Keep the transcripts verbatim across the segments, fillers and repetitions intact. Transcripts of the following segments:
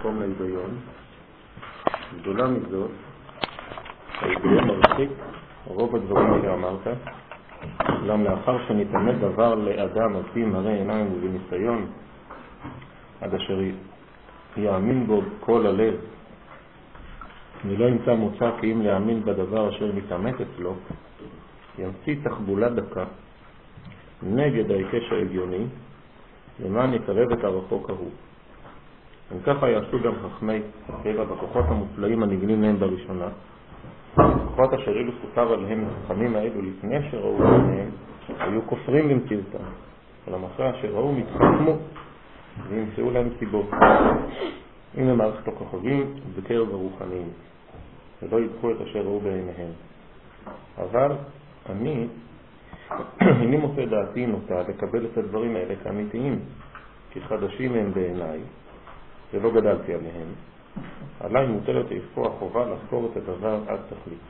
מקום להיגיון. גדולה מזאת, ההיגיון מרחיק רוב הדברים שאמרת, אולם לאחר שניתנה דבר לאדם על פי מראה עיניים ובניסיון, עד אשר יאמין בו כל הלב, ולא ימצא מוצא כי אם להאמין בדבר אשר מתאמת אצלו, ימציא תחבולה דקה נגד ההיקש העליוני, למען יקרב את הרחוק ההוא. אם ככה יעשו גם חכמי הטבע בכוחות המופלאים הנגלים להם בראשונה, הכוחות אשר אילו סוכר עליהם החכמים האלו לפני שראו ביניהם, היו כופרים במציאותם, אולם אחרי אשר ראו מתחכמו וימצאו להם סיבות. הנה מערכת הכוכבים בקרב הרוחניים, ולא ידחו את אשר ראו בעיניהם. אבל אני איני מוצא דעתי נוטה לקבל את הדברים האלה כאמיתיים, כי חדשים הם בעיניי, ולא גדלתי עליהם. עליי מוטלת איפה החובה לחקור את הדבר עד תכליתו.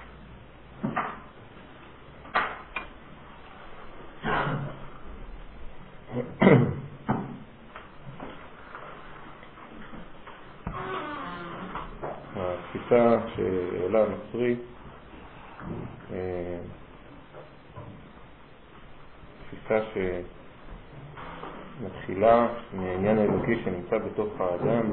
התפיסה שהעלה הנוצרי, תפיסה שמתחילה מעניין האלוקי שנמצא בתוך האדם,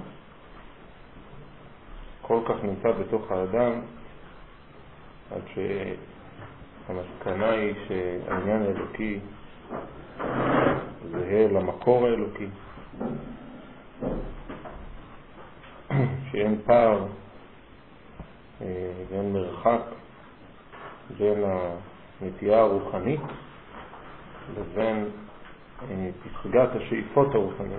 כל כך נמצא בתוך האדם, עד שהמסקנה היא שהעניין האלוקי זהה למקור האלוקי, שאין פער ואין מרחק בין הנטייה הרוחנית לבין פסגת השאיפות הרוחניות.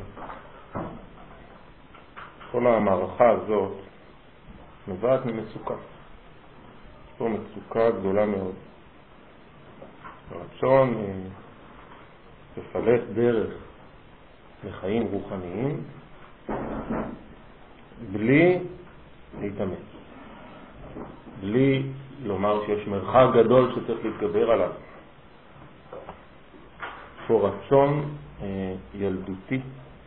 כל המערכה הזאת נובעת ממצוקה. יש פה מצוקה גדולה מאוד. הרצון לפלט דרך לחיים רוחניים בלי להתאמץ, בלי לומר שיש מרחק גדול שצריך להתגבר עליו. יש פה רצון אה, ילדותי,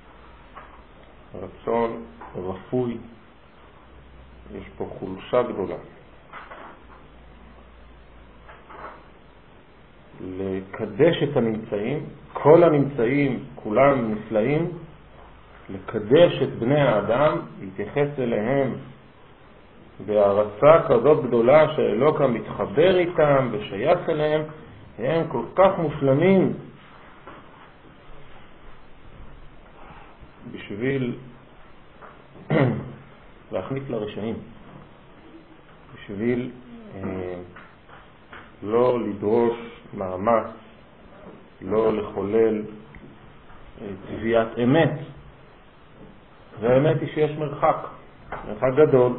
רצון רפוי, יש פה חולשה גדולה. לקדש את הנמצאים, כל הנמצאים, כולם נפלאים, לקדש את בני האדם, להתייחס אליהם בהערצה כזאת גדולה שאלוקה מתחבר איתם ושייך אליהם, הם כל כך מושלמים בשביל להחניף לרשעים, בשביל אה, לא לדרוש מאמץ, לא לחולל אה, תביעת אמת. והאמת היא שיש מרחק, מרחק גדול.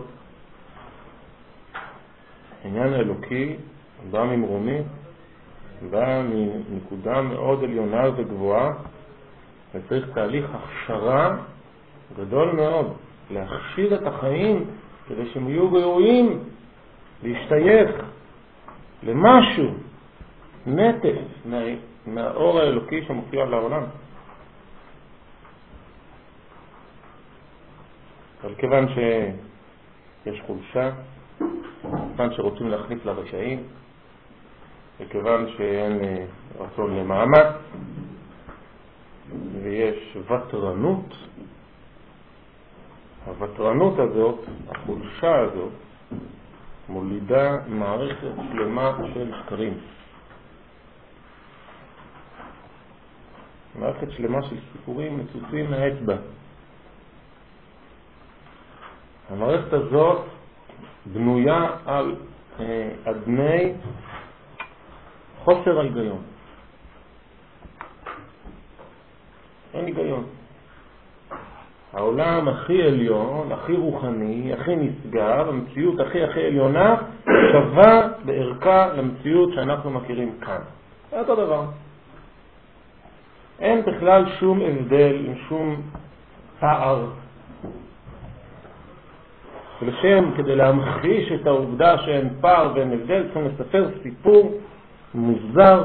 העניין האלוקי בא ממרומי, בא מנקודה מאוד עליונה וגבוהה, וצריך תהליך הכשרה גדול מאוד, להכשיר את החיים כדי שהם יהיו ראויים להשתייך למשהו, נטף מה, מהאור האלוקי שמופיע לעולם. אבל כיוון שיש חולשה, כיוון שרוצים להחניף לרשעים, וכיוון שאין רצון למאמץ, ויש וטרנות, הוטרנות הזאת, החולשה הזאת, מולידה מערכת שלמה של שקרים. מערכת שלמה של סיפורים מצוצים מהאצבע. המערכת הזאת בנויה על אה, אדני חוסר ההיגיון. אין היגיון. העולם הכי עליון, הכי רוחני, הכי נסגר, המציאות הכי הכי עליונה, שווה בערכה למציאות שאנחנו מכירים כאן. זה אותו דבר. אין בכלל שום הבדל, שום פער. ולשם, כדי להמחיש את העובדה שאין פער ואין הבדל, צריכים לספר סיפור מוזר,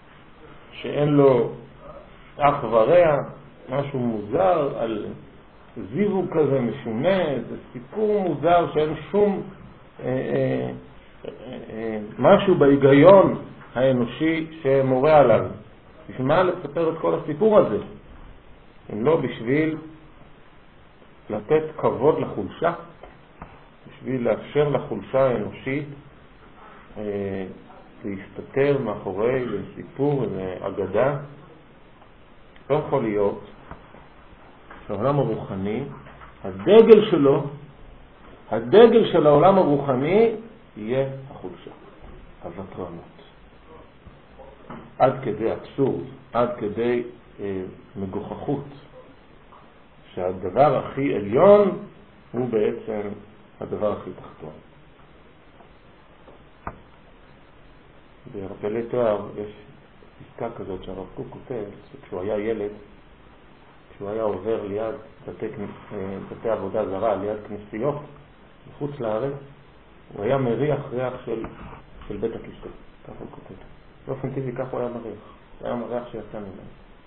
שאין לו אח ורע, משהו מוזר על זיווג כזה משונה, זה סיפור מוזר שאין שום אה, אה, אה, אה, משהו בהיגיון האנושי שמורה עליו. בשביל מה לספר את כל הסיפור הזה? אם לא בשביל לתת כבוד לחולשה, בשביל לאפשר לחולשה האנושית אה, להסתתר מאחורי סיפור ואגדה. לא יכול להיות שהעולם הרוחני, הדגל שלו, הדגל של העולם הרוחני יהיה החולשה, הוותרנות. עד כדי אבסורד, עד כדי אה, מגוחכות, שהדבר הכי עליון הוא בעצם הדבר הכי תחתון. בהרפלי תואר יש פסקה כזאת שהרב קוק כותב, שכשהוא היה ילד, כשהוא היה עובר ליד בתי, בתי עבודה זרה, ליד כנסיות מחוץ לארץ, הוא היה מריח ריח של, של בית הכיסא. ככה הוא כותב. באופן טבעי כך הוא היה מריח. הוא היה מריח שיצא ממנו.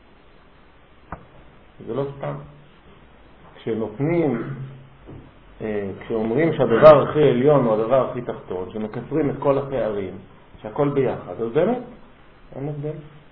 זה לא סתם. כשנותנים, כשאומרים שהדבר הכי עליון הוא הדבר הכי תחתון, שמקצרים את כל הפערים, שהכל ביחד, אז באמת, אין הבדל.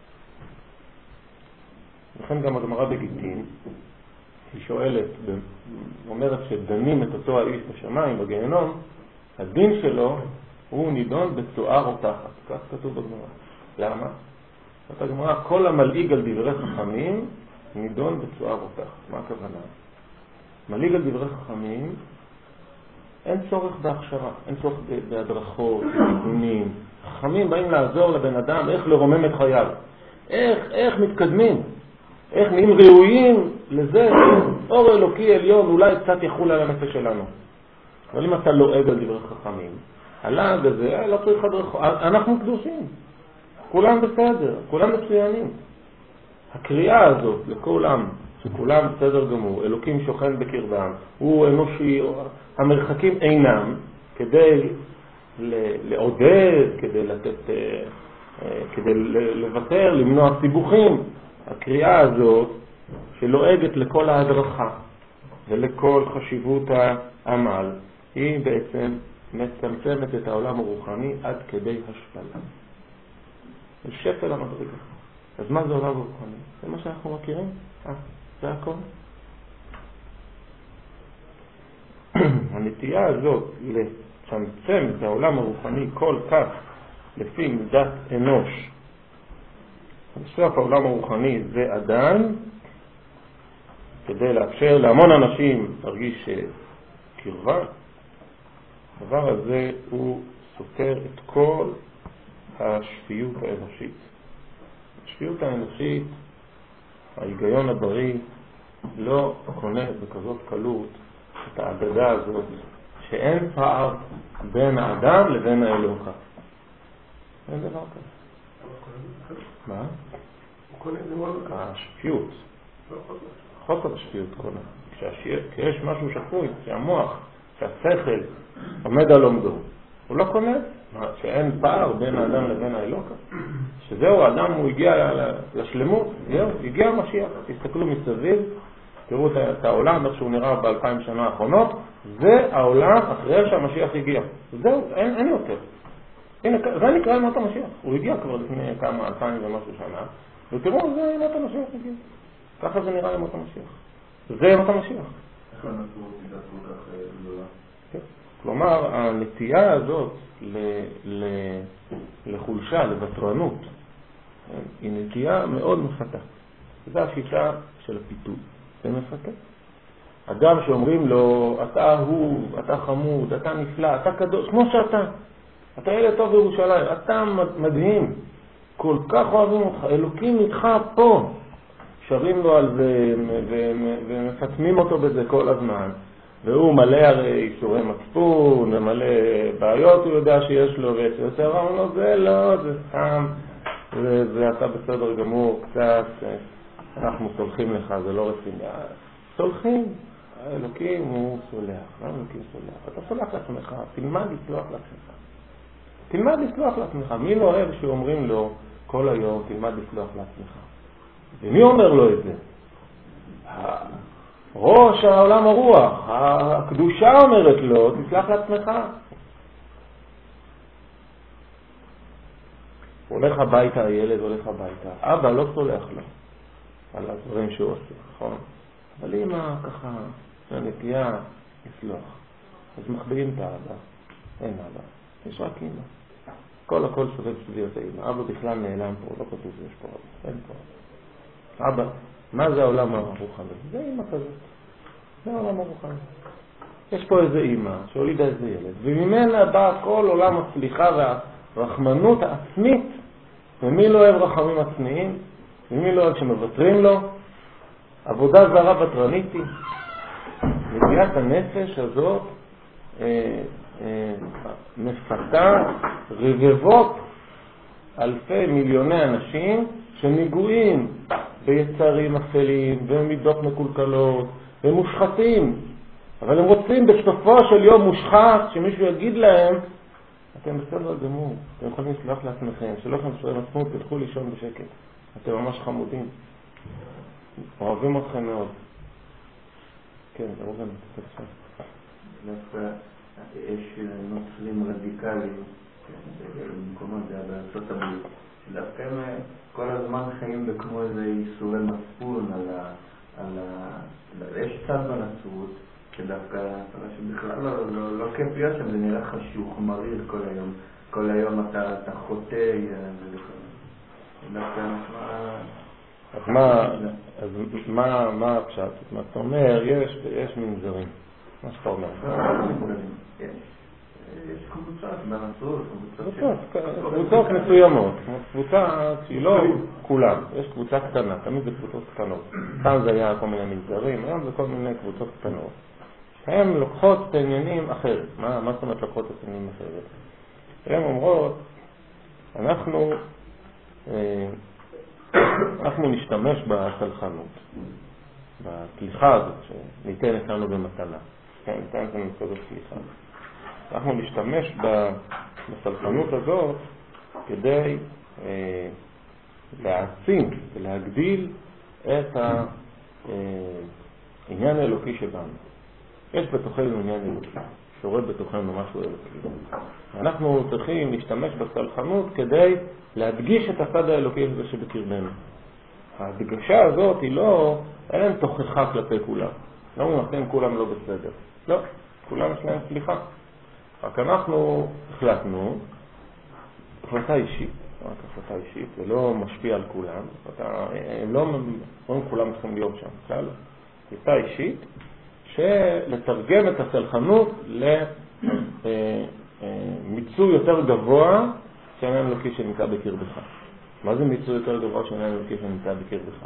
לכן גם הגמרא בגיטין, היא שואלת, אומרת שדנים את אותו האיש בשמיים, בגיהנום, הדין שלו הוא נידון בצוער או תחת. כך כתוב בגמרא. למה? זאת הגמרא, כל המלעיג על דברי חכמים נידון בצוער או תחת. מה הכוונה? מלעיג על דברי חכמים, אין צורך בהכשרה, אין צורך בהדרכות, בתיקונים. חכמים באים לעזור לבן אדם איך לרומם את חייו. איך, איך מתקדמים. איך נהיים ראויים לזה, אור אלוקי עליון אולי קצת יחול על הנפש שלנו. אבל אם אתה לועג על דברי חכמים, הלעג הזה, לא צריך הדרכות, אנחנו קדושים. כולם בסדר, כולם מצוינים. הקריאה הזאת לכולם, שכולם בסדר גמור, אלוקים שוכן בקרבם, הוא אנושי, המרחקים אינם, כדי לעודד, כדי לתת, כדי לוותר, למנוע סיבוכים. הקריאה הזאת שלועגת לכל ההדרכה ולכל חשיבות העמל, היא בעצם מצמצמת את העולם הרוחני עד כדי השפלה. זה שפל המדרגה. אז מה זה עולם הרוחני? זה מה שאנחנו מכירים? אה, זה הכל. הנטייה הזאת לצמצם את העולם הרוחני כל כך לפי מידת אנוש, בסוף העולם הרוחני זה אדם, כדי לאפשר להמון אנשים להרגיש קרבה. הדבר הזה הוא סותר את כל השפיות האנושית. השפיות האנושית, ההיגיון הבריא, לא קונה בכזאת קלות את האגדה הזאת שאין פער בין האדם לבין האלוקה. אין דבר כזה. מה? הוא קונה את זה מאוד קל. השפיות. חוסר השפיות קונה. כשיש משהו שפוי, שהמוח, שהשכל עומד על עומדו, הוא לא קונה שאין פער בין האדם לבין האלוקה. שזהו, האדם הוא הגיע לשלמות, זהו, הגיע המשיח. תסתכלו מסביב, תראו את העולם, איך שהוא נראה באלפיים שנה האחרונות, זה העולם אחרי שהמשיח הגיע. זהו, אין, אין יותר. הנה, זה נקרא ימות המשיח. הוא הגיע כבר לפני כמה, אלפיים ומשהו שנה, ותראו, זה ימות המשיח הגיע. ככה זה נראה ימות המשיח. זה ימות המשיח. איך אנחנו מידה כל כך גדולה? כן. כלומר, הנטייה הזאת ל- ל- לחולשה, לוותרנות, היא נטייה מאוד מפתה. זו השיטה של הפיתוי. זה מפתה. אדם שאומרים לו, אתה הוא, אתה חמוד, אתה נפלא, אתה קדוש, כמו שאתה. אתה ילד טוב בירושלים, אתה מדהים, כל כך אוהבים אותך, אלוקים איתך פה. שרים לו על זה ומפצמים אותו בזה כל הזמן. והוא מלא הרי אישורי מצפון, ומלא בעיות הוא יודע שיש לו, ויוצא רעון לו, זה לא, זה סתם, זה אתה בסדר גמור, קצת, אנחנו סולחים לך, זה לא רציני. סולחים, האלוקים הוא סולח, האלוקים סולח. אתה סולח לעצמך, תלמד לסלוח לעצמך. תלמד לסלוח לעצמך. מי לא אוהב שאומרים לו כל היום, תלמד לסלוח לעצמך? ומי אומר לו את זה? ראש העולם הרוח, הקדושה אומרת לו, תסלח לעצמך. הולך הביתה, הילד הולך הביתה. אבא לא סולח לו על הדברים שהוא עושה, נכון? אבל אמא ככה, הנטייה לסלוח. אז מחביאים את האבא. אין אבא. יש רק אמא. כל הכל סובב סביב את האמא. אבא בכלל נעלם פה, לא כתוב שיש פה אבא. אין פה אבא. אבא, מה זה העולם הרוחני? זה אמא כזאת. זה העולם הרוחני. יש פה איזה אמא שהולידה איזה ילד, וממנה בא כל עולם הסליחה והרחמנות העצמית. ומי לא אוהב רחמים עצמיים? ומי לא אוהב שמוותרים לו? עבודה זרה בטרניתי. נטיית הנפש הזאת אה, אה, מפתה רבבות אלפי מיליוני אנשים שניגועים ביצרים אפלים ומידות מקולקלות ומושחתים, אבל הם רוצים בסופו של יום מושחת שמישהו יגיד להם אתם בסדר גמור, אתם יכולים לסלוח לעצמכם, שלא לכם שואל עצמות, תלכו לישון בשקט, אתם ממש חמודים, אוהבים אתכם מאוד. כן, זה רובן, תתפסה. דווקא יש נוצרים רדיקליים במקומות זה בארצות הברית, שדווקא הם כל הזמן חיים בכמו איזה ייסורי מצפון על ה... על ה... יש צד בנצרות שדווקא שבכלל לא, לא, לא כיף להיות שם, זה נראה חשוך, מריר כל היום, כל היום אתה, אתה חוטא דווקא נשמע... אז מה, אז מה, מה הפשט? מה אתה אומר? יש, יש מנזרים. מה שאתה אומר? יש. יש קבוצות בנצרות, קבוצות מסוימות. קבוצה שהיא לא כולם, יש קבוצה קטנה, תמיד זה קבוצות קטנות. פעם זה היה כל מיני מנזרים, היום זה כל מיני קבוצות קטנות. הן לוקחות את העניינים אחרת. מה, מה זאת אומרת לוקחות את העניינים אחרת? הן אומרות, אנחנו, אנחנו נשתמש בסלחנות, בסליחה הזאת שניתנת לנו במתנה. כן, ניתנת לנו כזאת סליחה. אנחנו נשתמש בסלחנות הזאת כדי אה, להעצים ולהגדיל את העניין האלוקי שבנו. יש בתוכנו עניין אלוקי, שורד בתוכנו משהו אלוקי. אנחנו צריכים להשתמש בסלחנות כדי להדגיש את הצד האלוקי הזה שבקרבנו. ההדגשה הזאת היא לא, אין להם תוכחה כלפי כולם. לא מומחים כולם לא בסדר. לא, כולם יש להם סליחה. רק אנחנו החלטנו, החלטה אישית, רק החלטה אישית, זה לא משפיע על כולם, הם לא אומרים כולם צריכים להיות שם, בסדר? החלטה אישית, שלתרגם את הסלחנות למיצוי יותר גבוה שעניין אלוקי שנמצא בקרבך. מה זה מיצוי יותר גבוה שעניין אלוקי שנמצא בקרבך?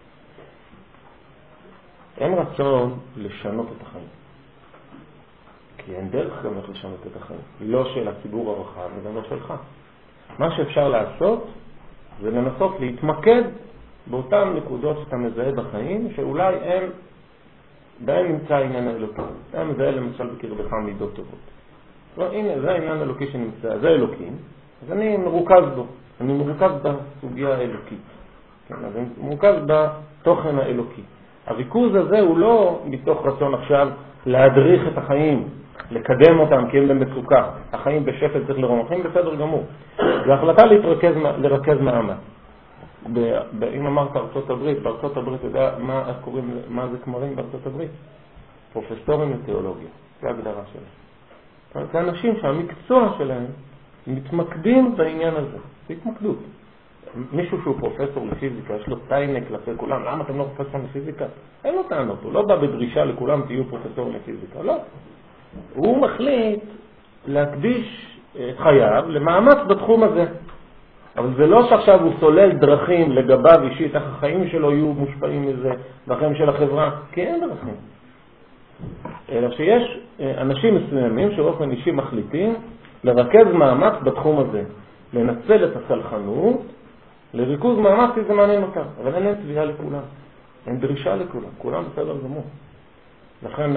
אין רצון לשנות את החיים. כי אין דרך גם איך לשנות את החיים. לא של הציבור הרחב, וגם לא שלך. מה שאפשר לעשות זה לנסות להתמקד באותן נקודות שאתה מזהה בחיים, שאולי הם, בהם נמצא העניין האלוקי. הם מזהה למשל בקרבך מידות טובות. לא, הנה, זה העניין האלוקי שנמצא, זה אלוקים, אז אני מרוכז בו. אני מרוכז בסוגיה האלוקית. כן, אז אני מרוכז בתוכן האלוקי. הריכוז הזה הוא לא מתוך רצון עכשיו להדריך את החיים, לקדם אותם כי הם במצוקה. החיים בשפל צריך לרום. החיים בסדר גמור. זו החלטה להתרכז, לרכז מאמץ. אם אמרת ארצות הברית, בארצות הברית, אתה יודע מה, קוראים, מה זה כמרים בארצות הברית? פרופסורים לתיאולוגיה. זה הגדרה שלהם. זה אנשים שהמקצוע שלהם מתמקדים בעניין הזה. זה התמקדות. מישהו שהוא פרופסור לפיזיקה, יש לו טיינה כלפי כולם. למה אתם לא פרופסור לפיזיקה? אין לו טענות. הוא לא בא בדרישה לכולם תהיו פרופסור לפיזיקה. לא. הוא מחליט להקדיש את חייו למאמץ בתחום הזה. אבל זה לא שעכשיו הוא סולל דרכים לגביו אישית, איך החיים שלו יהיו מושפעים מזה, והחיים של החברה, כי אין דרכים. אלא שיש אנשים מסוימים שבאופן אישי מחליטים לרכז מאמץ בתחום הזה, לנצל את הסלחנות, לריכוז מאמץ כי זה מעניין אותם, אבל אין להם תביעה לכולם, אין דרישה לכולם, כולם בסדר גמור. לכן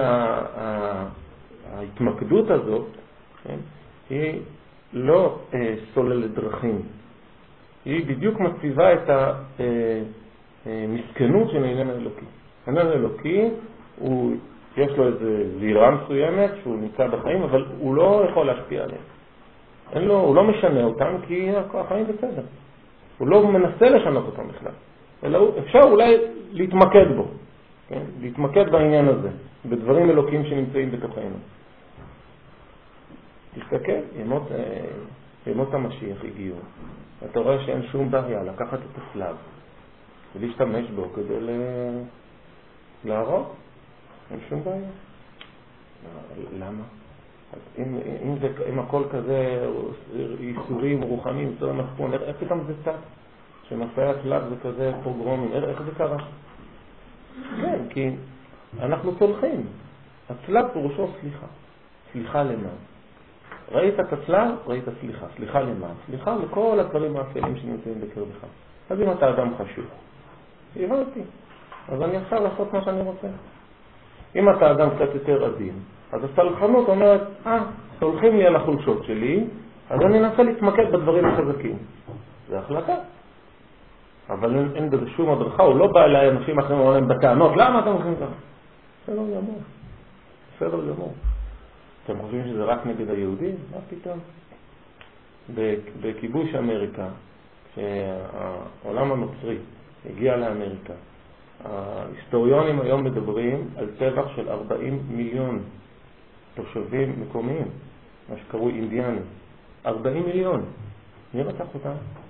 ההתמקדות הזאת, כן, היא לא אה, סוללת דרכים, היא בדיוק מציבה את המסכנות של העניין האלוקי. העניין האלוקי הוא, יש לו איזו זירה מסוימת שהוא נמצא בחיים, אבל הוא לא יכול להשפיע עליהם. אין לו, הוא לא משנה אותם כי החיים בסדר. הוא לא מנסה לשנות אותם בכלל. אלא אפשר אולי להתמקד בו, כן? להתמקד בעניין הזה, בדברים אלוקים שנמצאים בתוכנו. תסתכל, ימות, ימות המשיח הגיעו. אתה רואה שאין שום בעיה לקחת את הצלב ולהשתמש בו כדי ל... להרוג. אין שום בעיה. למה? אם, אם, זה, אם הכל כזה ייסורים, רוחנים, יסור מצפון, איך, איך פתאום זה צד? שמסעי הצלב זה כזה פוגרומים, איך, איך זה קרה? כן, כי אנחנו סולחים. הצלב פירושו סליחה. סליחה למה? ראית את הצלב, ראית סליחה. סליחה למה? סליחה לכל הדברים האפלים שנמצאים בקרבך. אז אם אתה אדם חשוב, הבנתי. אז אני אפשר לעשות מה שאני רוצה. אם אתה אדם קצת יותר עדין, אז הסלחנות אומרת, אה, סולחים לי על החולשות שלי, אז אני אנסה להתמקד בדברים החזקים. זה החלטה. אבל אין, אין בזה שום הדרכה, הוא לא בא אליי אנשים אחרים ואומרים בטענות, למה אתם עושים ככה? בסדר גמור. בסדר גמור. אתם חושבים שזה רק נגד היהודים? מה פתאום? בכיבוש אמריקה, כשהעולם הנוצרי הגיע לאמריקה, ההיסטוריונים היום מדברים על טבח של ארבעים מיליון תושבים מקומיים, מה שקרוי אינדיאנים. ארבעים מיליון. מי רצח אותם?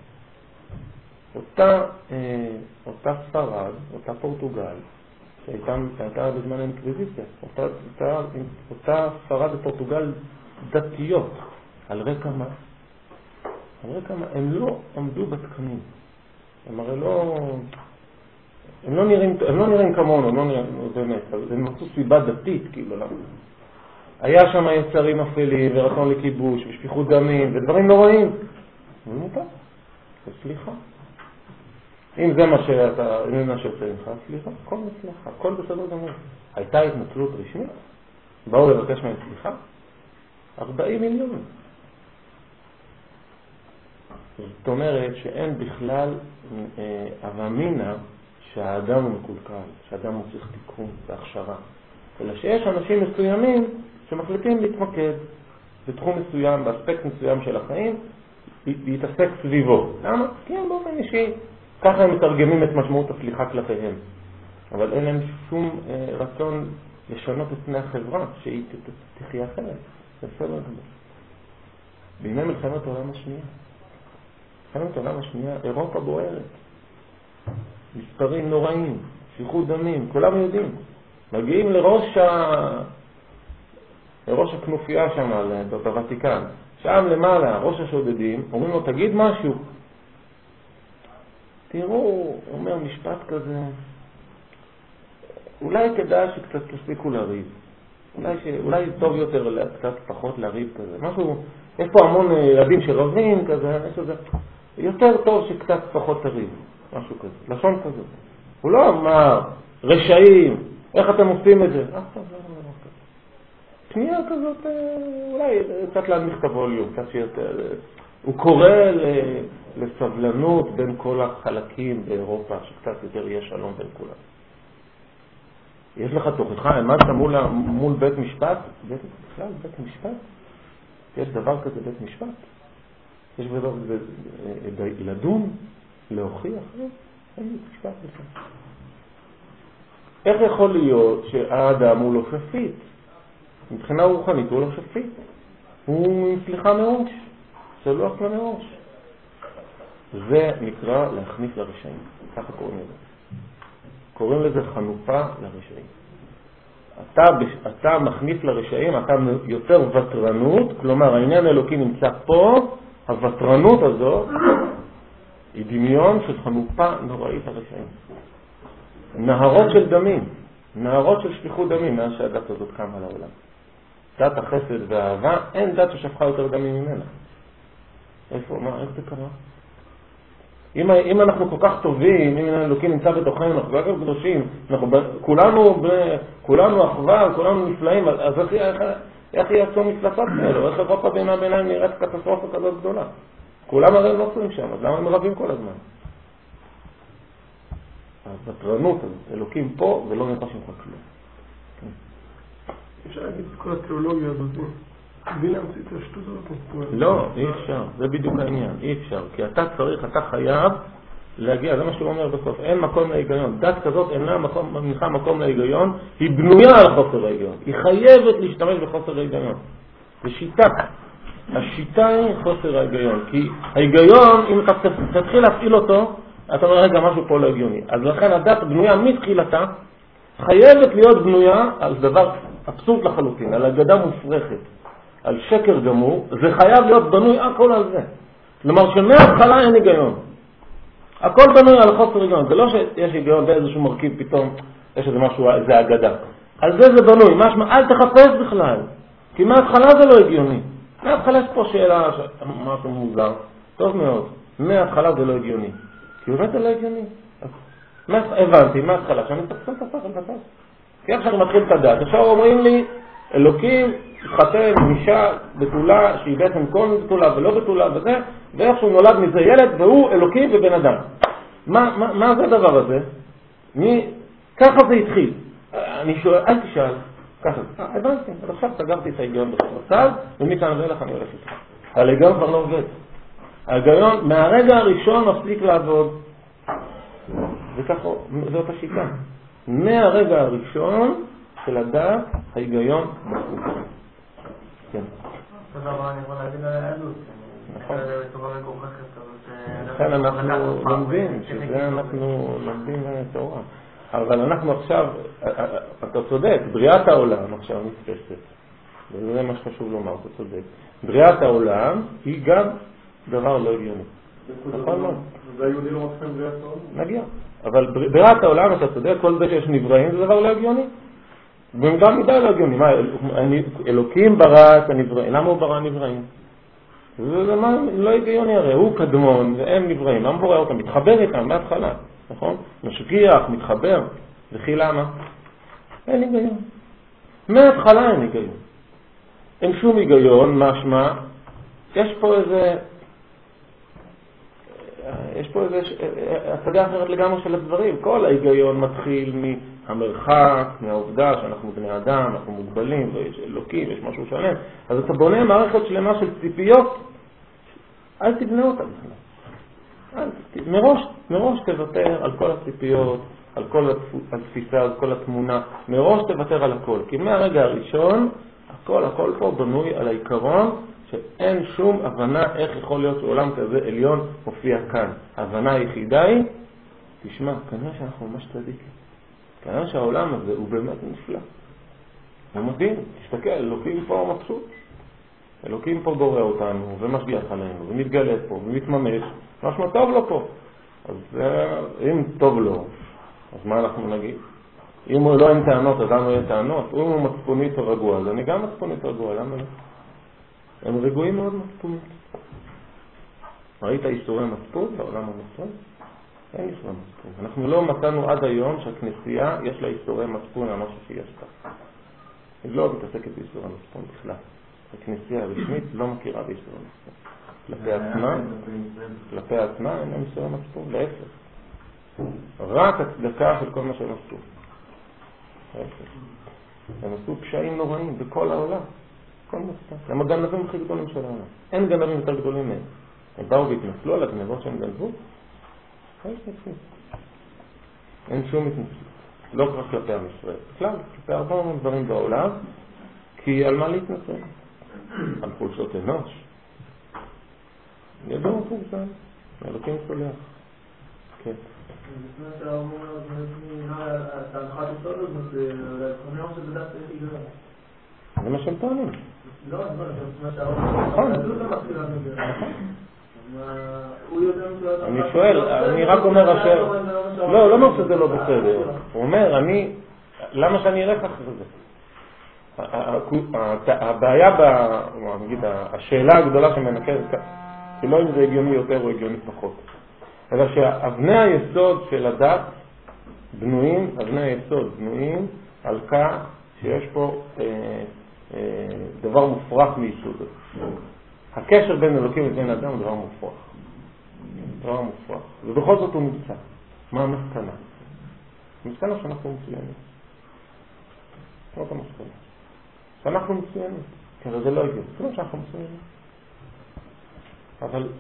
אותה, אה, אותה ספרד, אותה פורטוגל, שהייתה, שהייתה בזמן האינקוויזיציה, אותה, אותה, אותה ספרד ופורטוגל דתיות, על רקע מה? על רקע מה? הם לא עמדו בתקנים. הם הרי לא... הם לא נראים, הם לא נראים כמונו, הם לא נראים, באמת, הם מצאו סיבה דתית, כאילו, למה? היה שם יצרים אפלים ורצון לכיבוש ושפיכות דמים ודברים נוראים. ומותר, סליחה. אם זה מה שאתה, אם זה מה שיוצא ממך, סליחה, הכל מצליחה, הכל בסדר גמור. הייתה התנצלות רשמית? באו לבקש מהם סליחה? ארבעים מיליון. זאת אומרת שאין בכלל אבמינה שהאדם הוא מקולקל, שהאדם הוא צריך תיקון והכשרה. אלא שיש אנשים מסוימים שמחליטים להתמקד בתחום מסוים, באספקט מסוים של החיים, להתעסק סביבו. למה? כי הם באופן אישי. ככה הם מתרגמים את משמעות הסליחה כלפיהם. אבל אין להם שום אה, רצון לשנות את פני החברה, שהיא תחיה אחרת. זה בסדר גמור. בימי מלחמת העולם השנייה. מלחמת העולם השנייה, אירופה בוערת. מספרים נוראים, שפיכות דמים, כולם יודעים. מגיעים לראש, ה... לראש הכנופיה שם, בוותיקן. שם למעלה, ראש השודדים, אומרים לו, תגיד משהו. תראו, הוא אומר משפט כזה, אולי כדאי שקצת תספיקו לריב. אולי, ש... אולי טוב יותר קצת פחות לריב כזה. משהו, יש פה המון ילדים שרבים כזה, יש איזה... יותר טוב שקצת פחות תריב. משהו כזה, לשון כזה. הוא לא אמר, רשעים, איך אתם עושים את זה? אף פעם לא אמר כזה. פנייה כזאת, אולי קצת להנמיך את הווליום, קצת שיותר... הוא קורא לסבלנות בין כל החלקים באירופה, שקצת יותר יהיה שלום בין כולם. יש לך תוכחה, עמדת מול, מול בית משפט? בית, בכלל, בית משפט? יש דבר כזה בית משפט? יש דבר כזה לדון? להוכיח? אין לי משפט בכלל. איך יכול להיות שהאדם הוא לא שפיט? מבחינה רוחנית הוא לא שפיט. הוא עם סליחה מראש. זה לא אכלה מראש. זה נקרא להכניס לרשעים. ככה קוראים לזה. קוראים לזה חנופה לרשעים. אתה, אתה מכניס לרשעים, אתה יותר וטרנות, כלומר העניין האלוקי נמצא פה, הוטרנות הזאת היא דמיון של חנופה נוראית לרשעים. נהרות של דמים, נהרות של שפיכות דמים, מאז שהדת הזאת קמה לעולם. דת החסד והאהבה, אין דת ששפכה יותר דמים ממנה. איפה, מה, איך זה קרה? אם, אם אנחנו כל כך טובים, אם אלוקים נמצא בתוכנו, אנחנו כל כך קדושים, אנחנו כולנו, כולנו אחווה, כולנו נפלאים, אז איך, איך, איך יעשו מפלצות כאלו? איך אירופה בינה הביניים נראית קטסטרופה כזאת גדולה? כולם הרי לא עושים שם, אז למה הם רבים כל הזמן? הבטרנות הזאת, אלוקים פה ולא נראה שמך כלום. את כל התיאולוגיה הזאת, בלי להמציא את השטות הזאת. לא, אי אפשר, זה בדיוק העניין, אי אפשר, כי אתה צריך, אתה חייב להגיע, זה מה שהוא אומר בסוף, אין מקום להיגיון, דת כזאת אינה ממך מקום להיגיון, היא בנויה על חוסר ההיגיון, היא חייבת להשתמש בחוסר ההיגיון, זה שיטה, השיטה היא חוסר ההיגיון, כי ההיגיון, אם אתה תתחיל להפעיל אותו, אתה אומר רגע משהו פה לא הגיוני, אז לכן הדת בנויה מתחילתה, חייבת להיות בנויה על דבר אבסורד לחלוטין, על אגדה מופרכת, על שקר גמור, זה חייב להיות בנוי הכל על זה. כלומר שמההתחלה אין היגיון. הכל בנוי על חוסר היגיון. זה לא שיש היגיון באיזשהו מרכיב פתאום, יש איזה משהו, איזה אגדה. על זה זה בנוי. משמע, אל תחפש בכלל. כי מההתחלה זה לא הגיוני. מההתחלה יש פה שאלה, משהו מוזר. טוב מאוד. מההתחלה זה לא הגיוני. כי באמת זה לא הגיוני. הבנתי, מההתחלה, שאני תפסם תפסם תפסם. כי עכשיו אני מתחיל את הדעת. עכשיו אומרים לי, אלוקים התחתן עם אישה בתולה, שהיא בעצם כל בתולה ולא בתולה וזה, ואיכשהו נולד מזה ילד, והוא אלוקים ובן אדם. מה, מה, מה זה הדבר הזה? מי, ככה זה התחיל. אני שואל, אל תשאל, ככה. אה, הבנתי, אז עכשיו סגרתי את ההיגיון בצד, ומכאן ואילך אני הולך איתך. ההיגיון כבר לא עובד. ההיגיון מהרגע הראשון מפסיק לעבוד. וככה, זאת השיטה. מהרגע הראשון של הדעת, ההיגיון בחוץ. כן. תודה רבה, אני יכול להגיד על היהדות. נכון. לכן אנחנו לומדים, שזה אנחנו לומדים תורה. אבל אנחנו עכשיו, אתה צודק, בריאת העולם עכשיו נתפסת. וזה מה שחשוב לומר, אתה צודק. בריאת העולם היא גם דבר לא הגיוני. נכון מאוד. והיהודי לא מצליחים בריאת העולם? נגיע. אבל בריאת העולם, אתה צודק, כל זה שיש נבראים זה דבר לא הגיוני. במידה מידה לא הגיוני. מה, אלוקים ברא את הנבראים. למה הוא ברא נבראים? זה לא הגיוני הרי. הוא קדמון והם נבראים. למה בורא אותם? מתחבר איתם בהתחלה. נכון? משגיח, מתחבר. וכי למה? אין היגיון. מההתחלה אין היגיון. אין שום היגיון, משמע. יש פה איזה... יש פה איזה הצגה אחרת לגמרי של הדברים. כל ההיגיון מתחיל מהמרחק, מהעובדה שאנחנו בני אדם, אנחנו מוגבלים, ויש אלוקים, יש משהו שלם. אז אתה בונה מערכת שלמה של ציפיות, אל תבנה אותה בכלל. מראש, מראש תוותר על כל הציפיות, על כל התפיסה, על כל התמונה. מראש תוותר על הכל. כי מהרגע הראשון, הכל, הכל פה בנוי על העיקרון, שאין שום הבנה איך יכול להיות שעולם כזה עליון מופיע כאן. ההבנה היחידה היא, תשמע, כנראה שאנחנו ממש צדיקים. כנראה שהעולם הזה הוא באמת נפלא. הוא מבין, תסתכל, אלוקים פה מבסוט. אלוקים פה בורא אותנו ומשגיח עלינו ומתגלה פה ומתממש. משמע טוב לו פה. אז אם טוב לו, אז מה אנחנו נגיד? אם הוא לא אין טענות, אז לנו אין טענות. אם הוא מצפונית או רגוע, אז אני גם מצפונית רגוע, למה לא? הם רגועים מאוד מצפונית. ראית איסורי מצפון בעולם המצפון? אין איסורי מצפון. אנחנו לא מצאנו עד היום שהכנסייה יש לה איסורי מצפון על משהו שיש לה. היא לא מתעסקת באיסורי מצפון בכלל. הכנסייה הרשמית לא מכירה באיסורי מצפון. כלפי עצמה, כלפי עצמה אין להם איסורי מצפון, להפך. רק הצדקה של כל מה שהם עשו. להפך. הם עשו פשעים נוראים בכל העולם. כל מסתה. הם הגנבים הכי גדולים של העולם. אין גנבים יותר גדולים מהם. הם באו והתנצלו על הגנבות שהם גנבו. אין שום התנצלות. לא רק כלפי עם ישראל. בכלל, כלפי הרבה מאוד דברים בעולם. כי על מה להתנצל? על חולשות אנוש. ידעו חולשן. אלוקים סולח. כן. לפני שאתה אומר, אתה הנחת את עוד זה אומר שזה דעת היגיון. זה מה שהם טוענים. לא, זה מה שאתה אומר. נכון. אני שואל, אני רק אומר אשר... לא, לא אומר שזה לא בסדר. הוא אומר, אני... למה שאני אלך אחרי זה? הבעיה, נגיד, השאלה הגדולה שמנקז, היא לא אם זה הגיוני יותר או הגיוני פחות. אלא שאבני היסוד של הדת בנויים, אבני היסוד בנויים על כך שיש פה אה, אה, דבר מופרך מיסודו. הקשר בין אלוקים ובין אדם הוא דבר מופרך. דבר מופרך. ובכל זאת הוא נמצא. מה המסקנה? המסקנה שאנחנו מצוינים. זאת המסקנה. שאנחנו מצוינים. כי הרי זה לא הגיע, זה לא שאנחנו מצוינים. אבל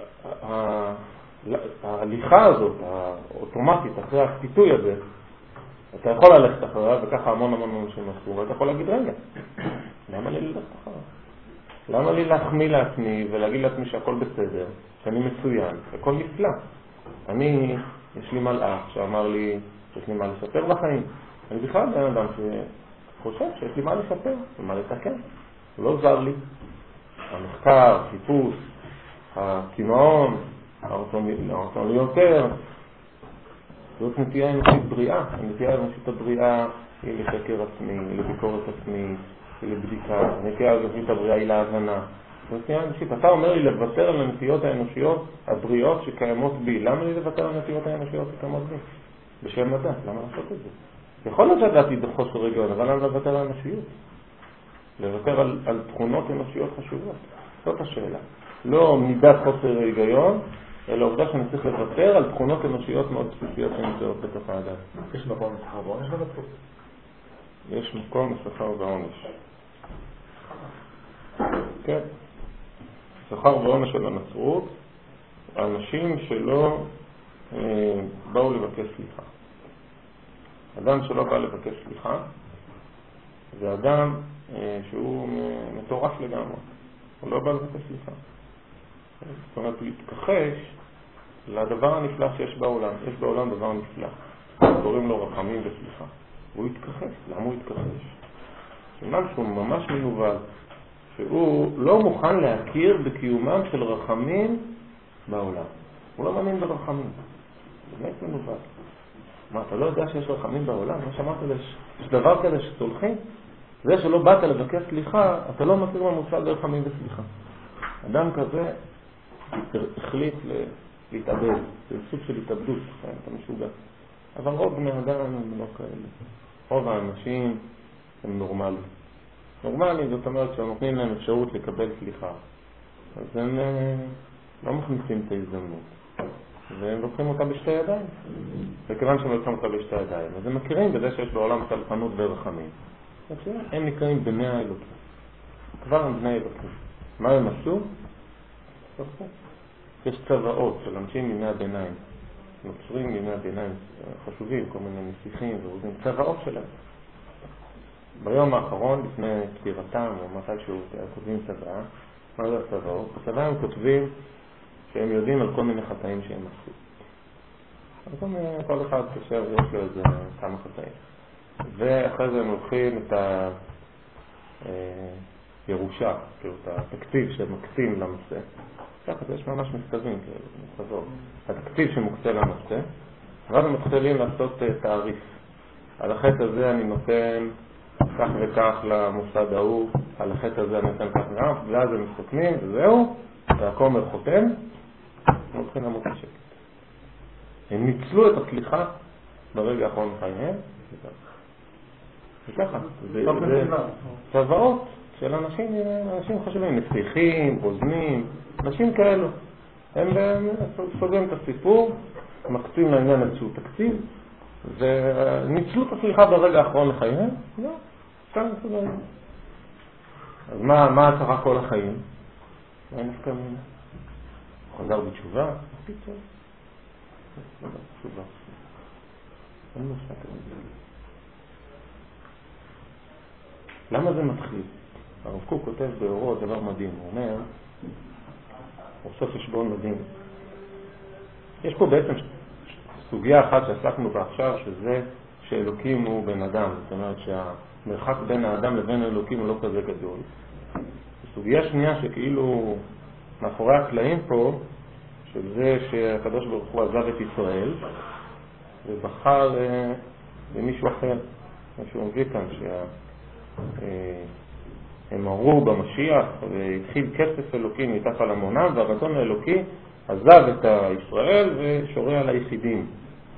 ההליכה הזאת, האוטומטית, אחרי הפיתוי הזה, אתה יכול ללכת אחריו, וככה המון המון אנשים עשו, ואתה יכול להגיד, רגע, למה לי ללכת אחריו? למה לי להחמיא לעצמי ולהגיד לעצמי שהכל בסדר, שאני מצוין, הכל נפלא. אני, יש לי מלאך שאמר לי, יש לי מה לשפר בחיים. אני בכלל בן אדם שחושב שיש לי מה לשפר, ומה לתקן. הוא לא זר לי. המחקר, חיפוש, הכימאון, הרצון ליותר, זאת נטייה אנושית בריאה. הנטייה האנושית הבריאה היא לחקר עצמי, לביקורת עצמי, היא לבדיקה. הנטייה האנושית הבריאה היא להבנה. זאת נטייה אנושית. אתה אומר לי לוותר על הנטיות האנושיות הבריאות שקיימות בי. למה לי לוותר על הנטיות האנושיות שקיימות בי? בשם מדע. למה לעשות את זה? יכול להיות שדעתי בחוסר רגיון, אבל למה לוותר על אנושיות? לוותר על, על תכונות אנושיות חשובות. זאת השאלה. לא מידת חוסר היגיון, אלא עובדה שאני צריך לוותר על תכונות אנושיות מאוד בסיסיות שנמצאות בתוך האדם. יש מקום לשכר ועונש בנצרות? יש מקום לשכר ועונש. כן. שכר ועונש של הנצרות, אנשים שלא אה, באו לבקש סליחה. אדם שלא בא לבקש סליחה, זה אדם אה, שהוא מטורף לגמרי. הוא לא בא לבקש סליחה. זאת אומרת, להתכחש לדבר הנפלא שיש בעולם. יש בעולם דבר נפלא. קוראים לו רחמים וסליחה. והוא התכחש. למה הוא התכחש? סימן שהוא ממש מנוול. שהוא לא מוכן להכיר בקיומם של רחמים בעולם. הוא לא מאמין ברחמים. באמת מנוול. מה, אתה לא יודע שיש רחמים בעולם? מה שאמרת, יש דבר כזה שסולחים? זה שלא באת לבקש סליחה, אתה לא מכיר מהמושג רחמים וסליחה. אדם כזה החליט להתאבד. זה סוג של התאבדות, אתה משוגע. אבל רוב בני אדם הם לא כאלה. רוב האנשים הם נורמליים. נורמליים זאת אומרת שנותנים להם אפשרות לקבל סליחה. אז הם לא מכניסים את ההזדמנות. והם לוקחים אותה בשתי ידיים. וכיוון שהם לוקחים אותה בשתי ידיים, אז הם מכירים בזה שיש בעולם סלחנות ורחמים. הם נקראים בני האלוקים. כבר הם בני אלוקים. מה הם עשו? יש צבאות של אנשים מימי הביניים. נוצרים מימי הביניים חשובים, כל מיני נסיכים ועודים. צבאות שלהם. ביום האחרון, לפני פטירתם, או מתישהו כותבים צבא, מה זה הצבאות? בצבא הם כותבים שהם יודעים על כל מיני חטאים שהם עשו. אז כל אחד קשר, יש לו איזה כמה חטאים. ואחרי זה הם לוקחים את הירושה, כאילו את התקציב שמקצים לנושא. ככה יש ממש מכתבים כאלה, התקציב שמוקצה לנושא, ואז הם מתחילים לעשות תעריף. על החטא הזה אני נותן כך וכך למוסד ההוא, על החטא הזה אני נותן כך וכך, ואז הם מסתכמים, וזהו, והכומר חותם, הם הולכים למות בשקט. הם ניצלו את הסליחה ברגע האחרון בחייהם, וככה, זה צבאות של אנשים, אנשים חשובים, נסיכים, אוזנים, אנשים כאלו. הם סוגרים את הסיפור, מקצים לעניין איזשהו תקציב, וניצלו את הסליחה ברגע האחרון לחייהם, לא, כאן סוגרים. אז מה, מה קרה כל החיים? מה נפקא מינה? חזר בתשובה? פתאום. תשובה. אין לו שקר. למה זה מתחיל? הרב קוק כותב באורו דבר מדהים. הוא אומר, הוא עושה חשבון מדהים. יש פה בעצם סוגיה אחת שעסקנו בה עכשיו, שזה שאלוקים הוא בן אדם. זאת אומרת שהמרחק בין האדם לבין האלוקים הוא לא כזה גדול. סוגיה שנייה שכאילו מאחורי הקלעים פה, שזה שהקדוש ברוך הוא עזב את ישראל ובחר למישהו אחר. משהו מביא כאן שהם אמרו במשיח והתחיל כסף אלוקים מתחת על המונם, והרצון האלוקי עזב את ישראל ושורע על היחידים.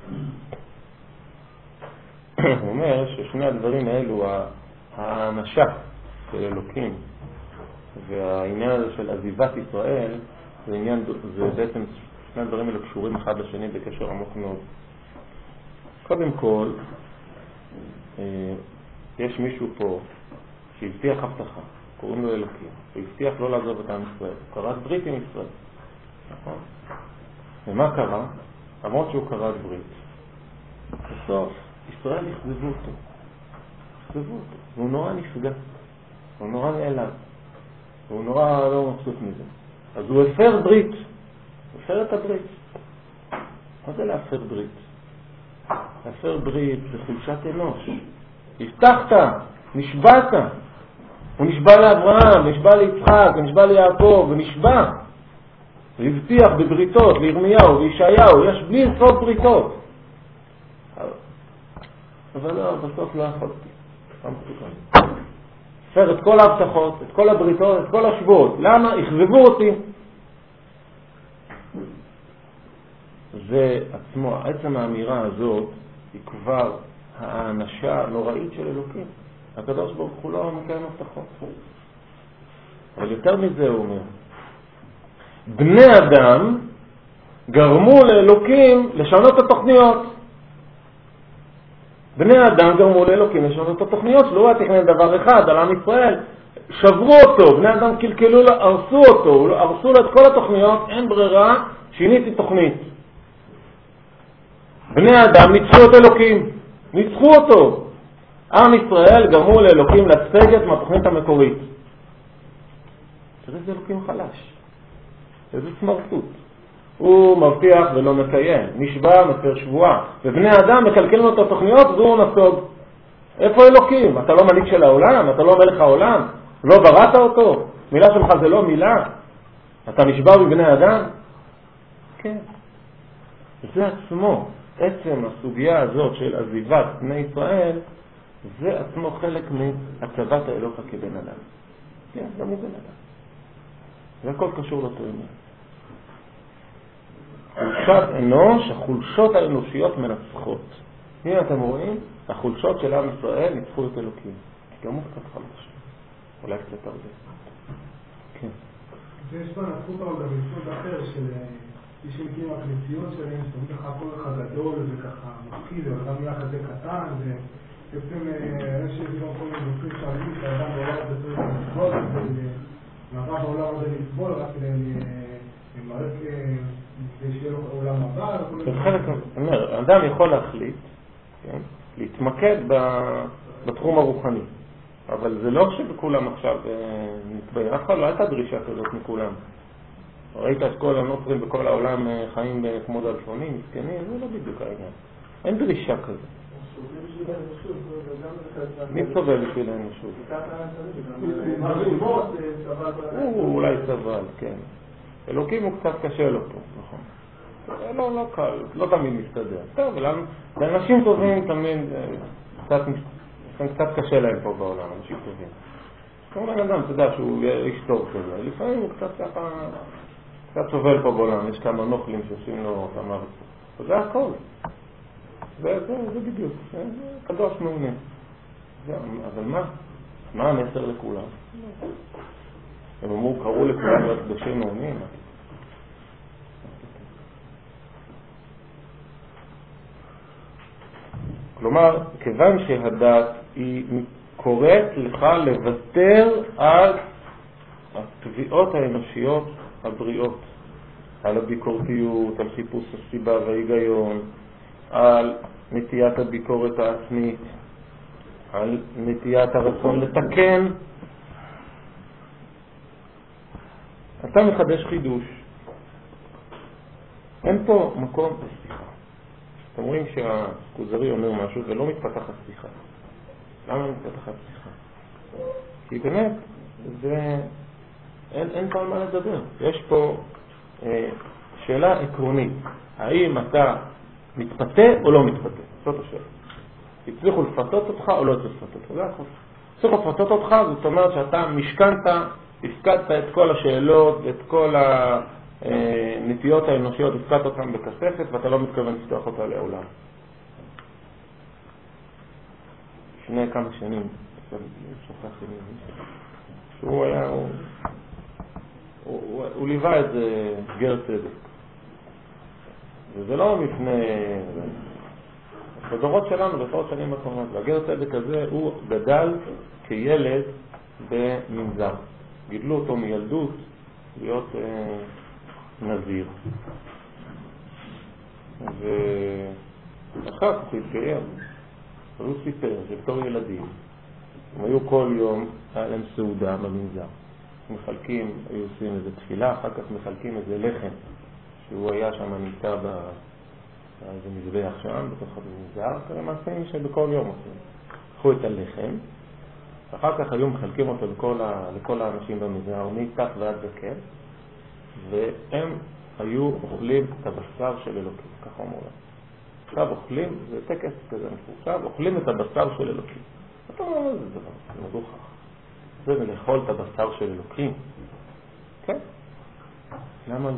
הוא אומר ששני הדברים האלו, האנשה של אלוקים והעניין הזה של עזיבת ישראל, זה, עניין, זה בעצם שני הדברים האלו קשורים אחד לשני בקשר עמוק מאוד. קודם כל, יש מישהו פה שהבטיח הבטחה, קוראים לו אלוקים, והבטיח לא לעזוב את עם ישראל, הוא כרת ברית עם ישראל, נכון? ומה קרה? למרות שהוא כרת ברית, בסוף ישראל יחזבו אותו, יחזבו אותו, והוא נורא נפגע, הוא נורא נעלב, והוא נורא לא מבסוט מזה. אז הוא הפר ברית, הפר את הברית. מה זה להפר ברית? להפר ברית זה חולשת אנוש. הבטחת, נשבעת. הוא נשבע לאברהם, נשבע ליצחק, נשבע ליעקב, ונשבע. והבטיח בבריתות לירמיהו וישעיהו, יש בלי סוף בריתות. אבל לא, בסוף לא יכולתי. הפר את כל ההבטחות, את כל הבריתות, את כל השבועות. למה? הכזבו אותי. זה עצמו, עצם האמירה הזאת היא כבר האנשה הנוראית של אלוקים. הקדוש ברוך הוא לא מקיים הבטחות. אבל יותר מזה הוא אומר, בני אדם גרמו לאלוקים לשנות את התוכניות. בני אדם גרמו לאלוקים לשנות את התוכניות שלא היה תכנן דבר אחד על עם ישראל. שברו אותו, בני אדם קלקלו לו, הרסו אותו, הרסו לו את כל התוכניות, אין ברירה, שיניתי תוכנית. בני אדם ניצחו את אלוקים, ניצחו אותו. עם ישראל גרמו לאלוקים לסגת מהתוכנית המקורית. תראה איזה אלוקים חלש, איזה סמרטוט. הוא מבטיח ולא מקיים, נשבע מפר שבועה, ובני אדם מקלקלים את התוכניות והוא נסוג. איפה אלוקים? אתה לא מנהיג של העולם? אתה לא מלך העולם? לא בראת אותו? מילה שלך זה לא מילה? אתה נשבע בבני אדם? כן. זה עצמו, עצם הסוגיה הזאת של עזיבת בני ישראל, זה עצמו חלק מהצבת האלוה כבן אדם. כן, גם הוא בן אדם. זה הכל קשור לאותו עניין. חולשת אנוש, החולשות האנושיות מנצחות. הנה אתם רואים, החולשות של עם ישראל ניצחו את אלוקים. גם הוא קצת חלש. אולי קצת הרבה. כן. ויש פה נצחות הרבה ביסוד אחר של איש שמקים הכנסיות שלהם, שתמיד ככה כל אחד גדול וככה מפחיד, ואדם יחד זה קטן, ויוצאים יש שביום כל מיני נושאים שעלים, שהאדם בעולם הזה צריך לסבול, ומעבר בעולם הזה לסבול, רק למערכת שיהיה לו עולם הבא. חלק, אומר, האדם יכול להחליט, להתמקד בתחום הרוחני, אבל זה לא שבכולם עכשיו נתבעים, אף אחד לא הייתה דרישה כזאת מכולם. ראית את כל הנוצרים בכל העולם חיים כמו דלפונים, מסכנים, זה לא בדיוק העניין. אין דרישה כזאת. מי סובל בשביל האנושות? הוא אולי סבל, כן. אלוקים הוא קצת קשה לו פה, נכון. לא, לא קל, לא תמיד מסתדר. טוב, לאנשים טובים תמיד קצת קשה להם פה בעולם, אנשים טובים. כמו בן אדם, אתה יודע שהוא איש טוב כזה, לפעמים הוא קצת ככה, קצת סובל פה בעולם, יש כמה נוכלים שעושים לו את המוות. וזה הכל. זה, זה, זה בדיוק, זה קדוש מעונה. אבל מה? מה המסר לכולם? הם אמרו, קראו לכולם להיות קדושים מעונים. כלומר, כיוון שהדת היא קוראת לך לוותר על התביעות האנושיות הבריאות, על הביקורתיות, על חיפוש הסיבה וההיגיון, על נטיית הביקורת העצמית, על נטיית הרצון לתקן, אתה מחדש חידוש. אין פה מקום לשיחה. אתם רואים שהכוזרי אומר משהו ולא מתפתחת שיחה. למה מתפתחת שיחה? כי באמת זה אין, אין פה על מה לדבר. יש פה אה, שאלה עקרונית. האם אתה מתפתה או לא מתפתה? זאת השאלה. הצליחו לפתות אותך או לא הצליחו לפתות אותך? זה הכל. הצליחו לפתות אותך, זאת אומרת שאתה משכנת, הפקדת את כל השאלות, את כל הנטיות האנושיות, הפקדת אותן בכספת, ואתה לא מתכוון לפתוח אותה לעולם. לפני כמה שנים, שוכח לי מישהו, שהוא היה, הוא, הוא, הוא, הוא ליווה את זה גר צדק. וזה לא מפני, בדורות שלנו, בדורות שנים האחרונות, והגר צדק הזה הוא גדל כילד במנזר. גידלו אותו מילדות להיות אה, נזיר. ואחר כך הוא התגייר. הוא סיפר שבתור ילדים הם היו כל יום, היה להם סעודה במנזר. מחלקים, היו עושים איזו תפילה, אחר כך מחלקים איזה לחם שהוא היה שם נמצא באיזה מזבח שם, בתוך המנזר, כזה מעשים שבכל יום עושים. קחו את הלחם, ואחר כך היו מחלקים אותו לכל, ה, לכל האנשים במנזר, מתח ועד זקן, והם היו אוכלים את הבשר של אלוקים, ככה אמרו להם. עכשיו אוכלים, זה טקס כזה מפורסם, אוכלים את הבשר של אלוקים. אתה אומר, זה דבר, זה מגוחך. זה לאכול את הבשר של אלוקים. כן? למה לא?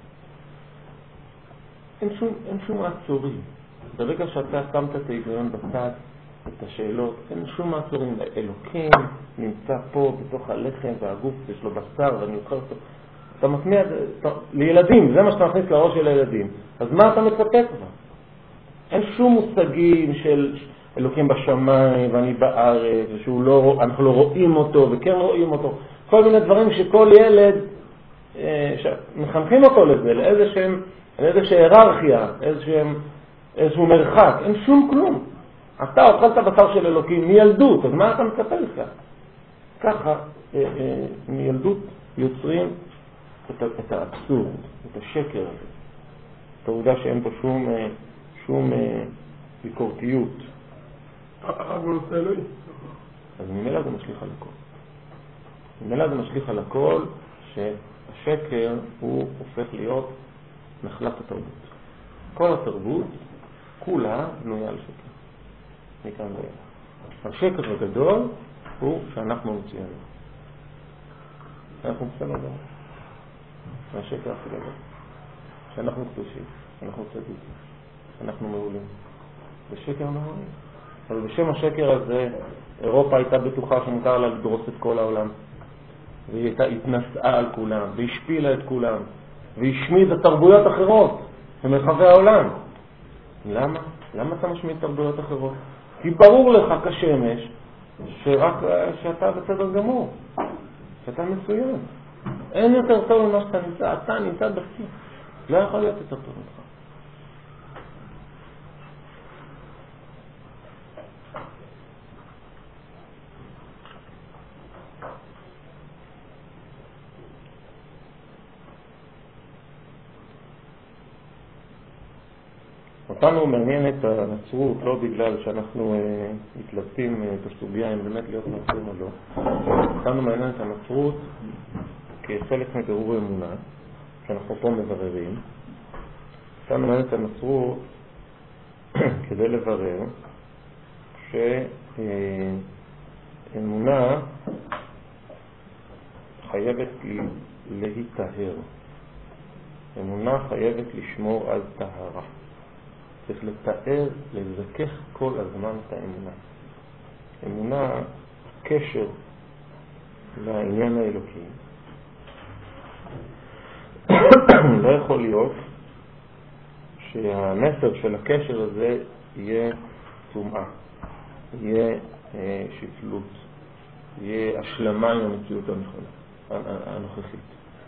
אין שום, אין שום מעצורים. ברגע שאתה שמת את ההיגיון בצד, את השאלות, אין שום מעצורים. אלוקים נמצא פה בתוך הלחם והגוף, יש לו בשר ואני אוכל אותו. אתה משמיע לילדים, זה מה שאתה מכניס לראש של הילדים. אז מה אתה מצפה כבר? אין שום מושגים של אלוקים בשמיים ואני בארץ, שאנחנו לא רואים אותו וכן רואים אותו. כל מיני דברים שכל ילד, מחנכים אותו לזה, לאיזשהם, לאיזושהי היררכיה, איזשהם, איזשהו מרחק. אין שום כלום. אתה אוכלת בשר של אלוקים מילדות, אז מה אתה מצפה לך? ככה, מילדות יוצרים את, את האבסורד, את השקר הזה. את העובדה שאין פה שום, שום ביקורתיות. אבל הוא עושה אלוהי. אז ממילא זה משליך על הכל. ממילא זה משליך על הכל שהשקר הוא הופך להיות נחלת התרבות. כל התרבות כולה בנויה על שקר. מכאן ואילך. השקר הגדול הוא שאנחנו מציעים. אנחנו בסדר דבר. זה השקר הכי גדול. שאנחנו קדושים, שאנחנו צדיקים, שאנחנו מעולים. זה שקר נורא. אבל בשם השקר הזה, אירופה הייתה בטוחה שמותר לה לדרוס את כל העולם. והיא הייתה התנסעה על כולם, והשפילה את כולם, והשמידה תרבויות אחרות במרחבי העולם. למה? למה אתה משמיד תרבויות אחרות? כי ברור לך כשמש שרק שאתה בסדר גמור, שאתה מצוין. אין יותר טוב ממה שאתה נמצא, אתה נמצא בשיא. לא יכול להיות יותר טוב ממך. אותנו מעניינת הנצרות לא בגלל שאנחנו אה, מתלבטים אה, בסוגיה אם באמת להיות נוצרים או לא. אותנו מעניינת הנצרות כחלק מבירור אמונה, שאנחנו פה מבררים. אותנו מעניינת הנצרות כדי לברר שאמונה חייבת להיטהר. אמונה חייבת לשמור על טהרה. צריך לתאר, לזכך כל הזמן את האמונה. אמונה, קשר לעניין האלוקי. לא יכול להיות שהמסר של הקשר הזה יהיה טומאה, יהיה אה, שפלות, יהיה השלמה עם המציאות הנכונה, הנוכחית.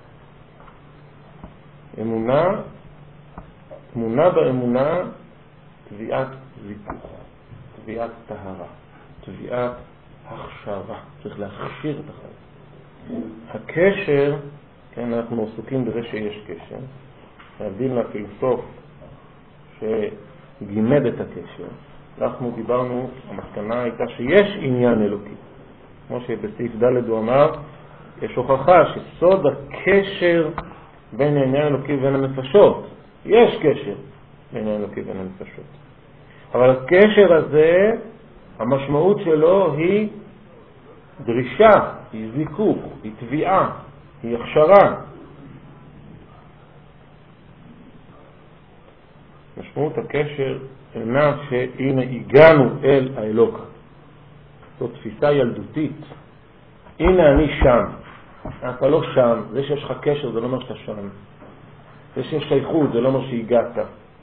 אמונה, אמונה באמונה, תביעת זיכוך, תביעת טהרה, תביעת הכשרה. צריך להכשיר את החיים. הקשר, כן, אנחנו עסוקים בזה שיש קשר. להבדיל מהפילוסוף שגימד את הקשר. אנחנו דיברנו, המסקנה הייתה שיש עניין אלוקי. כמו שבסעיף ד' הוא אמר, יש הוכחה שסוד הקשר בין העניין האלוקי ובין הנפשות. יש קשר בין האלוקי ובין הנפשות. אבל הקשר הזה, המשמעות שלו היא דרישה, היא זיכוך, היא תביעה, היא הכשרה. משמעות הקשר אינה שהנה הגענו אל האלוק. זו תפיסה ילדותית. הנה אני שם. אתה לא שם. זה שיש לך קשר זה לא אומר שאתה שם. זה שיש שייכות זה לא אומר שהגעת.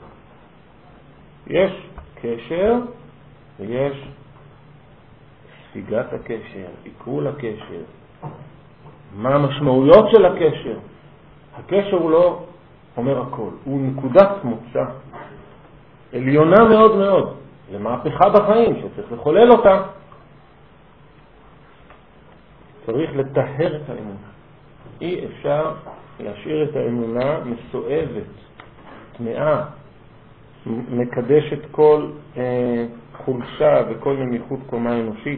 יש קשר ויש ספיגת הקשר, עיכול הקשר, מה המשמעויות של הקשר. הקשר הוא לא אומר הכל, הוא נקודת מוצא עליונה מאוד מאוד, זה מהפכה בחיים שצריך לחולל אותה. צריך לטהר את האמונה. אי אפשר להשאיר את האמונה מסואבת, טמאה, מקדשת כל אה, חולשה וכל נמיכות קומה אנושית.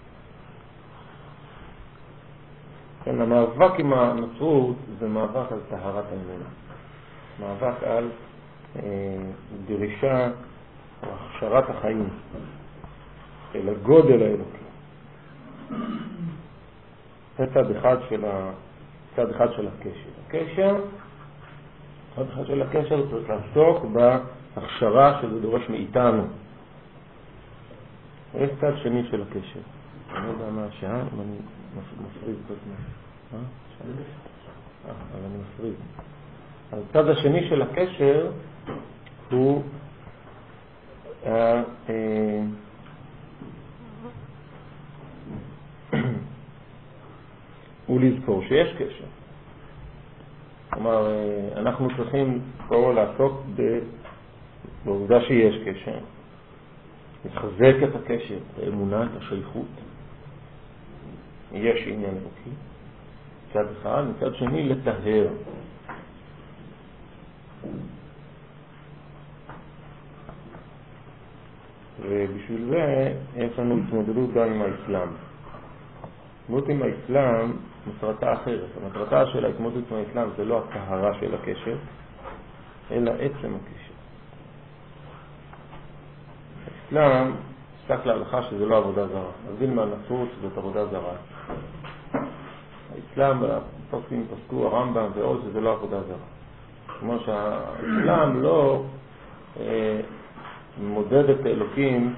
כן, המאבק עם הנצרות זה מאבק על טהרת האמונה. מאבק על אה, דרישה או הכשרת החיים אל הגודל האלוקי. זה צד אחד של ה... צד אחד של הקשר. הקשר, צד אחד של הקשר צריך לעסוק בהכשרה שזה דורש מאיתנו. יש צד שני של הקשר. אני לא יודע מה השעה, אם אני מפריד כל הזמן. אה? שעה? אה, אבל אני מפריד. הצד השני של הקשר הוא אה, אה, הוא לזכור שיש קשר. כלומר, אנחנו צריכים פה לעסוק בעובדה שיש קשר. לחזק את הקשר, את האמונה, את השייכות. יש עניין אלוקי. מצד אחד, מצד שני, לטהר. ובשביל זה יש לנו התמודדות גם עם האסלאם. התמודדות עם האסלאם מטרתה אחרת. המטרתה של ההתמודדות עם האסלאם זה לא הטהרה של הקשר, אלא עצם הקשר. האסלאם עסק להלכה שזה לא עבודה זרה. להבדיל מהנצרות זאת עבודה זרה. האסלאם, הפוסקים פסקו, הרמב"ם ועוד, שזה לא עבודה זרה. כמו שהאסלאם לא אה, מודד את האלוקים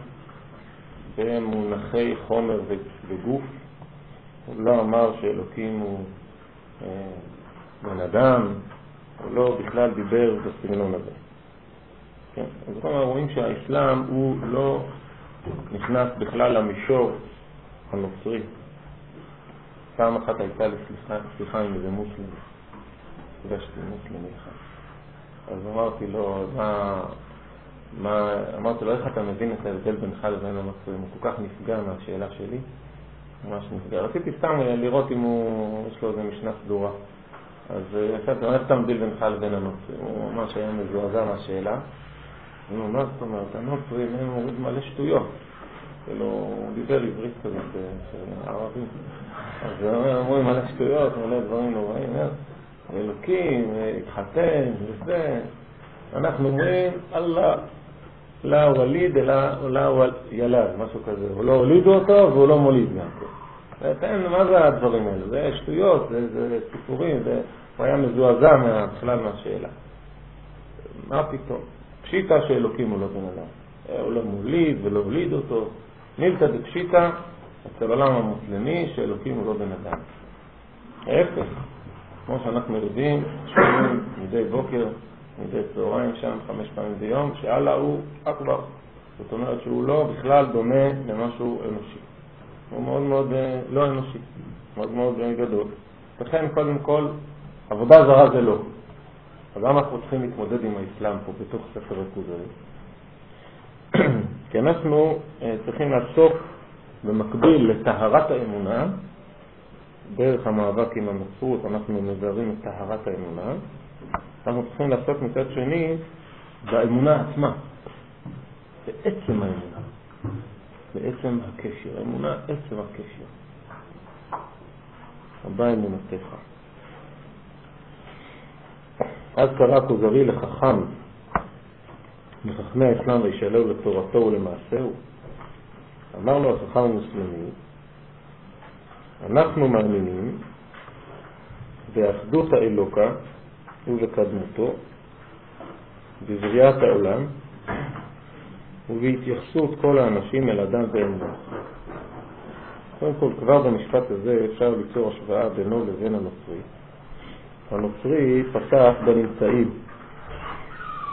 במונחי חומר וגוף. הוא לא אמר שאלוקים הוא אה, בן אדם, הוא לא בכלל דיבר בסגנון הזה. כן? אז זאת אומרת, רואים שהאסלאם הוא לא נכנס בכלל למישור הנוצרי. פעם אחת הייתה לי שיחה עם איזה מוסלמי, פגשתי מוסלמי אחד. אז אמרתי לו, מה, מה, אמרתי לו, איך אתה מבין את ההבדל בינך לבין הנוצרים? הוא כל כך נפגע מהשאלה שלי, ממש נפגע. רציתי סתם לראות אם הוא, יש לו איזה משנה סדורה. אז יצאתי, איך אתה מבדיל בינך לבין הנוצרים? הוא ממש היה מזועזע מהשאלה. הוא אומר, זאת אומרת, הנוצרים הם אומרים מלא שטויות. הוא דיבר עברית כזאת של הערבים. אז הם אומרים מלא שטויות, מלא דברים נוראים. אלוקים, התחתן, וזה. אנחנו אומרים, אללה, לא וליד, אלא ילד, משהו כזה. הוא לא הולידו אותו והוא לא מוליד גם. ואתם, מה זה הדברים האלה? זה שטויות, זה סיפורים, הוא היה מזועזע בכלל מהשאלה. מה פתאום? פשיטה שאלוקים הוא לא בן אדם. הוא לא מוליד ולא הוליד אותו. מילתא דפשיטה, אצל עולם המוסלמי, שאלוקים הוא לא בן אדם. ההפך, כמו שאנחנו יודעים, שומעים מדי בוקר, מדי צהריים שם, חמש פעמים ביום, שאללה הוא אכבר. זאת אומרת שהוא לא בכלל דומה למשהו אנושי. הוא מאוד מאוד לא אנושי, מאוד מאוד גדול. לכן קודם כל, עבודה זרה זה לא. אז למה אנחנו צריכים להתמודד עם האסלאם פה בתוך ספר הכוזרי? כי אנחנו צריכים לעסוק במקביל לטהרת האמונה, דרך המאבק עם הנצרות אנחנו מבארים את טהרת האמונה, אנחנו צריכים לעסוק מצד שני באמונה עצמה, בעצם האמונה, בעצם הקשר, האמונה עצם הקשר. הבא אמונתך. אז קרא הכוזרי לחכם מחכמי האסלאם וישאלהו לתורתו ולמעשהו. אמר לו החכם המוסלמי, אנחנו מאמינים באחדות האלוקה ובקדמותו, בבריאת העולם ובהתייחסות כל האנשים אל אדם ואמונה. קודם כל, כבר במשפט הזה אפשר ליצור השוואה בינו לבין הנוצרי. הנוצרי פתח בנמצאים.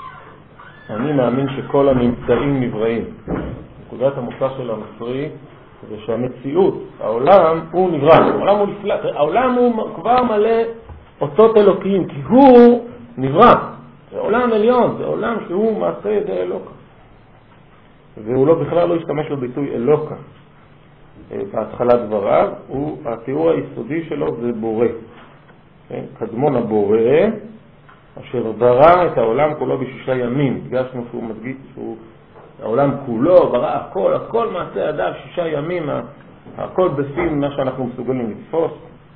אני מאמין שכל הנמצאים נבראים. נקודת המוצא של הנוצרי זה שהמציאות, העולם הוא נברא, העולם הוא נפלא, העולם הוא כבר מלא אותות אלוקיים, כי הוא נברא. זה עולם עליון, זה עולם שהוא מעשה ידי אלוקה. והוא לא, בכלל לא השתמש בביטוי אלוקה. בהתחלת דבריו, הוא, התיאור היסודי שלו זה בורא. כן? קדמון הבורא, אשר ברא את העולם כולו בשישה ימים. הדגשנו שהוא מדגיש שהוא העולם כולו, ברא הכל, הכל מעשה ידיו, שישה ימים, הכל בפים מה שאנחנו מסוגלים לתפוס.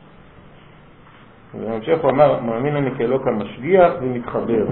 ובהמשך הוא אמר, מאמין אני כאלוקה משגיח ומתחבר.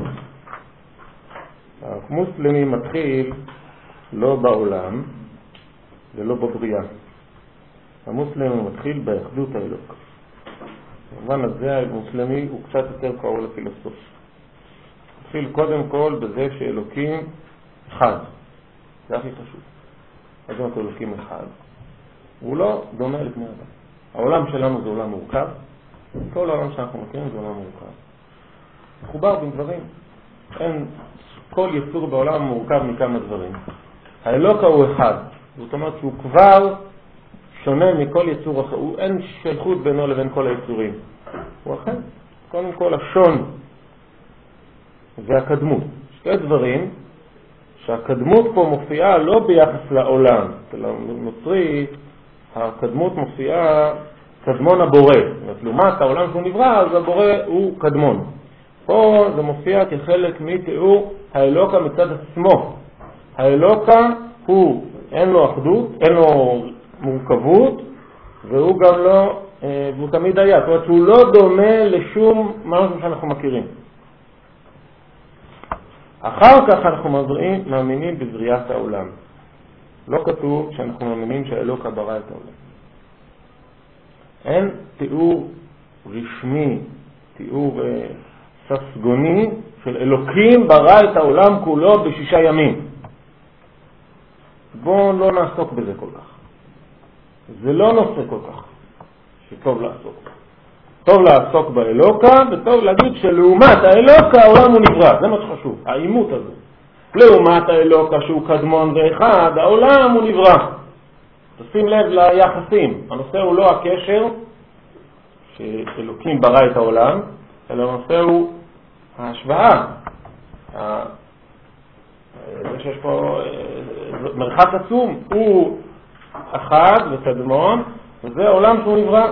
המוסלמי מתחיל לא בעולם ולא בבריאה. המוסלמי מתחיל באחדות האלוקה. במובן הזה המוסלמי הוא קצת יותר קרוב לפילוסוף. מתחיל קודם כל בזה שאלוקים אחד. זה הכי חשוב. אז אנחנו אלוקים אחד. הוא לא דומה לבני אדם. העולם שלנו זה עולם מורכב. כל העולם שאנחנו מכירים זה עולם מורכב. מחובר בין דברים. אין, כל יצור בעולם מורכב מכמה דברים. האלוקה הוא אחד. זאת אומרת שהוא כבר שונה מכל יצור אחר. הוא אין שייכות בינו לבין כל היצורים. הוא אחר. קודם כל השון והקדמות. שתי דברים שהקדמות פה מופיעה לא ביחס לעולם. לנוצרי הקדמות מופיעה קדמון הבורא. לעומת העולם שהוא נברא, אז הבורא הוא קדמון. פה זה מופיע כחלק מתיאור האלוקה מצד עצמו. האלוקה הוא, אין לו אחדות, אין לו מורכבות, והוא גם לא, והוא תמיד היה. זאת אומרת שהוא לא דומה לשום משהו שאנחנו מכירים. אחר כך אנחנו מאמינים בבריאת העולם. לא כתוב שאנחנו מאמינים שהאלוקה ברא את העולם. אין תיאור רשמי, תיאור uh, ססגוני של אלוקים ברא את העולם כולו בשישה ימים. בואו לא נעסוק בזה כל כך. זה לא נושא כל כך שטוב לעסוק. טוב לעסוק באלוקה, וטוב להגיד שלעומת האלוקה העולם הוא נברא. זה מה שחשוב, האימות הזה. לעומת האלוקה שהוא קדמון ואחד, העולם הוא נברא. תשים לב ליחסים. הנושא הוא לא הקשר שאלוקים ברא את העולם, אלא הנושא הוא ההשוואה. זה שיש פה מרחק עצום. הוא אחד וקדמון, וזה העולם שהוא נברא.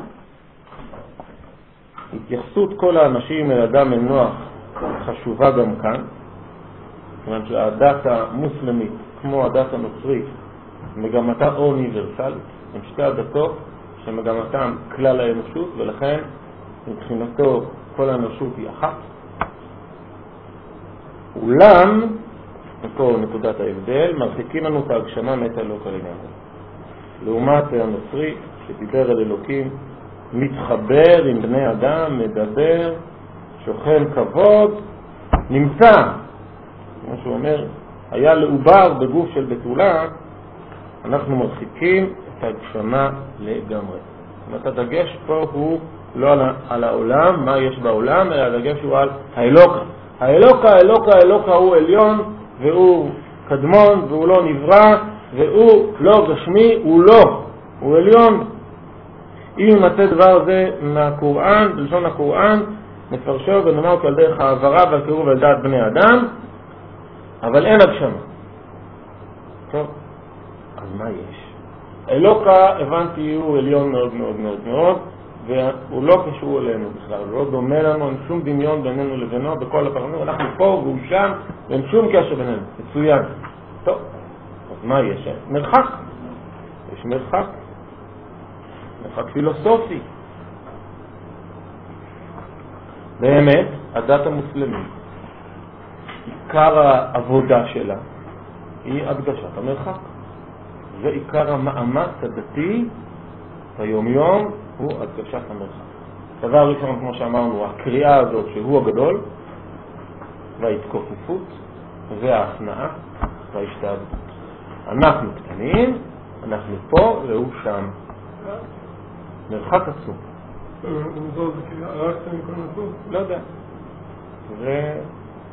התייחסות כל האנשים אל אדם אל נוח חשובה גם כאן. כיוון שהדת המוסלמית, כמו הדת הנוצרית, מגמתה אוניברסלית. הם שתי הדתות שמגמתם כלל האנושות, ולכן מבחינתו כל האנושות היא אחת. אולם, ופה נקודת ההבדל, מרחיקים לנו את ההגשמה מאת האלוקה לגמרי. לעומת הנוצרי שדיבר על אלוקים, מתחבר עם בני אדם, מדבר, שוכן כבוד, נמצא. כמו שהוא אומר, היה לעובר בגוף של בתולה, אנחנו מרחיקים את ההגשמה לגמרי. זאת אומרת, הדגש פה הוא לא על, על העולם, מה יש בעולם, אלא הדגש הוא על האלוקה. האלוקה, האלוקה, האלוקה הוא עליון, והוא קדמון, והוא לא נברא, והוא לא גשמי, הוא לא, הוא עליון. אם ימצא דבר זה מהקוראן, בלשון הקוראן, נפרשו ונאמר כעל דרך העברה והקירוב על דעת בני אדם, אבל אין הגשמה. טוב, אז מה יש? אלוקה, הבנתי, הוא עליון מאוד מאוד מאוד מאוד, והוא לא קשור אלינו בכלל, הוא לא דומה לנו, אין שום דמיון בינינו לבינו, בכל הפרמטרים, אנחנו פה והוא שם, ואין שום קשר בינינו, מצוין. טוב, אז מה יש? מרחק. יש מרחק. מרחק פילוסופי. באמת, הדת המוסלמית, עיקר העבודה שלה היא הקדשת המרחק. ועיקר המאמץ הדתי ביום-יום הוא הקדשת המרחק. דבר ראשון, כמו שאמרנו, הקריאה הזאת שהוא הגדול, וההתכופפות, וההכנעה, וההשתעבדות. אנחנו קטנים, אנחנו פה והוא שם. מרחק עצום. זאת רק מכל נתון? לא יודע. זה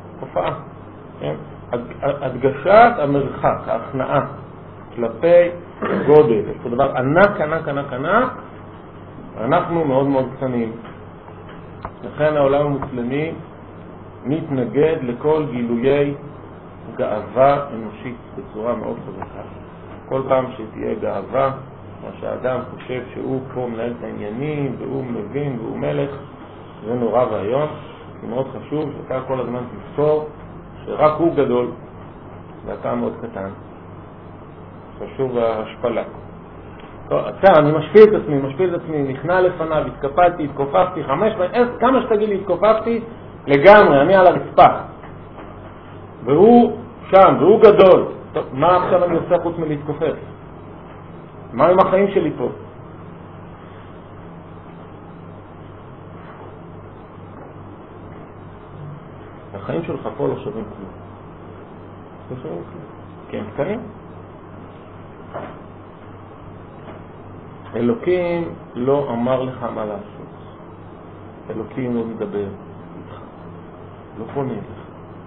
הופעה. הדגשת המרחק, ההכנעה, כלפי גודל, יש פה דבר ענק, ענק, ענק, ענק, אנחנו מאוד מאוד קטנים. לכן העולם המוסלמי מתנגד לכל גילויי גאווה אנושית בצורה מאוד חזקה. כל פעם שתהיה גאווה, מה שהאדם חושב שהוא פה מנהל את העניינים והוא מבין והוא מלך, זה נורא והיום. זה מאוד חשוב שאתה כל הזמן תזכור שרק הוא גדול ואתה מאוד קטן. חשוב ההשפלה. אתה, אני משפיל את עצמי, משפיל את עצמי, נכנע לפניו, התקפלתי, התכופפתי, חמש, עשר, כמה שתגיד לי התכופפתי, לגמרי, אני על הרצפה. והוא שם, והוא גדול. טוב, מה עכשיו אני עושה חוץ מלהתכופף? מה עם החיים שלי פה? החיים שלך פה לא שווים כלום. לא שווים כלום. כי הם קטנים. אלוקים לא אמר לך מה לעשות. אלוקים לא מדבר איתך. לא פונה לך.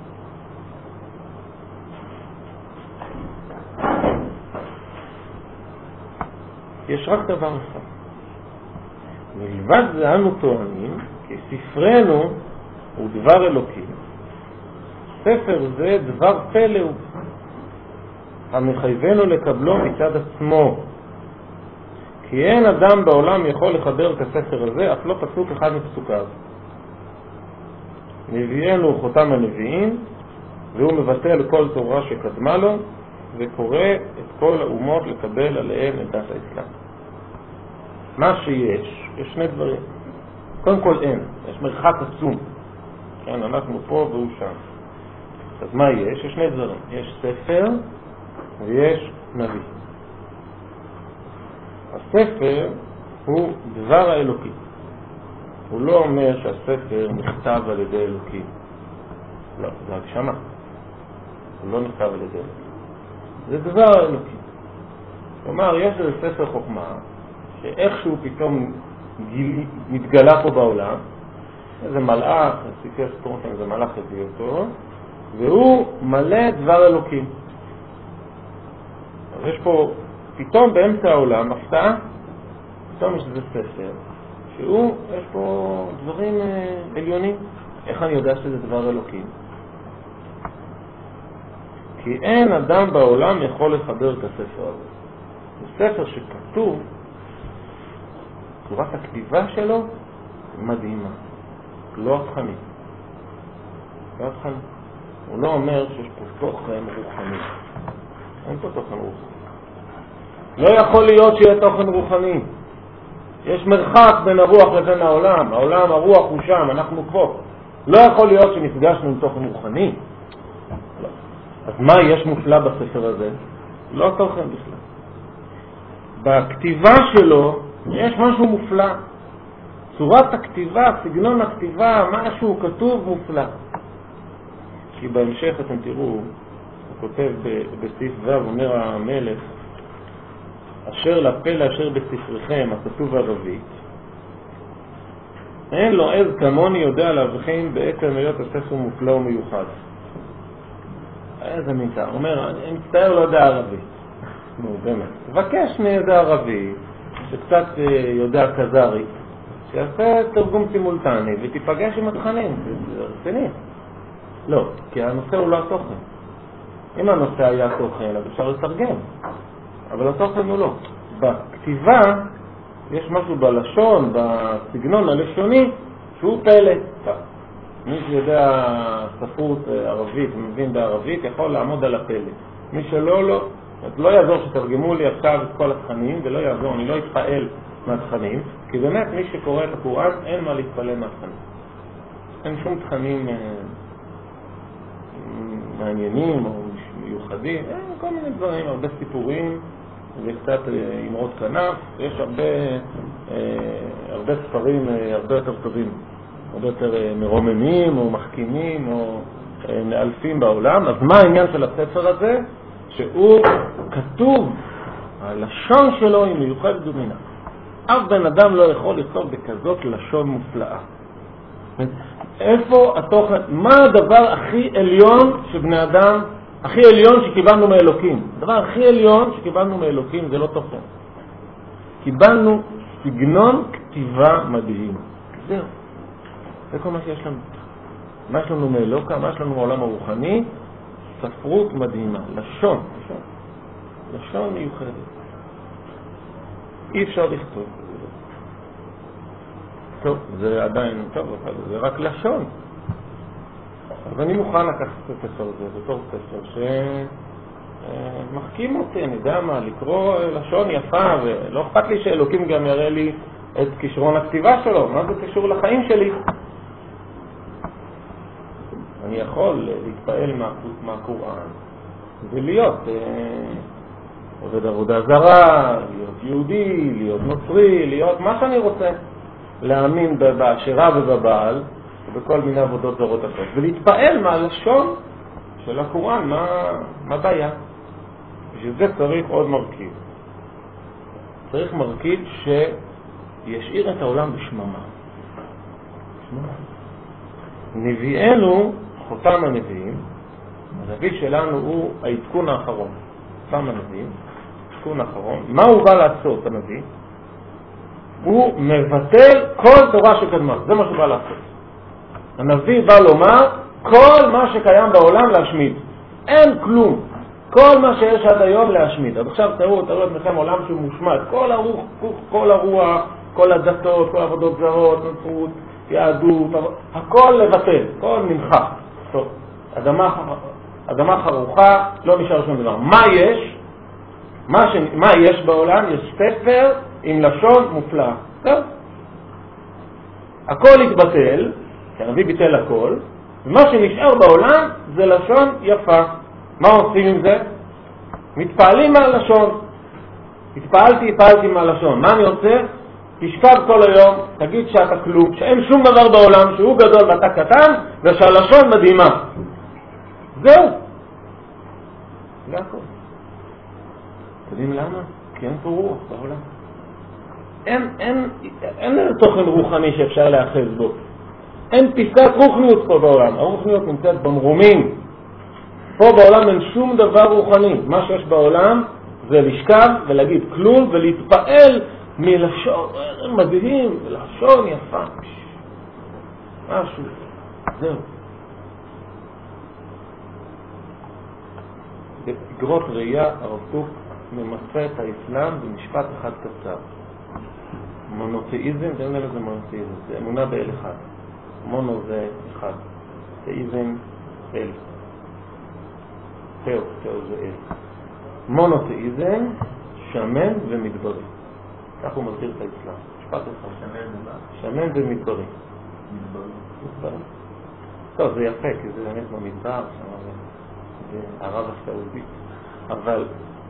יש רק דבר אחד. מלבד זה אנו טוענים, כי ספרנו הוא דבר אלוקים. ספר זה דבר פלא הוא. המחייבנו לקבלו מצד עצמו. כי אין אדם בעולם יכול לחבר את הספר הזה, אף לא פסוק אחד מפסוקיו. נביאנו חותם הנביאים, והוא מבטל כל תורה שקדמה לו, וקורא את כל האומות לקבל עליהם את דת האסלאם. מה שיש, יש שני דברים. קודם כל אין, יש מרחק עצום. כן, אנחנו פה והוא שם. אז מה יש? יש שני דברים. יש ספר ויש נביא. הספר הוא דבר האלוקי. הוא לא אומר שהספר נכתב על ידי אלוקים. לא, זה הגשמה. הוא לא נכתב על ידי אלוקים. זה דבר האלוקי. כלומר, יש איזה ספר חוכמה שאיכשהו פתאום גיל, מתגלה פה בעולם. איזה מלאך, סיפר סטורפן, איזה מלאך הביא אותו, והוא מלא דבר אלוקים. אז יש פה פתאום באמצע העולם, הפתעה, פתאום יש איזה ספר, שהוא, יש פה דברים עליונים. איך אני יודע שזה דבר אלוקים? כי אין אדם בעולם יכול לחבר את הספר הזה. זה ספר שכתוב, צורת הכתיבה שלו מדהימה. לא התכנים. לא התכנים. הוא לא אומר שיש פה תוכן רוחני. אין פה תוכן רוחני. לא יכול להיות שיהיה תוכן רוחני. יש מרחק בין הרוח לבין העולם. העולם, הרוח הוא שם, אנחנו פה. לא יכול להיות שנפגשנו עם תוכן רוחני. לא. אז מה יש מופלא בספר הזה? לא תוכן בכלל. בכתיבה שלו יש משהו מופלא. צורת הכתיבה, סגנון הכתיבה, משהו כתוב מופלא. כי בהמשך אתם תראו, הוא כותב בסעיף ו', אומר המלך, אשר לפלא אשר בספריכם, הכתוב ערבית, אין לו עז כמוני יודע להבחין בעצם היות הספר מופלא ומיוחד. איזה מיטה, הוא אומר, אני מצטער לא יודע ערבית. נו, באמת. תבקש מיודע ערבי, שקצת יודע קזרי, שיעשה תרגום סימולטני ותיפגש עם התכנים, זה רציני. לא, כי הנושא הוא לא התוכן. אם הנושא היה תוכן, אז אפשר לתרגם, אבל התוכן הוא לא. בכתיבה יש משהו בלשון, בסגנון הלשוני, שהוא פלא. מי שיודע ספרות ערבית ומבין בערבית יכול לעמוד על הפלא. מי שלא, לא. אז לא יעזור שתרגמו לי עכשיו את כל התכנים, ולא יעזור, אני לא אתפעל מהתכנים, כי באמת מי שקורא את הקוראן אין מה להתפעל מהתכנים. אין שום תכנים מעניינים או מיוחדים, אין כל מיני דברים, הרבה סיפורים וקצת אמרות כנף. יש הרבה, הרבה ספרים הרבה יותר טובים, הרבה יותר מרוממים או מחכימים או נאלפים בעולם. אז מה העניין של הספר הזה? שהוא כתוב, הלשון שלו היא מיוחדת ומינה. אף בן אדם לא יכול לכתוב בכזאת לשון מופלאה. איפה התוכן, מה הדבר הכי עליון שבני אדם הכי עליון שקיבלנו מאלוקים. הדבר הכי עליון שקיבלנו מאלוקים זה לא תוכן. קיבלנו סגנון כתיבה מדהים. זהו. זה כל מה שיש לנו. מה יש לנו מאלוקה, מה יש לנו מעולם הרוחני? ספרות מדהימה. לשון. לשון, לשון מיוחדת. אי אפשר לכתוב. טוב, זה עדיין, טוב, אבל זה רק לשון. אז אני מוכן לקחת את הספר הזה, בתור ספר שמחכים אותי, אני יודע מה, לקרוא לשון יפה, ולא אכפת לי שאלוקים גם יראה לי את כישרון הכתיבה שלו, מה זה קשור לחיים שלי? אני יכול להתפעל מהקוראן, ולהיות עובד עבודה זרה, להיות יהודי, להיות נוצרי, להיות מה שאני רוצה, להאמין באשרה ובבעל, ובכל מיני עבודות זרות אחרות, ולהתפעל מהלשון של הקוראן, מה, מה בעיה? בשביל זה צריך עוד מרכיב. צריך מרכיב שישאיר את העולם בשממה. שממה. נביאנו, חותם הנביאים, הנביא שלנו הוא העדכון האחרון. חותם הנביאים, העדכון האחרון. מה הוא בא לעשות, הנביא? הוא מבטל כל תורה שקדמה. זה מה שהוא בא לעשות. הנביא בא לומר, כל מה שקיים בעולם להשמיד. אין כלום. כל מה שיש עד היום להשמיד. אז עכשיו תראו, תראו את מכם עולם שהוא מושמד. כל הרוח, כל הרוח, כל הדתות, כל עבודות זרות, נצרות, יהדות, הכל לבטל, הכל נמחק. טוב, אדמה, אדמה חרוכה, לא נשאר שום דבר. מה יש? מה, ש... מה יש בעולם? יש ספר עם לשון מופלא. טוב. הכל התבטל, כי הנביא ביטל הכל, ומה שנשאר בעולם זה לשון יפה. מה עושים עם זה? מתפעלים מהלשון. התפעלתי, התפעלתי מהלשון. מה אני עושה? תשכב כל היום, תגיד שאתה כלום, שאין שום דבר בעולם, שהוא גדול ואתה קטן, ושהלשון מדהימה. זהו. זה הכל. יודעים למה? כי אין פה רוח בעולם. אין, אין, אין, אין תוכן רוחני שאפשר להאחז בו. אין פיסת רוחניות פה בעולם. הרוחניות נמצאת במרומים. פה בעולם אין שום דבר רוחני. מה שיש בעולם זה לשכב ולהגיד כלום ולהתפעל מלשון מדהים, לשון יפה. משהו. זהו. בגרות ראייה הרב קוק ממצא את האסלאם במשפט אחד קצר. מונותאיזם, זה אומר לזה מונותאיזם, זה אמונה באל אחד. מונו זה אחד, תאיזם אל. תאו, תאו זה אל. מונותאיזם, שמן ומדברי. כך הוא מזכיר את האסלאם. משפט אחד. שמן ומה? שמן ומדברי. מדברי. מדברי. טוב, זה יפה, כי זה באמת במדבר, זה ערב הסעודית. אבל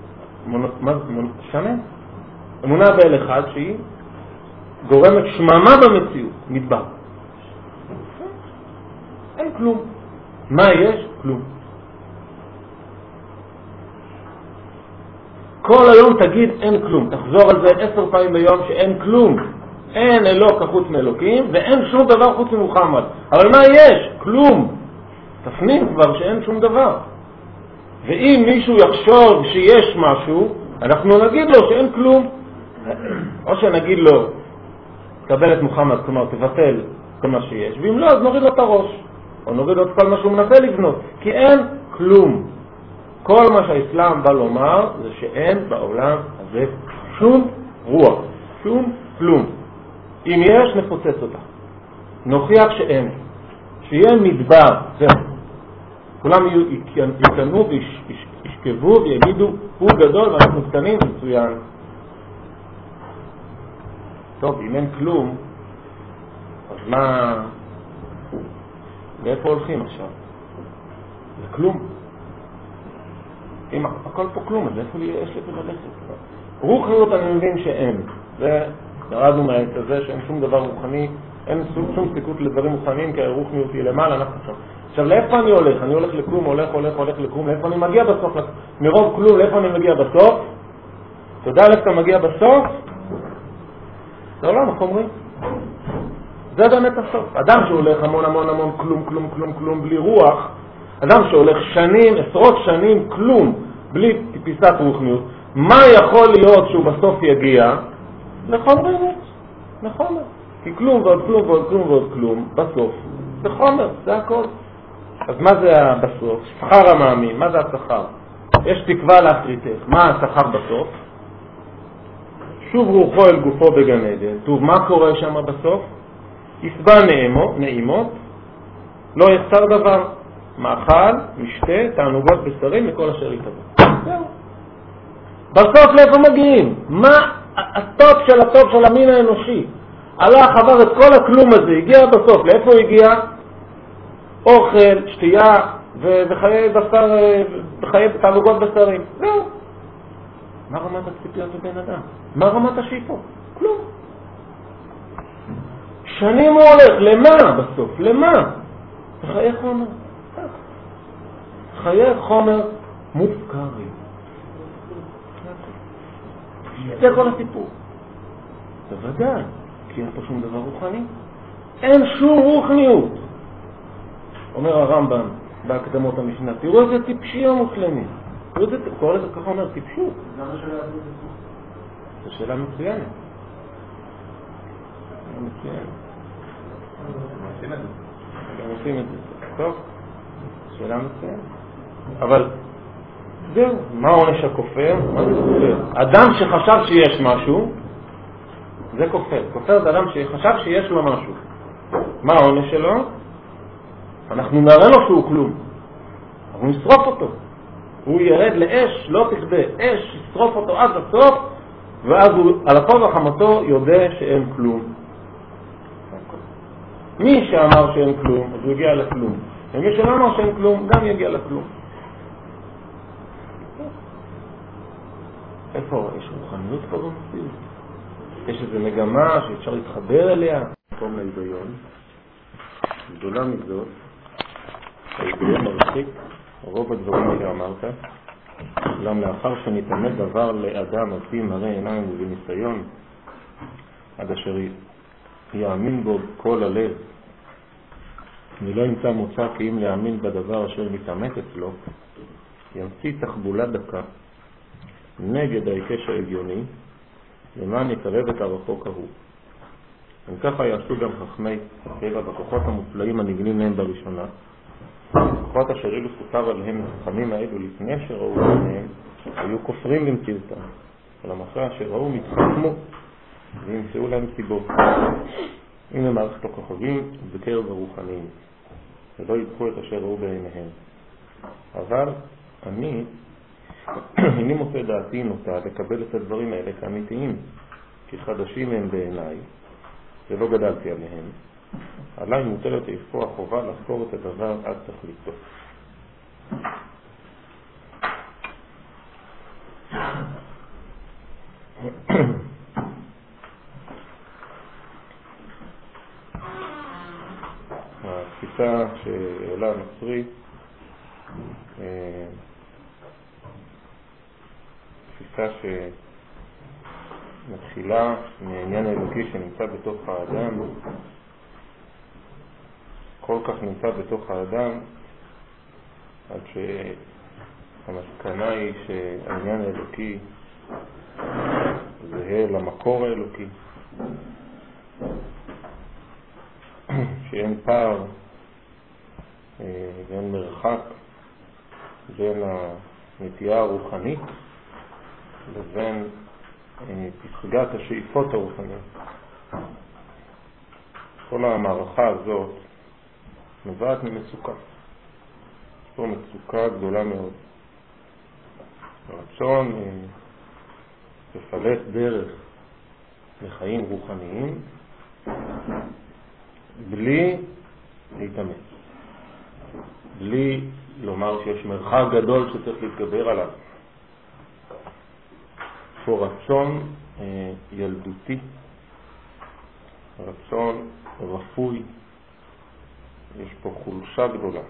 שמן, אמונה באל אחד שהיא גורמת שממה במציאות, מדבר. אין כלום. מה יש? כלום. כל היום תגיד אין כלום. תחזור על זה עשר פעמים ביום שאין כלום. אין אלוק חוץ מאלוקים ואין שום דבר חוץ ממוחמד. אבל מה יש? כלום. תפנים כבר שאין שום דבר. ואם מישהו יחשוב שיש משהו, אנחנו נגיד לו שאין כלום. או שנגיד לו, תקבל את מוחמד, כלומר תבטל כל מה שיש, ואם לא, אז נוריד לו את הראש. או נוריד לו את כל מה שהוא מנסה לבנות. כי אין כלום. כל מה שהאסלאם בא לומר זה שאין בעולם הזה שום רוח, שום כלום. אם יש, נפוצץ אותה. נוכיח שאין. שיהיה מדבר, זהו. כולם יקנו וישכבו ויגידו, הוא גדול ואנחנו קטנים ומצוין. טוב, אם אין כלום, אז מה... ואיפה הולכים עכשיו? זה כלום. אם הכל פה כלום, אז איפה יש לי ללכת? רוחניות אני מבין שאין. זה ירדנו מהעת הזה שאין שום דבר רוחני, אין שום, שום סיכות לדברים רוחניים, כי הרוחניות היא למעלה, אנחנו עכשיו. עכשיו, לאיפה אני הולך? אני הולך לכלום, הולך, הולך, הולך לכלום. לאיפה אני מגיע בסוף? מרוב כלום, לאיפה אני מגיע בסוף? אתה יודע לאיפה אתה מגיע בסוף? זה לא מקום רי. זה באמת הסוף. אדם שהולך המון המון המון כלום, כלום, כלום, כלום, בלי רוח, אדם שהולך שנים, עשרות שנים, כלום, בלי פיסת רוחניות, מה יכול להיות שהוא בסוף יגיע? לחומרנות, לחומר. כי כלום ועוד כלום ועוד כלום ועוד כלום, בסוף, זה חומר, זה הכל. אז מה זה בסוף? שכר המאמין, מה זה השכר? יש תקווה לאחריתך, מה השכר בסוף? שוב רוחו אל גופו בגן עדן. טוב, מה קורה שם בסוף? יסבע נעימות, נעימות, לא יחסר דבר. מאכל, משתה, תענוגות בשרים, מכל אשר יתבוא. זהו. בסוף לאיפה מגיעים? מה הטופ של הטופ של המין האנושי? הלך, עבר את כל הכלום הזה, הגיע בסוף. לאיפה הוא הגיע? אוכל, שתייה וחיי בשר, וחיי תענוגות בשרים. זהו. מה רמת הציפיות לבן אדם? מה רמת השאיפות? כלום. שנים הוא הולך, למה בסוף? למה? חיי חומר. חיי חומר מופקרים. זה כל הסיפור. בוודאי, כי אין פה שום דבר רוחני. אין שום רוחניות. אומר הרמב"ם בהקדמות המשנה, תראו איזה טיפשי המוסלמי. תראו איזה, כל איזה ככה אומר טיפשות. זו שאלה מצוינת. שאלה מצוינת. הם עושים את זה. טוב, שאלה מצוינת. אבל זהו, מה עונש הכופר? מה זה כופר? אדם שחשב שיש משהו, זה כופר. כופר זה אדם שחשב שיש לו משהו. מה העונש שלו? אנחנו נראה לו שהוא כלום. אנחנו נשרוף אותו. הוא ירד לאש, לא תכבה. אש, ישרוף אותו עד הסוף, ואז הוא, על אפו וחמתו, יודע שאין כלום. מי שאמר שאין כלום, אז הוא יגיע לכלום. ומי שלא אמר שאין כלום, גם יגיע לכלום. איפה? יש רוחניות פה במציאות? יש איזו מגמה שאפשר להתחבר אליה? מקום להיגיון. גדולה מזאת, ההיגיון מרחיק רוב הדברים שאמרת, אולם לאחר שנתאמת דבר לאדם על פי מראה עיניים ובניסיון, עד אשר יאמין בו כל הלב, ולא ימצא מוצא כי אם להאמין בדבר אשר מתאמת אצלו, ימציא תחבולה דקה נגד ההיקש ההגיוני, למען יקרב את הרחוק ההוא. אם ככה יעשו גם חכמי טבע בכוחות המופלאים הנגלים להם בראשונה. הכוחות אשר אילו סופר עליהם החכמים האלו לפני שראו ביניהם, היו כופרים במציאותם. אולם אחרי אשר ראו מתחכמו וימצאו להם סיבות. הנה מערכת הכוכבים בקרב הרוחניים, ולא ידחו את אשר ראו בעיניהם. אבל אני, איני מוצא דעתי נוטה לקבל את הדברים האלה כאמיתיים, כי חדשים הם בעיניי, ולא גדלתי עליהם. עליי מוטלת איפה החובה לחקור את הדבר עד תכליתו. התפיסה שהעלה הנוצרי, תפיסה שמתחילה מעניין האלוקי שנמצא בתוך האדם, כל כך נמצא בתוך האדם, עד שהמסקנה היא שהעניין האלוקי זהה למקור האלוקי, שאין פער ואין מרחק בין הנטייה הרוחנית לבין פסגת השאיפות הרוחניות. כל המערכה הזאת נובעת ממצוקה. יש פה מצוקה גדולה מאוד. הרצון לפלט דרך לחיים רוחניים בלי להתאמץ. בלי לומר שיש מרחק גדול שצריך להתגבר עליו. יש פה רצון אה, ילדותי, רצון רפוי, יש פה חולשה גדולה.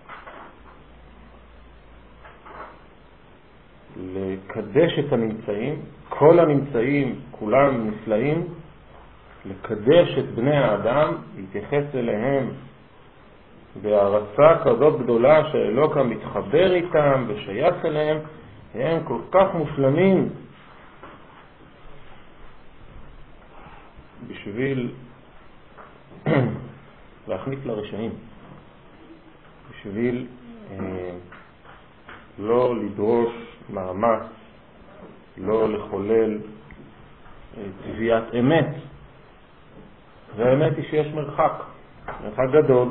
לקדש את הנמצאים, כל הנמצאים, כולם נפלאים, לקדש את בני האדם, להתייחס אליהם בהערצה כזאת גדולה שאלוקה מתחבר איתם ושייך אליהם, הם כל כך מושלמים בשביל להכניס לרשעים, בשביל אה, לא לדרוש מאמץ, לא לחולל אה, תביעת אמת. והאמת היא שיש מרחק, מרחק גדול.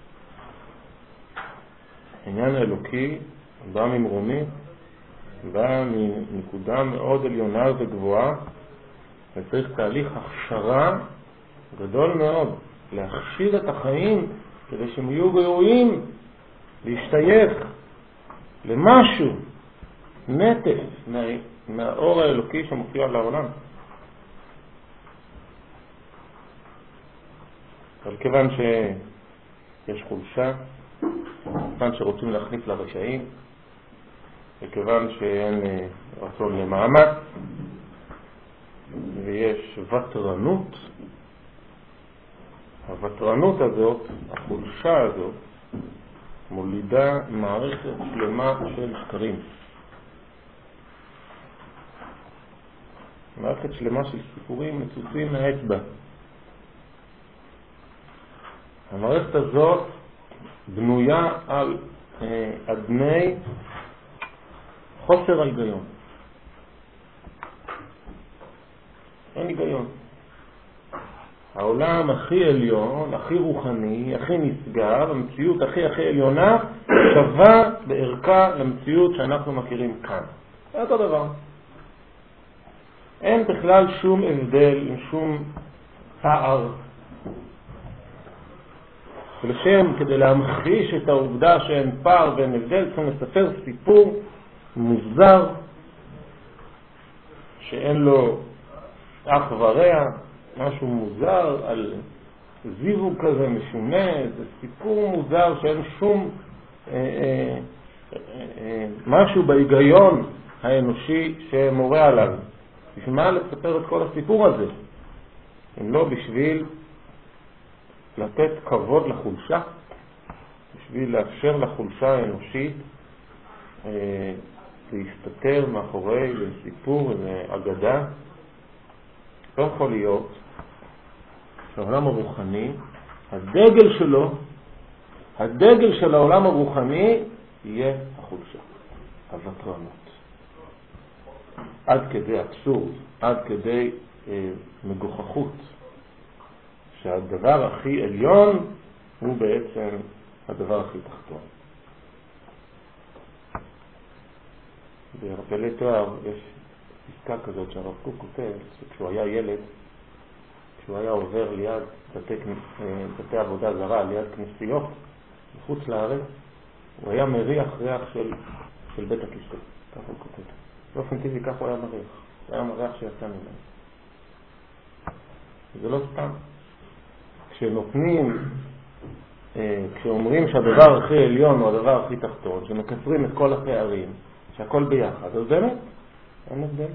עניין האלוקי בא ממרומי, בא מנקודה מאוד עליונה וגבוהה, וצריך תהליך הכשרה גדול מאוד, להכשיר את החיים כדי שהם יהיו ראויים להשתייך למשהו, נטף מה, מהאור האלוקי שמופיע לעולם. אבל כיוון שיש חולשה, כיוון שרוצים להכניס לרשעים, וכיוון שאין רצון למאמץ, ויש וטרנות, הוטרנות הזאת, החולשה הזאת, מולידה מערכת שלמה של שקרים. מערכת שלמה של סיפורים מצוצים מהאצבע. המערכת הזאת בנויה על אה, אדני חוסר היגיון. אין היגיון. העולם הכי עליון, הכי רוחני, הכי נשגב, המציאות הכי הכי עליונה, שווה בערכה למציאות שאנחנו מכירים כאן. זה אותו דבר. אין בכלל שום הבדל, שום פער. ולשם, כדי להמחיש את העובדה שאין פער ואין הבדל, צריכים לספר סיפור מוזר, שאין לו אח ורע, משהו מוזר על זיווג כזה משונה, זה סיפור מוזר שאין שום אה, אה, אה, אה, משהו בהיגיון האנושי שמורה עליו. בשביל מה לספר את כל הסיפור הזה? אם לא בשביל לתת כבוד לחולשה, בשביל לאפשר לחולשה האנושית אה, להסתתר מאחורי סיפור ואגדה. לא יכול להיות שהעולם הרוחני, הדגל שלו, הדגל של העולם הרוחני יהיה החולשה, הוטרנות. עד כדי אבסורד, עד כדי אה, מגוחכות, שהדבר הכי עליון הוא בעצם הדבר הכי תחתון. בהרפלי תואר יש פסקה כזאת שהרב קוק כותב, שכשהוא היה ילד, כשהוא היה עובר ליד בתי, בתי עבודה זרה, ליד כנסיות, מחוץ לארץ, הוא היה מריח ריח של, של בית הכיסא. ככה הוא כותב. באופן טבעי כך הוא היה מריח. הוא היה מריח שיצא ממנו. זה לא סתם. כשנותנים, כשאומרים שהדבר הכי עליון הוא הדבר הכי תחתון, שמקצרים את כל הפערים, שהכל ביחד, אז באמת, אין הבדל.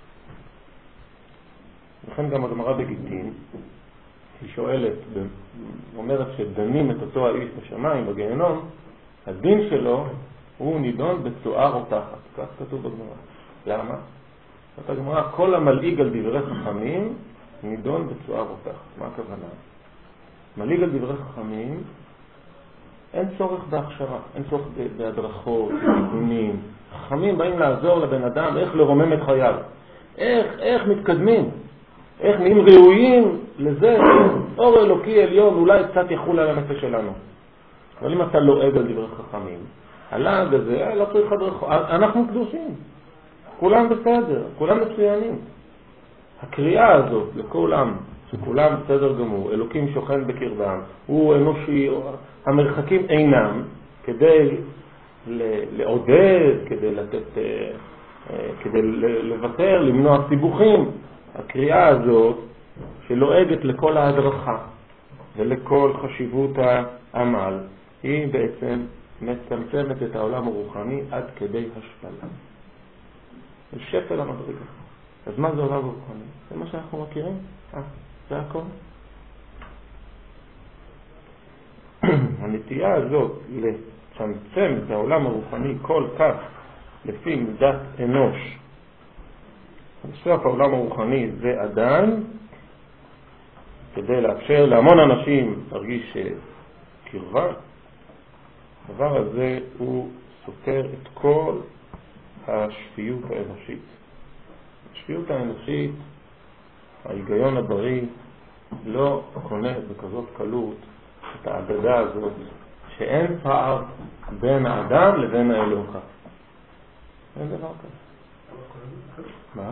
לכן גם הגמרא בגיטין, היא שואלת, אומרת שדנים את אותו האיש בשמיים, בגיהנום, הדין שלו הוא נידון בצואה רותחת. כך כתוב בגמרא. למה? זאת הגמרא, כל המלעיג על דברי חכמים נידון בצואה רותחת. מה הכוונה? מלעיג על דברי חכמים, אין צורך בהכשרה, אין צורך בהדרכות, בדיונים. חכמים באים לעזור לבן אדם איך לרומם את חייו. איך, איך מתקדמים, איך נהיים ראויים לזה, אור אלוקי עליון אולי קצת יחול על הנפש שלנו. אבל אם אתה לועג על דברי חכמים, הלעג הזה, לא צריך הדרכות, אנחנו קדושים, כולם בסדר, כולם מצוינים. הקריאה הזאת לכולם, שכולם בסדר גמור, אלוקים שוכן בקרבם, הוא אנושי, המרחקים אינם, כדי לעודד, כדי לתת, כדי לוותר, למנוע סיבוכים. הקריאה הזאת שלועגת לכל ההדרכה ולכל חשיבות העמל, היא בעצם מצמצמת את העולם הרוחני עד כדי השפלה. זה שפל המדרגה. אז מה זה עולם רוחני? זה מה שאנחנו מכירים? אה, זה הכל. הנטייה הזאת לצמצם את העולם הרוחני כל כך לפי מידת אנוש, בסוף העולם הרוחני זה אדם, כדי לאפשר להמון אנשים להרגיש קרבה, הדבר הזה הוא סותר את כל השפיות האנושית. השפיות האנושית, ההיגיון הבריא, לא קונה בכזאת קלות את האגדה הזאת שאין פער בין האדם לבין האלוקה. אין דבר כזה. מה?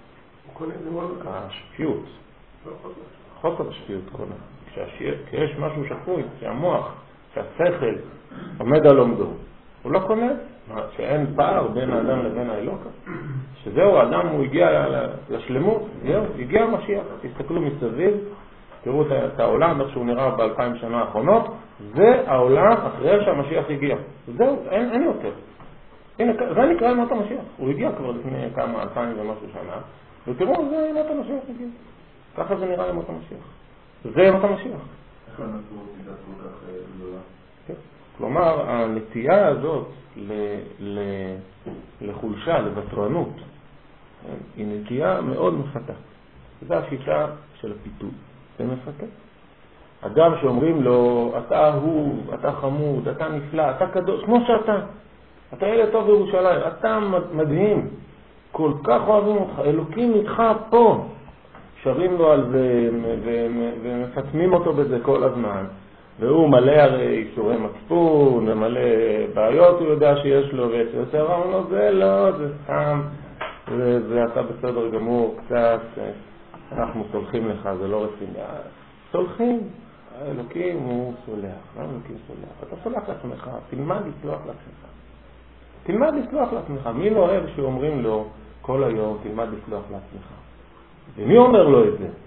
השפיות. חוסר השפיות קונה. כשיש משהו שפוי, שהמוח, שהשכל עומד על עומדו, הוא לא קונה שאין פער בין האדם לבין האלוקה. שזהו, האדם הוא הגיע לשלמות, זהו, הגיע המשיח. תסתכלו מסביב, תראו את העולם, איך שהוא נראה באלפיים שנה האחרונות, זה העולם אחרי שהמשיח הגיע. זהו, אין, אין יותר. הנה, זה נקרא ימות המשיח. הוא הגיע כבר לפני כמה, אלפיים ומשהו שנה, ותראו, זה ימות המשיח הגיע. ככה זה נראה ימות המשיח. זה ימות המשיח. איך הנצרות ידעת כל כך גדולה? כן. כלומר, הנטייה הזאת ל, ל, לחולשה, לבטרנות, היא נטייה מאוד מפתה. זו השיטה של הפיתוי. זה מפתה. אדם שאומרים לו, אתה הוא, אתה חמוד, אתה נפלא, אתה קדוש, כמו שאתה. אתה ילד טוב בירושלים, אתה מדהים. כל כך אוהבים אותך, אלוקים איתך פה. שרים לו על זה ומפתמים אותו בזה כל הזמן. והוא מלא הרי אישורי מצפון, ומלא בעיות הוא יודע שיש לו, ויש יותר אמרו לו, זה לא, זה סתם, ואתה בסדר גמור, קצת, אנחנו סולחים לך, זה לא רציני. סולחים, האלוקים הוא סולח, האלוקים סולח. אתה סולח לעצמך, תלמד לסלוח לעצמך. תלמד לסלוח לעצמך. מי לא אוהב שאומרים לו כל היום, תלמד לסלוח לעצמך? ומי אומר לו את זה?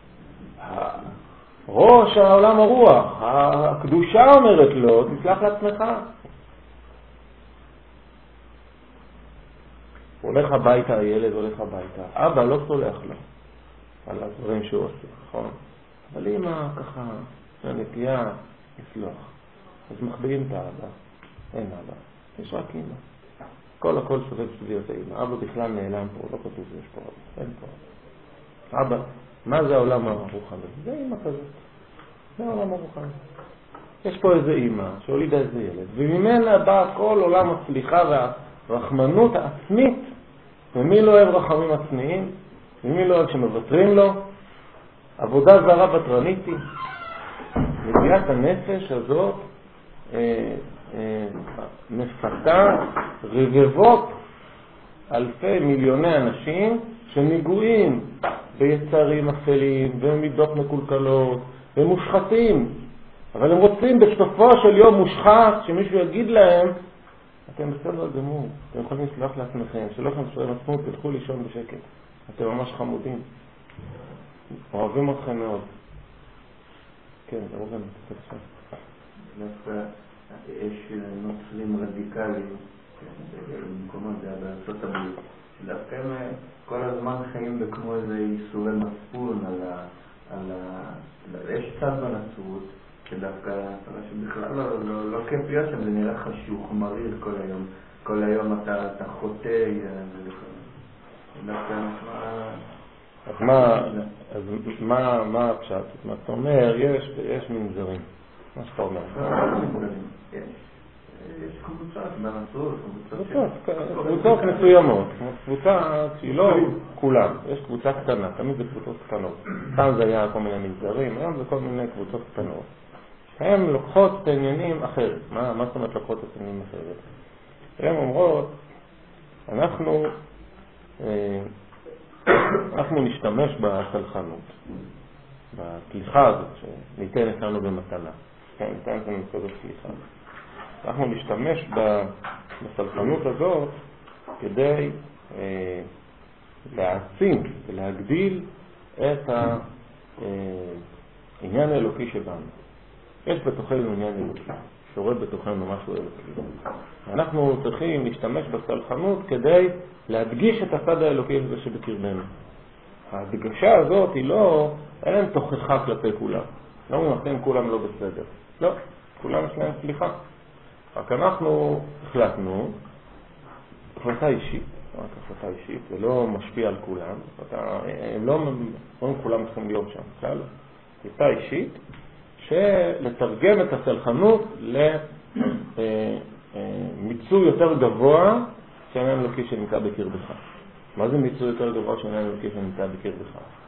ראש העולם הרוח, הקדושה אומרת לו, תסלח לעצמך. הולך הביתה, הילד הולך הביתה. אבא לא סולח לו על הדברים שהוא עושה, נכון? אבל אמא ככה, הנטייה לסלוח. אז מחביאים את האבא. אין אבא, יש רק אמא. כל הכל סובב סביב את האמא. אבא בכלל נעלם פה, לא כתוב שיש פה אבא. אין פה אבא. אבא, מה זה העולם הרוחני? זה אמא כזאת. זה העולם הרוחני. יש פה איזה אמא שהולידה איזה ילד, וממנה בא כל עולם הסליחה והרחמנות העצמית. ומי לא אוהב רחמים עצמיים? ומי לא אוהב שמוותרים לו? עבודה זרה בטרנית היא. נטיית הנפש הזאת אה, אה, מפתה רבבות אלפי מיליוני אנשים שניגועים ביצרים אפלים ומידות מקולקלות ומושחתים, אבל הם רוצים בסופו של יום מושחת שמישהו יגיד להם, אתם בסדר גמור, אתם יכולים לסלוח לעצמכם, שלא לכם שואל עצמות, תלכו לישון בשקט, אתם ממש חמודים, אוהבים אתכם מאוד. כן, זה רובן, תתפסו. דווקא יש נוצרים רדיקליים, במקומות זה בארצות הברית, שדווקא הם כל הזמן חיים בכמו איזה ייסורי מצפון על ה... על ה... יש צד בנצרות, שדווקא שבכלל לא, לא, לא כיף להיות שם, זה נראה חשוך, מריר כל היום. כל היום אתה, אתה חוטא, דווקא נשמע... אז מה, אז מה, מה הפשט? מה אתה אומר? יש, יש מנזרים. מה שאתה אומר? יש קבוצות בנצרות, קבוצות מסוימות. קבוצה שהיא לא כולם, יש קבוצה קטנה, תמיד זה קבוצות קטנות. פעם זה היה כל מיני מנזרים, היום זה כל מיני קבוצות קטנות. הן לוקחות את העניינים אחרת. מה, מה זאת אומרת לוקחות את העניינים אחרת? הן אומרות, אנחנו... אנחנו נשתמש בסלחנות, בסליחה הזאת שניתנת לנו במתנה. כן, ניתנת לנו כזאת סליחה. אנחנו נשתמש בסלחנות הזאת כדי אה, להעצים ולהגדיל את העניין האלוקי שבנו. יש בתוכנו עניין אלוקי, שורד בתוכנו משהו אלוקי. אנחנו צריכים להשתמש בסלחנות כדי להדגיש את הצד האלוקי הזה שבקרבנו. ההדגשה הזאת היא לא, אין להם תוכחה כלפי כולם. לא אומרים, אתם כולם לא בסדר. לא, כולם יש להם סליחה. רק אנחנו החלטנו, החלטה אישית, רק החלטה אישית, זה לא משפיע על כולם, הם לא אומרים כולם צריכים להיות שם, בכלל, החלטה אישית, שלתרגם את הסלחנות למיצוי יותר גבוה שעניין אלוקי שנמצא בקרבך. מה זה מיצוי יותר גבוה שעניין אלוקי שנמצא בקרבך?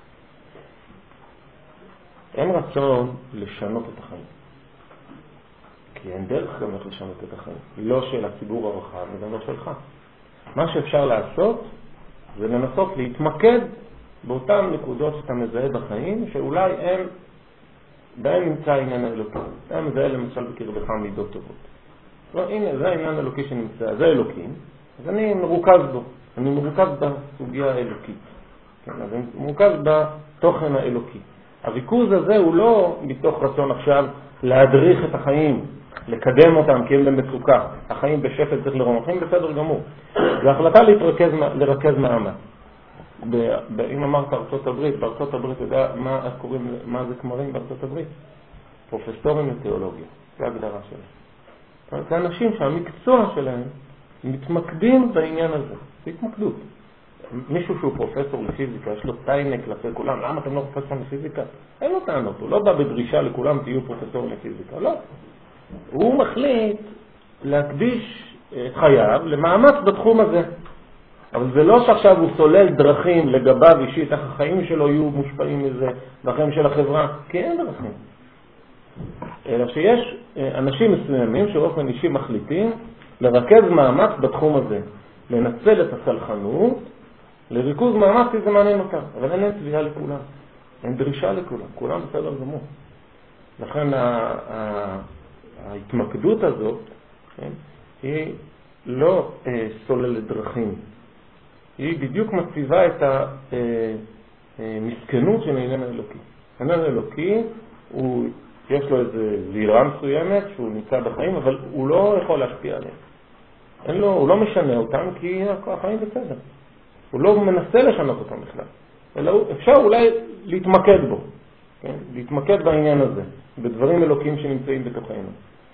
אין רצון לשנות את החיים. כי אין דרך גם איך לשנות את החיים. לא של הציבור הרחב, וגם לא שלך. מה שאפשר לעשות זה לנסות להתמקד באותן נקודות שאתה מזהה בחיים, שאולי הם, בהם נמצא העניין האלוקי. אתה מזהה למשל בקרבך מידות טובות. לא, הנה, זה העניין האלוקי שנמצא, זה אלוקים, אז אני מרוכז בו. אני מרוכז בסוגיה האלוקית. כן, אז אני מרוכז בתוכן האלוקי. הריכוז הזה הוא לא מתוך רצון עכשיו להדריך את החיים, לקדם אותם כי הם במצוקה. החיים בשפל צריך לרום, החיים בסדר גמור. זו החלטה להתרכז, לרכז מאמץ. אם אמרת ארצות הברית, בארצות הברית, אתה יודע מה, קוראים, מה זה כמרים בארצות הברית? פרופסורים לתיאולוגיה, זה הגדרה שלהם. זה אנשים שהמקצוע שלהם מתמקדים בעניין הזה, זה התמקדות. מישהו שהוא פרופסור לפיזיקה, יש לו טיינה כלפי כולם, למה אתם לא פרופסור לפיזיקה? אין לו טענות, הוא לא בא בדרישה לכולם תהיו פרופסור לפיזיקה, לא. הוא מחליט להקדיש את חייו למאמץ בתחום הזה. אבל זה לא שעכשיו הוא סולל דרכים לגביו אישית, איך החיים שלו יהיו מושפעים מזה, בחיים של החברה, כי אין דרכים. אלא שיש אנשים מסוימים שבאופן אישי מחליטים לרכז מאמץ בתחום הזה, לנצל את הסלחנות, לריכוז מאמץ כי זה מעניין אותם, אבל אין להם תביעה לכולם, אין דרישה לכולם, כולם בסדר גמור. לכן ההתמקדות הזאת, כן, היא לא אה, סוללת דרכים, היא בדיוק מציבה את המסכנות של העניין האלוקי. העניין האלוקי, הוא, יש לו איזו זירה מסוימת שהוא נמצא בחיים, אבל הוא לא יכול להשפיע עליהם. אין לו, הוא לא משנה אותם כי החיים בסדר. הוא לא מנסה לשנות אותם בכלל. אלא אפשר אולי להתמקד בו, כן? להתמקד בעניין הזה, בדברים אלוקים שנמצאים בתוכנו.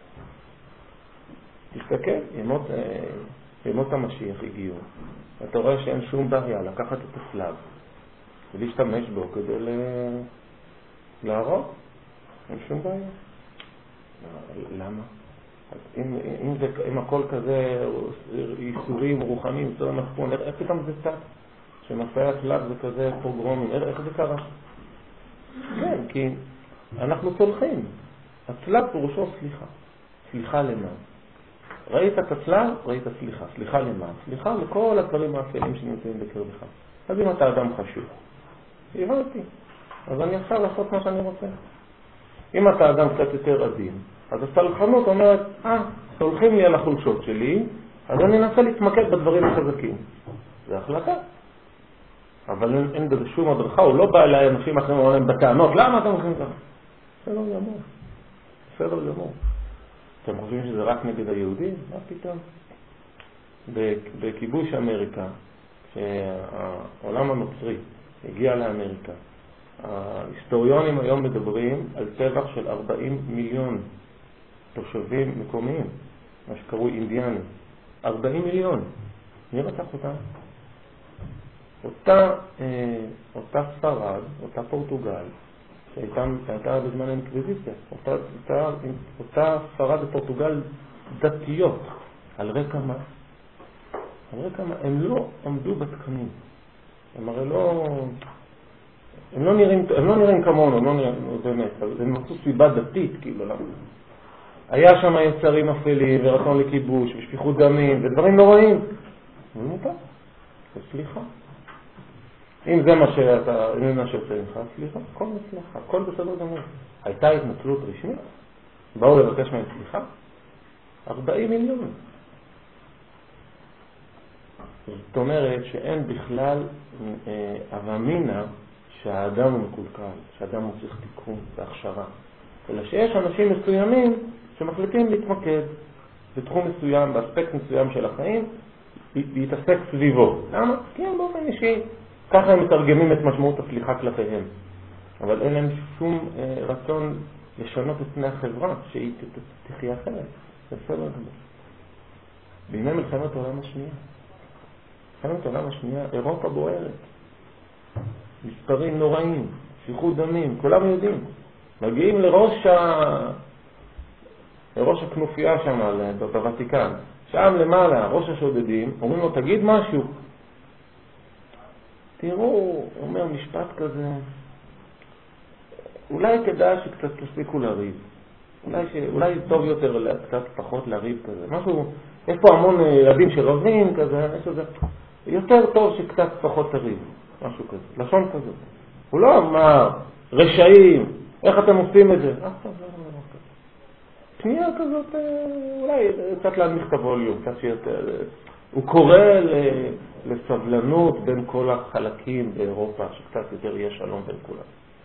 תסתכל, ימות, ימות המשיח הגיעו. אתה רואה שאין שום בעיה לקחת את הסלב ולהשתמש בו כדי להרוג. אין שום בעיה. למה? אם, אם, זה, אם הכל כזה איסורים רוחניים, איסורים מחפון, איך פתאום זה קצת? שמסעי הסלב זה כזה פוגרומים, איך זה קרה? כן, כי אנחנו סולחים. הסלב פירושו סליחה. סליחה למה? ראית את הסלב, ראית סליחה. סליחה למה? סליחה לכל הדברים האפלים שנמצאים בקרבך. אז אם אתה אדם חשוב, הבנתי. אז אני אפשר לעשות מה שאני רוצה. אם אתה אדם קצת יותר עדין, אז הסלחנות אומרת, אה, סולחים לי על החולשות שלי, אז אני אנסה להתמקד בדברים החזקים. זה החלטה. אבל אין, אין בזה שום הדרכה, הוא לא בא אליי אנשים אחרים ואומרים בטענות, למה אתם עושים ככה? בסדר גמור. בסדר גמור. אתם חושבים שזה רק נגד היהודים? מה פתאום? בכיבוש אמריקה, כשהעולם הנוצרי הגיע לאמריקה, ההיסטוריונים היום מדברים על טבח של ארבעים מיליון תושבים מקומיים, מה שקרוי אינדיאנים. ארבעים מיליון. מי רצח אותם? אותה, אה, אותה ספרד, אותה פורטוגל, שהייתה, שהייתה בזמן האינקוויזיציה, אותה, אותה, אותה ספרד ופורטוגל דתיות, על רקע מה? על רקע מה? הם לא עמדו בתקנים. הם הרי לא... הם לא נראים, הם לא נראים כמונו, הם לא נראים, באמת, הם מצאו סיבה דתית, כאילו, למה? היה שם יצרים אפלים ורצון לכיבוש ושפיכות דמים ודברים נוראים. זה מותר. זה סליחה. אם זה מה שאתה, אם זה מה שיוצא ממך, סליחה, הכל מצליחה, הכל בסדר גמור. הייתה התנצלות רשמית? באו לבקש מהם סליחה? ארבעים מיליון. זאת אומרת שאין בכלל אבמינה שהאדם הוא מקולקל, שהאדם הוא צריך תיקון והכשרה. אלא שיש אנשים מסוימים שמחליטים להתמקד בתחום מסוים, באספקט מסוים של החיים, להתעסק סביבו. למה? כי הם באופן אישי. ככה הם מתרגמים את משמעות הסליחה כלפיהם. אבל אין להם שום אה, רצון לשנות את פני החברה, שהיא תחיה אחרת. זה בסדר גמור. בימי מלחמת העולם השנייה. מלחמת העולם השנייה, אירופה בוערת. מספרים נוראים, שפיכות דמים, כולם יודעים. מגיעים לראש ה... לראש הכנופיה שם, בוותיקן. שם למעלה, ראש השודדים, אומרים לו, תגיד משהו. תראו, הוא אומר משפט כזה, אולי כדאי שקצת תספיקו לריב. אולי, ש... אולי טוב יותר קצת פחות לריב כזה. משהו, יש פה המון ילדים שרבים כזה, יש איזה... יותר טוב שקצת פחות תריב. משהו כזה, לשון כזה. הוא לא אמר, רשעים, איך אתם עושים את זה? אף פעם לא אמר כזה. פנייה כזאת, אולי קצת להנמיך את הווליום, קצת שיותר... הוא קורא לסבלנות בין כל החלקים באירופה, שקצת יותר יהיה שלום בין כולם.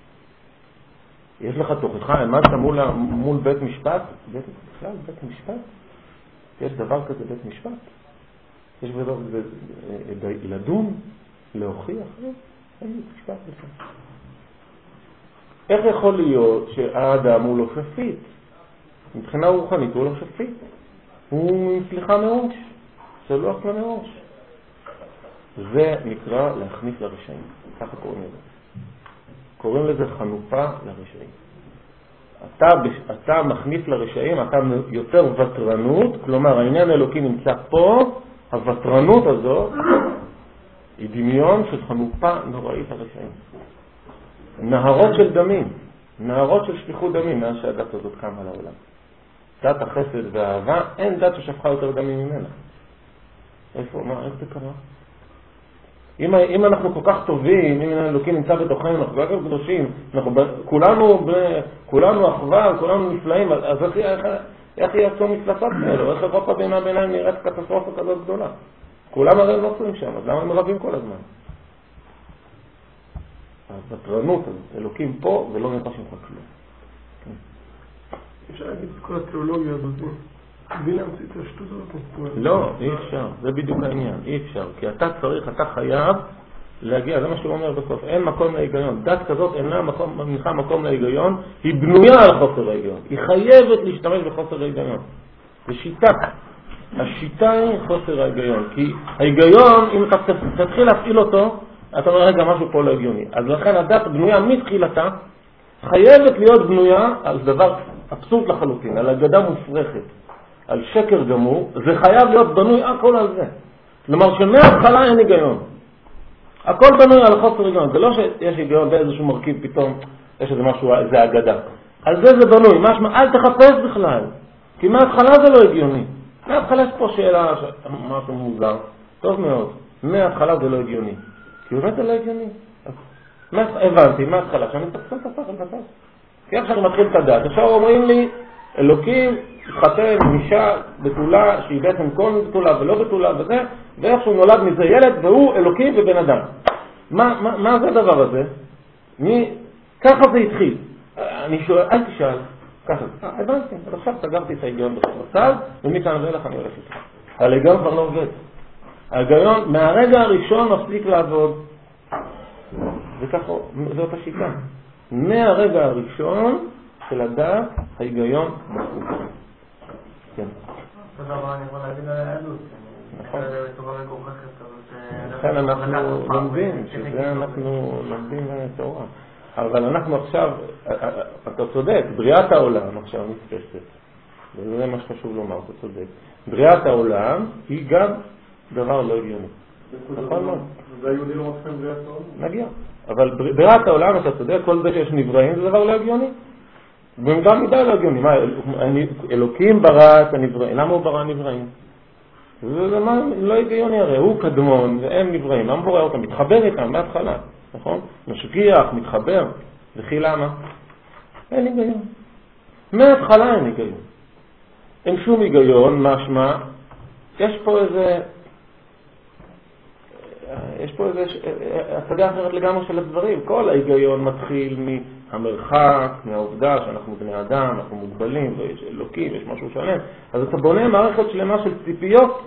יש לך תוכחה, עמדת מול, מול בית משפט? בית, בכלל, בית משפט? יש דבר כזה בית משפט? יש דבר כזה לדון, להוכיח? אין בית משפט בכלל. איך יכול להיות שהאדם הוא לא שפית? מבחינה רוחנית הוא לא שפית. הוא סליחה מראש. זה לא אכלה מראש. זה נקרא להכניס לרשעים. ככה קוראים לזה. קוראים לזה חנופה לרשעים. אתה, אתה מכניס לרשעים, אתה יותר וטרנות, כלומר העניין האלוקי נמצא פה, הוטרנות הזו היא דמיון של חנופה נוראית לרשעים. נהרות של דמים, נהרות של שפיכות דמים, מאז שהדת הזאת קמה לעולם. דת החסד והאהבה, אין דת ששפכה יותר דמים ממנה. איפה, מה, איך זה קרה? אם, אם אנחנו כל כך טובים, אם אלוקים נמצא בתוכנו, אנחנו כל כך קדושים, אנחנו כולנו, כולנו אחווה, כולנו נפלאים, אז איך, איך, איך יעשו מפלצות כאלו? איך אירופה בינה ביניים נראית קטסטרופה כזאת גדולה? כולם הרי לא עושים שם, אז למה הם רבים כל הזמן? הבטרנות הזאת, אלוקים פה ולא נראה שמך כלום. אפשר להגיד את כל התיאולוגיה הזאת, בלי להמציא את השטות הזאת. לא, אי אפשר, זה בדיוק העניין, אי אפשר, כי אתה צריך, אתה חייב להגיע, זה מה שהוא אומר בסוף, אין מקום להיגיון, דת כזאת אינה מקום, מניחה מקום להיגיון, היא בנויה על חוסר ההיגיון, היא חייבת להשתמש בחוסר ההיגיון, זה שיטה, השיטה היא חוסר ההיגיון, כי ההיגיון, אם אתה תתחיל להפעיל אותו, אתה אומר רגע משהו פה לא הגיוני, אז לכן הדת בנויה מתחילתה, חייבת להיות בנויה על דבר אבסורד לחלוטין, על אגדה מופרכת, על שקר גמור, זה חייב להיות בנוי הכל על זה. כלומר שמההתחלה אין היגיון. הכל בנוי על חוסר היגיון. זה לא שיש היגיון באיזשהו מרכיב פתאום, יש איזה משהו, זה אגדה. על זה זה בנוי. משמע, אל תחפש בכלל. כי מההתחלה זה לא הגיוני. מההתחלה יש פה שאלה, משהו מוזר. טוב מאוד. מההתחלה זה לא הגיוני. כי באמת זה לא הגיוני. הבנתי, מההתחלה, שאני תפסת את הפחד בפס. כי עכשיו אני מתחיל את הדעת. עכשיו אומרים לי, אלוקים התחתן עם אישה בתולה שהיא בעצם כל בתולה ולא בתולה וזה, ואיכשהו נולד מזה ילד והוא אלוקים ובן אדם. מה, מה, מה זה הדבר הזה? מי, ככה זה התחיל. אני שואל, אל תשאל. ככה. אה, הבנתי. אז עכשיו סגרתי את ההיגיון בצד, ומכאן ואילך אני הולך איתך. ההיגיון כבר לא עובד. ההיגיון מהרגע הראשון מפסיק לעבוד. וככה, זאת השיטה. מהרגע הראשון של הדת, ההיגיון מפסיק. כן. תודה רבה, אני יכול להגיד על היהדות. נכון. לכן אנחנו לומדים, שזה אנחנו לומדים תורה. אבל אנחנו עכשיו, אתה צודק, בריאת העולם עכשיו נתפסת. וזה מה שחשוב לומר, אתה צודק. בריאת העולם היא גם דבר לא הגיוני. נכון מאוד. והיהודי לא מצליחים בריאת העולם? נגיע. אבל בריאת העולם, אתה צודק, כל זה שיש נבראים זה דבר לא הגיוני. במידה מידה לא הגיוני. מה, אלוקים ברא את הנבראים. למה הוא ברא נבראים? זה מה, לא הגיוני הרי. הוא קדמון והם נבראים. למה בורא אותם? מתחבר איתם מההתחלה. נכון? משגיח, מתחבר. וכי למה? אין היגיון. מההתחלה אין היגיון. אין שום היגיון, משמע. יש פה איזה... יש פה איזה השגה אחרת לגמרי של הדברים. כל ההיגיון מתחיל מהמרחק, מהעובדה שאנחנו בני אדם, אנחנו מוגבלים, ויש אלוקים, יש משהו שלם. אז אתה בונה מערכת שלמה של ציפיות,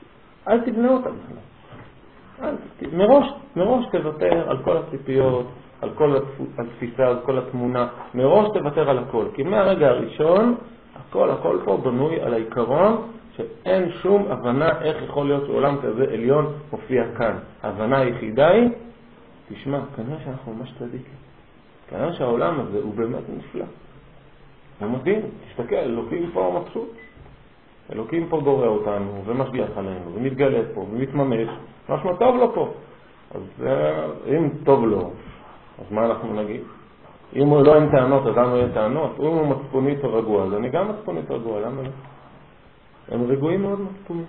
אל תבנה אותה בכלל. מראש, מראש תוותר על כל הציפיות, על כל התפיסה, על כל התמונה. מראש תוותר על הכל, כי מהרגע הראשון, הכל, הכל פה בנוי על העיקרון שאין שום הבנה איך יכול להיות שעולם כזה עליון מופיע כאן. ההבנה היחידה היא, תשמע, כנראה שאנחנו ממש צדיקים. כנראה שהעולם הזה הוא באמת נפלא. הוא מדהים, תסתכל, אלוקים פה מבסוט. אלוקים פה בורא אותנו ומשגיח עלינו ומתגלה פה ומתממש, משהו טוב לו פה. אז אם טוב לו, אז מה אנחנו נגיד? אם הוא לא אין טענות, אז למה יהיה טענות? אם הוא מצפונית או רגוע, אז אני גם מצפונית רגוע, למה לא? הם רגועים מאוד מצפונית.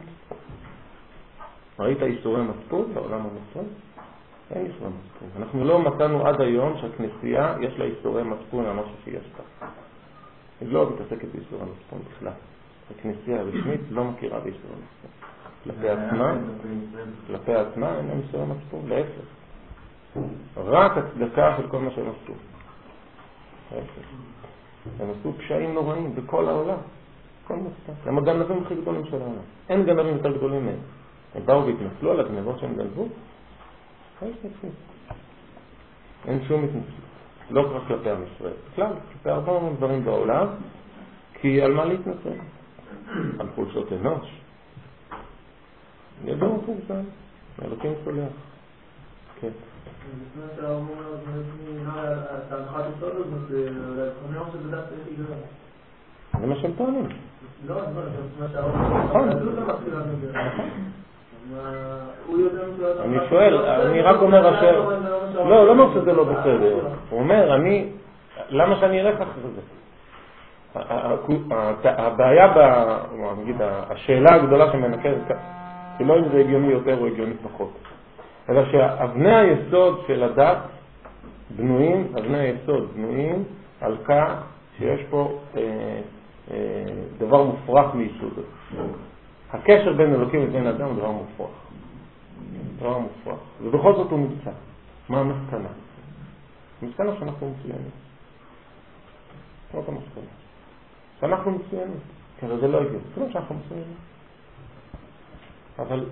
ראית איסורי מצפון בעולם המצפון? אין איסורי מצפון. אנחנו לא מצאנו עד היום שהכנסייה יש לה איסורי מצפון על משהו שיש בה. היא לא מתעסקת באיסורי מצפון בכלל. הכנסייה הרשמית לא מכירה באיסורי מצפון. כלפי עצמה, כלפי עצמה אין להם איסורי מצפון, להפך. רק הצדקה של כל מה שהם עשו. הם עשו פשעים נוראים בכל העולם. כל מצטע. הם הגנבים הכי גדולים של העולם. אין גנבים יותר גדולים מהם. הם באו והתנצלו על הגנבות שהם גנבו. אין שום התנצלות. לא רק כלפי עם ישראל. בכלל, כלפי הרבה מאוד דברים בעולם. כי על מה להתנצל? על חולשות אנוש. ידעו מפורסם. אלוקים סולח. כן. לפני שאתה אומר, אתה הלכת לסוד הזאת, אני אומר שבדעת איך יגרם. זה מה שהם טוענים. לא, אני אומר, לפני שאתה אומר, זה לא מתחיל לנו גרם. אני שואל, אני רק אומר אשר... לא, לא אומר שזה לא בסדר. הוא אומר, אני... למה שאני אלך אחרי זה? הבעיה, נגיד, השאלה הגדולה שמנקרת כאן, היא לא אם זה הגיוני יותר או הגיוני פחות. אלא שאבני היסוד של הדת בנויים, אבני היסוד בנויים על כך שיש פה אה, אה, דבר מופרך מיסוד. הקשר בין אלוקים ובין אדם הוא דבר מופרך. דבר מופרך. ובכל זאת הוא נמצא. מה המסקנה? המסקנה שאנחנו מצוינים. זאת המסקנה. שאנחנו מצוינים. כי זה לא הגיע. זה לא שאנחנו מצוינים. אבל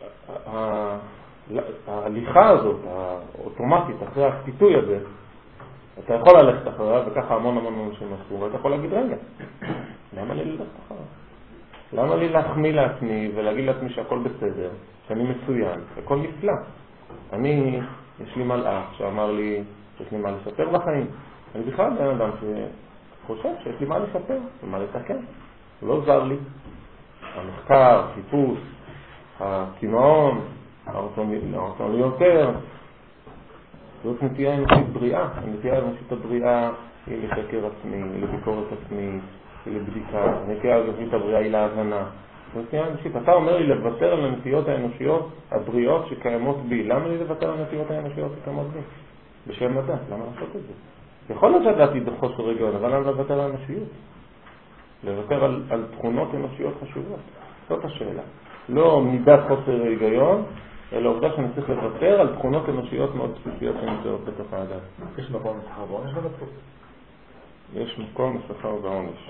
ההליכה הזאת, האוטומטית, אחרי הפיתוי הזה, אתה יכול ללכת אחריו, וככה המון המון אנשים עשו, ואתה יכול להגיד, רגע, למה לי ללכת אחריו? למה לי להחמיא לעצמי ולהגיד לעצמי שהכל בסדר, שאני מצוין, הכל נפלא. אני, יש לי מלאך שאמר לי, יש לי מה לשפר בחיים. אני בכלל בן אדם שחושב שיש לי מה לשפר, ומה לתקן. זה לא זר לי. המחקר, חיפוש, הכימאון, הרצון ליותר, זאת נטייה אנושית בריאה. הנטייה האנושית הבריאה היא לחקר עצמי, היא לביקורת עצמי, היא לבדיקה. הנטייה האנושית הבריאה היא להבנה. זאת נטייה אנושית. אתה אומר לי לוותר על הנטיות האנושיות הבריאות שקיימות בי. למה לי לוותר על הנטיות האנושיות שקיימות בי? בשם הדת, למה לעשות את זה? יכול להיות שהדת היא בחוסר רגיון, אבל למה לוותר על אנושיות? לוותר על, על תכונות אנושיות חשובות. זאת השאלה. לא מידת חוסר היגיון, אלא עובדה שאני צריך לוותר על תכונות אנושיות מאוד בסיסיות שנמצאות בתוך האדם. יש מקום לשכר ועונש בנצרות? יש מקום לשכר ועונש.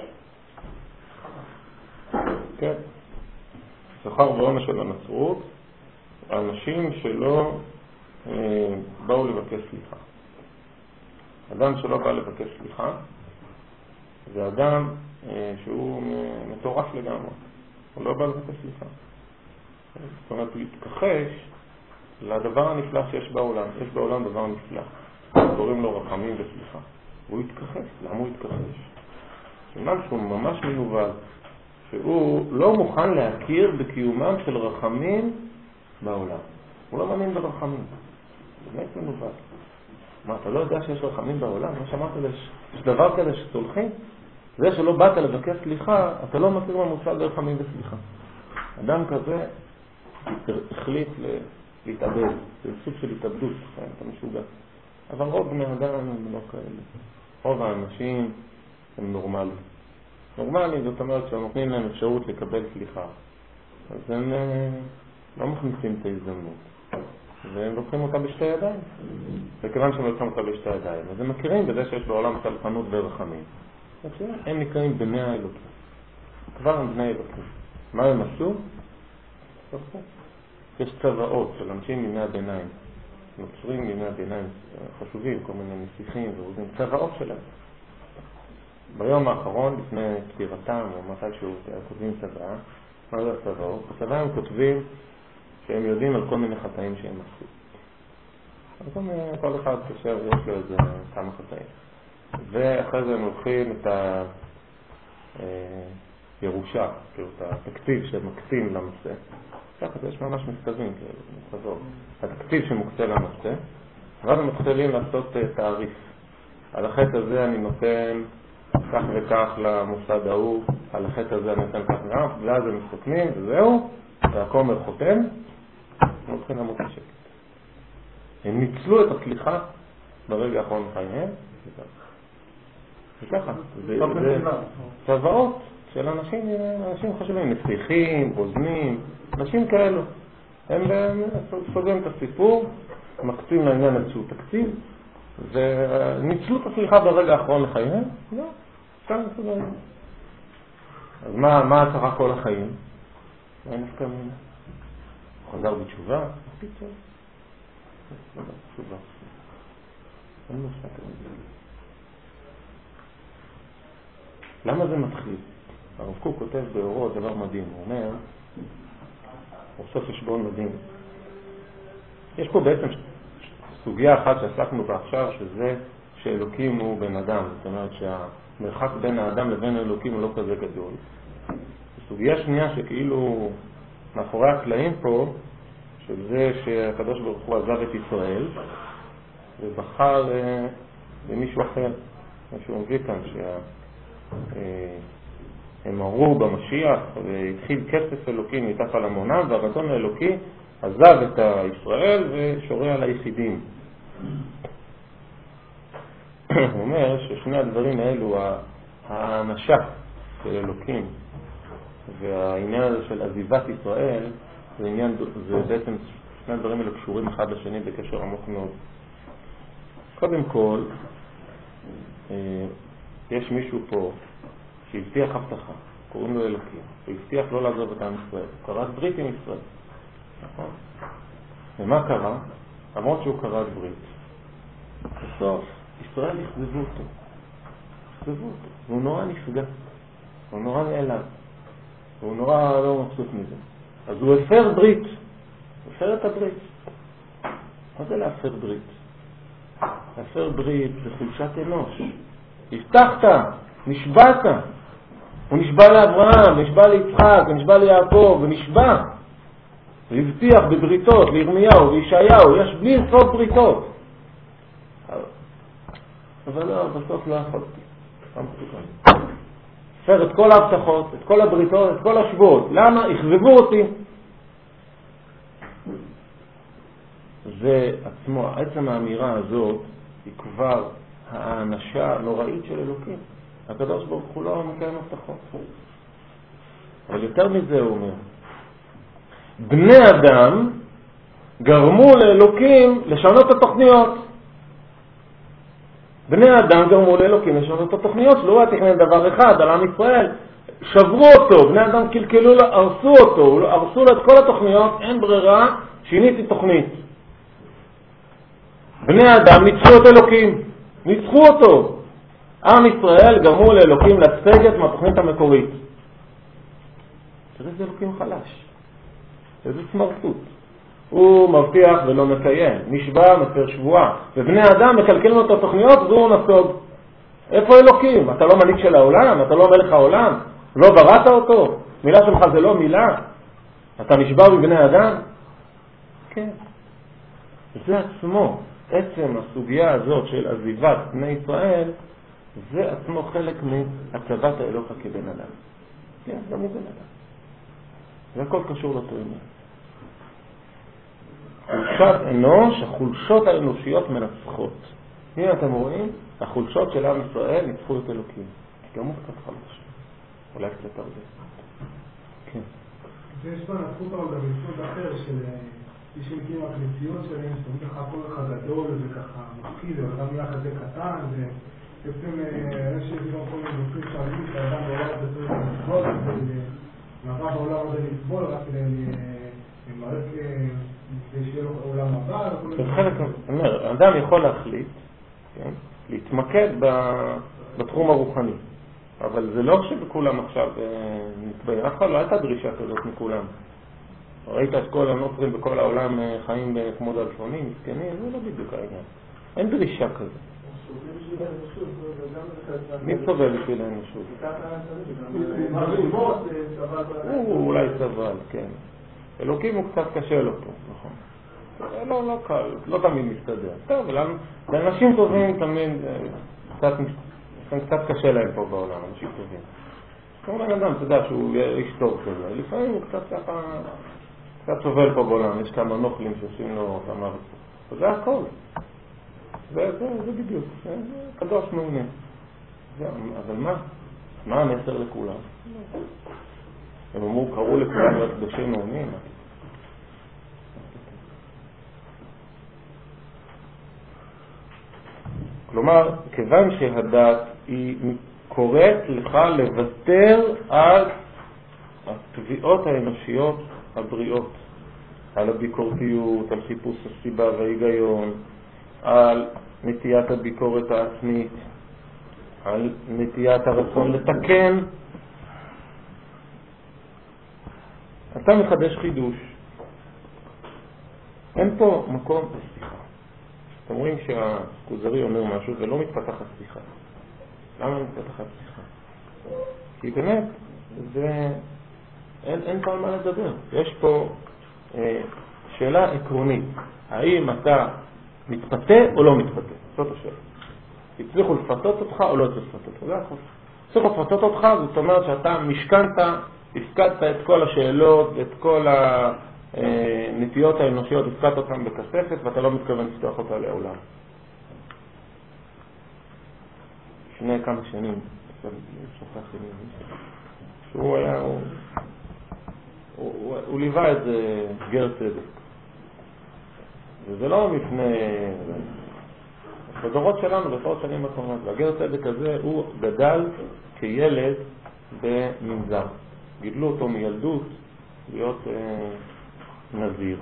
כן. שכר ועונש של הנצרות, האנשים שלא אה, באו לבקש סליחה. אדם שלא בא לבקש סליחה, זה אדם אה, שהוא מטורף לגמרי. הוא לא בא לבקש סליחה. זאת אומרת, הוא יתכחש לדבר הנפלא שיש בעולם. יש בעולם דבר נפלא. קוראים לו רחמים וסליחה. והוא יתכחש. למה הוא יתכחש? סימן שהוא ממש מנוול. שהוא לא מוכן להכיר בקיומם של רחמים בעולם. הוא לא מאמין ברחמים. באמת מנוול. מה, אתה לא יודע שיש רחמים בעולם? מה שאמרת זה, יש דבר כזה שסולחים? זה שלא באת לבקש סליחה, אתה לא מכיר מהמושג רחמים וסליחה. אדם כזה החליט להתאבד, זה סוג של התאבדות, אתה משוגע. אבל רוב בני אדם הם לא כאלה. רוב האנשים הם נורמליים. נורמליים זאת אומרת שנותנים להם אפשרות לקבל סליחה. אז הם לא מכניסים את ההזדמנות. והם לוקחים אותה בשתי ידיים. וכיוון שהם לוקחים אותה בשתי ידיים, אז הם מכירים בזה שיש בעולם סלחנות ורחמים. הם נקראים בני האלוקים. כבר הם בני האלוקים. מה הם עשו? יש צבאות של אנשים מימי הביניים. נוצרים בימי הביניים חשובים, כל מיני נסיכים ורוזים, צבאות שלהם. ביום האחרון, לפני פטירתם, או מתישהו כותבים צבא, מה זה הצבאות? בצבא הם כותבים שהם יודעים על כל מיני חטאים שהם עשו. כל, מיני, כל אחד קשר, יש לו איזה כמה חטאים. ואחרי זה הם לוקחים את הירושה, כאילו את התקציב שמקצים לנושא. ככה יש ממש מכתבים, כאילו, התקציב שמוקצה לנושא, ואז הם מתחילים לעשות תעריף. על החטא הזה אני נותן כך וכך למוסד ההוא, על החטא הזה אני נותן כך וכך, ואז הם מסתכלים, וזהו, והכומר חותם, הם הולכים למות בשקט. הם ניצלו את הסליחה ברגע האחרון בחייהם, וככה, זה צבאות של אנשים, אנשים חשובים, נסיכים, רוזנים, אנשים כאלו. הם סוגרים את הסיפור, מקצים לעניין איזשהו תקציב, וניצלו את הסליחה ברגע האחרון לחייהם, לא, סתם מסוגרים. אז מה, מה קרה כל החיים? מה נפקא מינה? חזר בתשובה? תשובה. תשובה. אין לו שפק מינה. למה זה מתחיל? הרב קוק כותב באורו דבר מדהים, הוא אומר, הוא עושה חשבון מדהים. יש פה בעצם סוגיה אחת שעסקנו בה עכשיו, שזה שאלוקים הוא בן אדם, זאת אומרת שהמרחק בין האדם לבין האלוקים הוא לא כזה גדול. סוגיה שנייה שכאילו מאחורי הקלעים פה, שזה שהקדוש ברוך הוא עזב את ישראל ובחר במישהו אחר. מישהו מביא כאן שהם הראו במשיח והתחיל כסף אלוקים מתחת על המונם, והרצון האלוקי עזב את ישראל ושורע על היחידים. הוא אומר ששני הדברים האלו, האנשה של אלוקים והעניין הזה של עזיבת ישראל, זה, עניין, זה בעצם שני הדברים האלו קשורים אחד לשני בקשר עמוק מאוד. קודם כל, יש מישהו פה שהבטיח הבטחה, קוראים לו אלוקים, הוא הבטיח לא לעזוב את עם ישראל, הוא קראת ברית עם ישראל. נכון? ומה קרה? למרות שהוא קראת ברית, בסוף ישראל יחזבו אותו, יחזבו אותו, והוא נורא נפגע, הוא נורא נעלב, והוא נורא לא מבסוט מזה. אז הוא הפר ברית, הוא הפר את הברית. מה זה להפר ברית? להפר ברית זה חולשת אנוש. הבטחת, נשבעת. הוא נשבע לאברהם, נשבע ליצחק, נשבע ליעקב, ונשבע. והבטיח בבריתות, לירמיהו וישעיהו, יש בלי סוף בריתות. אבל לא, בסוף לא יכולתי. הפר את כל ההבטחות, את כל הבריתות, את כל השבועות. למה? הכזבו אותי. זה עצמו, עצם האמירה הזאת היא כבר האנשה הנוראית של אלוקים. הקדוש ברוך הוא לא מקיים הבטחות. אבל יותר מזה הוא אומר, בני אדם גרמו לאלוקים לשנות את התוכניות. בני אדם גרמו לאלוקים לשנות את התוכניות, שלא היה תכנן דבר אחד על עם ישראל, שברו אותו, בני אדם קלקלו לו, הרסו אותו, הרסו לו את כל התוכניות, אין ברירה, שיניתי תוכנית. בני אדם ניצחו את אלוקים, ניצחו אותו. עם ישראל גרמו לאלוקים לסגת מהתוכנית המקורית. תראה איזה אלוקים חלש, איזה סמרטוט. הוא מבטיח ולא מקיים, נשבע מפר שבועה, ובני אדם מקלקלים את התוכניות והוא נסוג. איפה אלוקים? אתה לא מנהיג של העולם? אתה לא מלך העולם? לא בראת אותו? מילה שלך זה לא מילה? אתה נשבע בבני אדם? כן. זה עצמו, עצם הסוגיה הזאת של עזיבת בני ישראל, זה עצמו חלק מהצבת האלוה כבן אדם. כן, גם הוא בן אדם. זה הכל קשור לאותו עניין. חולשת אנוש, החולשות האנושיות מנצחות. הנה אתם רואים, החולשות של עם ישראל ניצחו את אלוקים. גם הוא קצת חלש. אולי קצת הרבה. כן. יש בנצחות אבל גם יסוד אחר של איש שמקים הכנסיות שלהם, זאת אומרת ככה הכל ככה גדול וככה מפחיד, אבל גם יחד זה קטן, ובעצם יש גם כל מיני נושאים שעלים שהאדם בעולם הזה צריך לסבול, ומעבר בעולם הזה לסבול, רק למרק שיהיה לו עולם הבא. אדם יכול להחליט, כן? להתמקד בתחום הרוחני. אבל זה לא שבכולם עכשיו נתבעים. אף אחד לא הייתה דרישה כזאת מכולם. ראית את כל הנוצרים בכל העולם חיים כמו דלפונים, מסכנים, זה לא בדיוק העניין. אין דרישה כזאת. מי סובל בשביל האנושות? הוא אולי סבל, כן. אלוקים הוא קצת קשה לו פה, נכון. לא, לא קל, לא תמיד מסתדר. טוב, לאנשים טובים תמיד קצת קשה להם פה בעולם, אנשים טובים. כמו בן אדם, אתה יודע שהוא איש טוב כזה, לפעמים הוא קצת ככה, קצת סובל פה בעולם, יש כמה נוכלים שעושים לו כמה רצות. זה הכל. זה, זה, זה בדיוק, זה קדוש מעונה. אבל מה? מה המסר לכולם? הם אמרו, קראו לכולם להיות קדושים מעונים. כלומר, כיוון שהדת היא קוראת לך לוותר על התביעות האנושיות הבריאות, על הביקורתיות, על חיפוש הסיבה וההיגיון, על נטיית הביקורת העצמית, על נטיית הרצון לתקן, אתה מחדש חידוש. אין פה מקום לשיחה. אתם רואים שהכוזרי אומר משהו ולא מתפתחת שיחה. למה מתפתחת שיחה? כי באמת זה... אין, אין פה על מה לדבר. יש פה אה, שאלה עקרונית. האם אתה מתפתה או לא מתפתה? זאת השאלה. הצליחו לפתות אותך או לא הצליחו לפתות אותך? זה הכל. הצליחו לפתות אותך, זאת אומרת שאתה משכנת, הפקדת את כל השאלות ואת כל הנטיות האנושיות, הפקדת אותם בכספת ואתה לא מתכוון לפתוח אותה לעולם. לפני כמה שנים, שוכחתי לי, שהוא היה, הוא, הוא, הוא, הוא ליווה את זה גר צדק. וזה לא מפני... בדורות שלנו, בדורות שנים האחרונות, והגר צדק הזה הוא גדל כילד במנזר. גידלו אותו מילדות להיות אה, נזיר.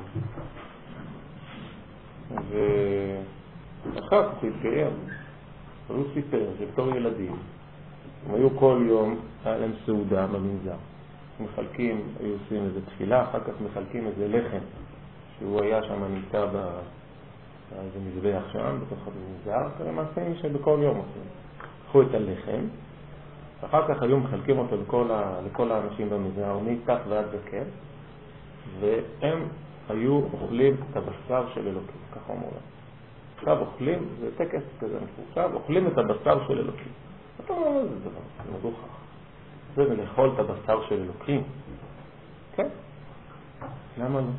ואחר כך הוא התגייר. הוא סיפר שבתור ילדים הם היו כל יום, היה להם סעודה במנזר. מחלקים, היו עושים איזו תפילה, אחר כך מחלקים איזה לחם שהוא היה שם נמצא באיזה מזבח שם, בתוך המנזר, כזה מעשים שבכל יום עושים. קחו את הלחם, ואחר כך היו מחלקים אותו לכל, ה, לכל האנשים במנזר, מתח ועד זקן, והם היו אוכלים את הבשר של אלוקים, ככה אומרים. עכשיו אוכלים, זה טקס כזה מפורסם, אוכלים את הבשר של אלוקים. אתה אומר, זה דבר, זה מגוחך. זה מלאכול את הבשר של אלוקים. כן? למה לא?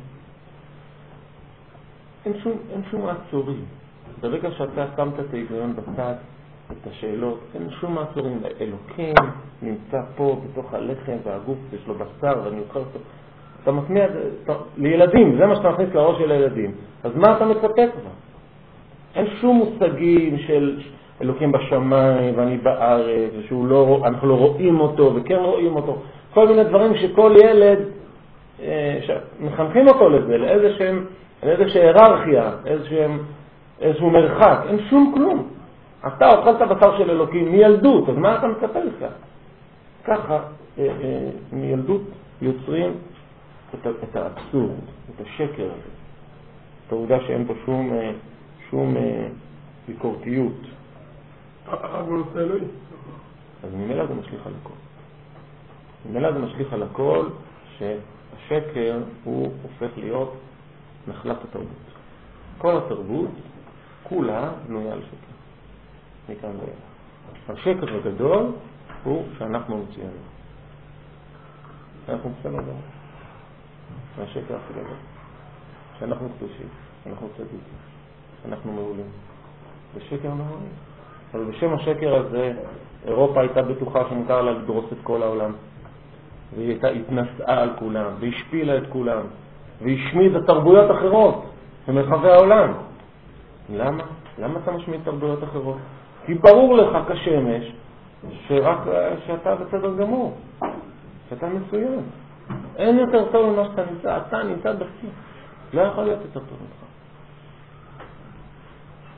אין שום, אין שום מעצורים. ברגע שאתה שמת את ההיגיון בצד, את השאלות, אין שום מעצורים. אלוקים נמצא פה בתוך הלחם והגוף, יש לו בשר ואני אוכל אותו. אתה מסמיע לילדים, זה מה שאתה מכניס לראש של הילדים. אז מה אתה מצפה כבר? אין שום מושגים של אלוקים בשמיים ואני בארץ, ואנחנו לא רואים אותו וכן רואים אותו. כל מיני דברים שכל ילד, מחנכים אותו לזה, לאיזשהם, לאיזושהי היררכיה, איזשהם, איזשהו מרחק. אין שום כלום. אתה אוכל את הבשר של אלוקים מילדות, אז מה אתה מצפה לך? ככה, מילדות יוצרים את, את האבסורד, את השקר הזה. את העובדה שאין פה שום... שום ביקורתיות. אבל זה אלוהי. אז ממילא זה משליך על הכל. ממילא זה משליך על הכל שהשקר הוא הופך להיות נחלת התרבות. כל התרבות כולה בנויה על שקר. מכאן ואילך. השקר הגדול הוא שאנחנו מציעים. אנחנו בסדר גם. השקר הכי גדול. שאנחנו קדושים, שאנחנו צדיקים. אנחנו מעולים. זה שקר מעולים. אבל בשם השקר הזה, אירופה הייתה בטוחה שמותר לה לדרוס את כל העולם. והיא הייתה התנסעה על כולם, והשפילה את כולם, והשמידה תרבויות אחרות במרחבי העולם. למה? למה אתה משמיד תרבויות אחרות? כי ברור לך כשמש שרק שאתה בסדר גמור, שאתה מצוין. אין יותר טוב ממה שאתה נמצא, אתה נמצא בסוף. לא יכול להיות יותר טוב ממך.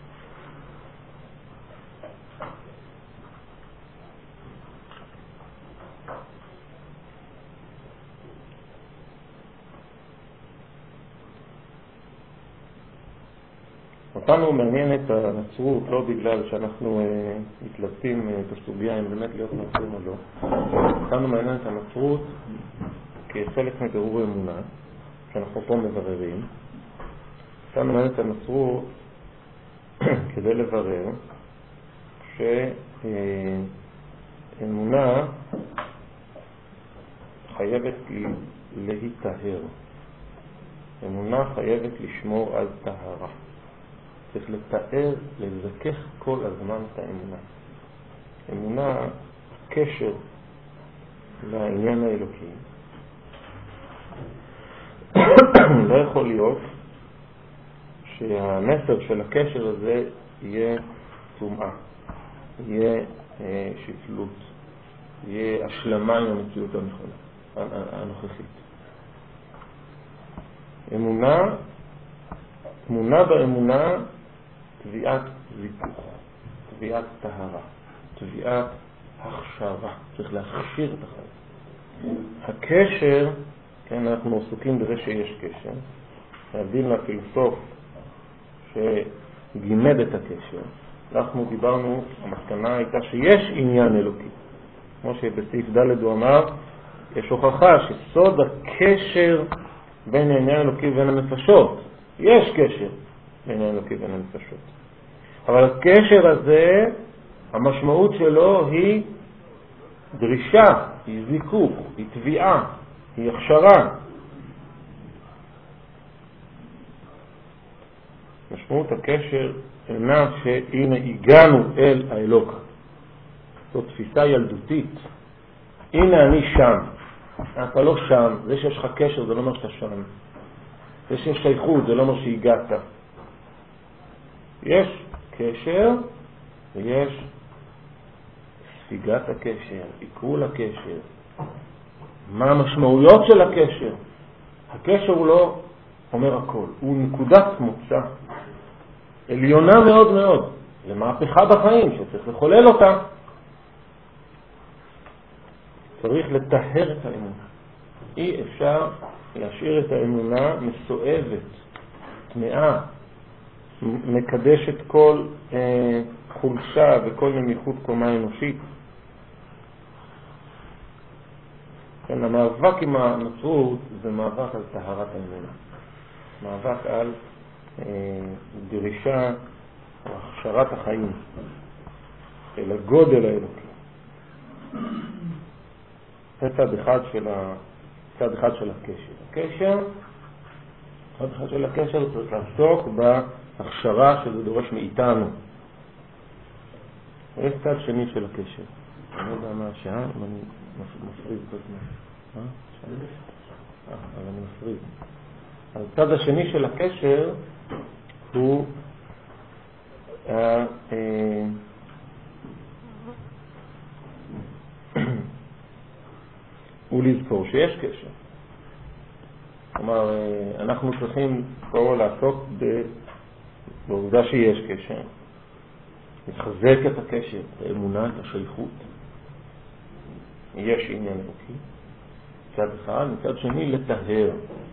אותנו מעניינת הנצרות לא בגלל שאנחנו אה, מתלבטים אה, את הסוגיה אם באמת להיות נוצרים או לא. אותנו מעניינת הנצרות כחלק מבירור אמונה, שאנחנו פה מבררים. אותנו מעניינת הנצרות כדי לברר שאמונה חייבת להיטהר. אמונה חייבת לשמור על טהרה. צריך לתאר, לזכך כל הזמן את האמונה. אמונה, קשר לעניין האלוקי. לא יכול להיות שהמסר של הקשר הזה יהיה טומאה, יהיה אה, שפלות, יהיה השלמה עם המציאות הנכונה, הנוכחית. אמונה, תמונה באמונה, תביעת זיכוך, תביעת טהרה, תביעת הכשרה. צריך להכשיר את החיים. הקשר, כן, אנחנו עוסקים בזה שיש קשר. להבדיל מהפילוסוף שגימד את הקשר. אנחנו דיברנו, המסקנה הייתה שיש עניין אלוקי. כמו שבסעיף ד' הוא אמר, יש הוכחה שסוד הקשר בין העניין האלוקי ובין הנפשות. יש קשר בין העניין האלוקי ובין הנפשות. אבל הקשר הזה, המשמעות שלו היא דרישה, היא זיכוך, היא תביעה, היא הכשרה. משמעות הקשר אינה שהנה הגענו אל האלוק. זו תפיסה ילדותית. הנה אני שם. אתה לא שם. זה שיש לך קשר זה לא אומר שאתה שם. זה שיש שייכות זה לא אומר שהגעת. יש קשר ויש ספיגת הקשר, עיכול הקשר. מה המשמעויות של הקשר? הקשר הוא לא אומר הכל. הוא נקודת מוצא עליונה מאוד מאוד. זה מהפכה בחיים שצריך לחולל אותה. צריך לטהר את האמונה. אי אפשר להשאיר את האמונה מסואבת, טמאה, מקדשת כל אה, חולשה וכל נמיכות קומה אנושית. כן, המאבק עם הנצרות זה מאבק על טהרת האמונה. מאבק על אה, דרישה או הכשרת החיים אל הגודל האלוקי. זה צד אחד של, ה... צד אחד של הקשר. הקשר, צד אחד של הקשר צריך לעסוק בהכשרה שזה דורש מאיתנו. יש צד שני של הקשר. אני לא יודע מה השעה, אם אני מפריד בזמן. אה? אה, אבל אני מפריד. הצד השני של הקשר הוא אה, אה, הוא לזכור שיש קשר. כלומר, אנחנו צריכים פה לעסוק בעובדה שיש קשר. לחזק את הקשר, את האמונה, את השייכות. יש עניין אלוקי. מצד אחד, מצד שני, לטהר.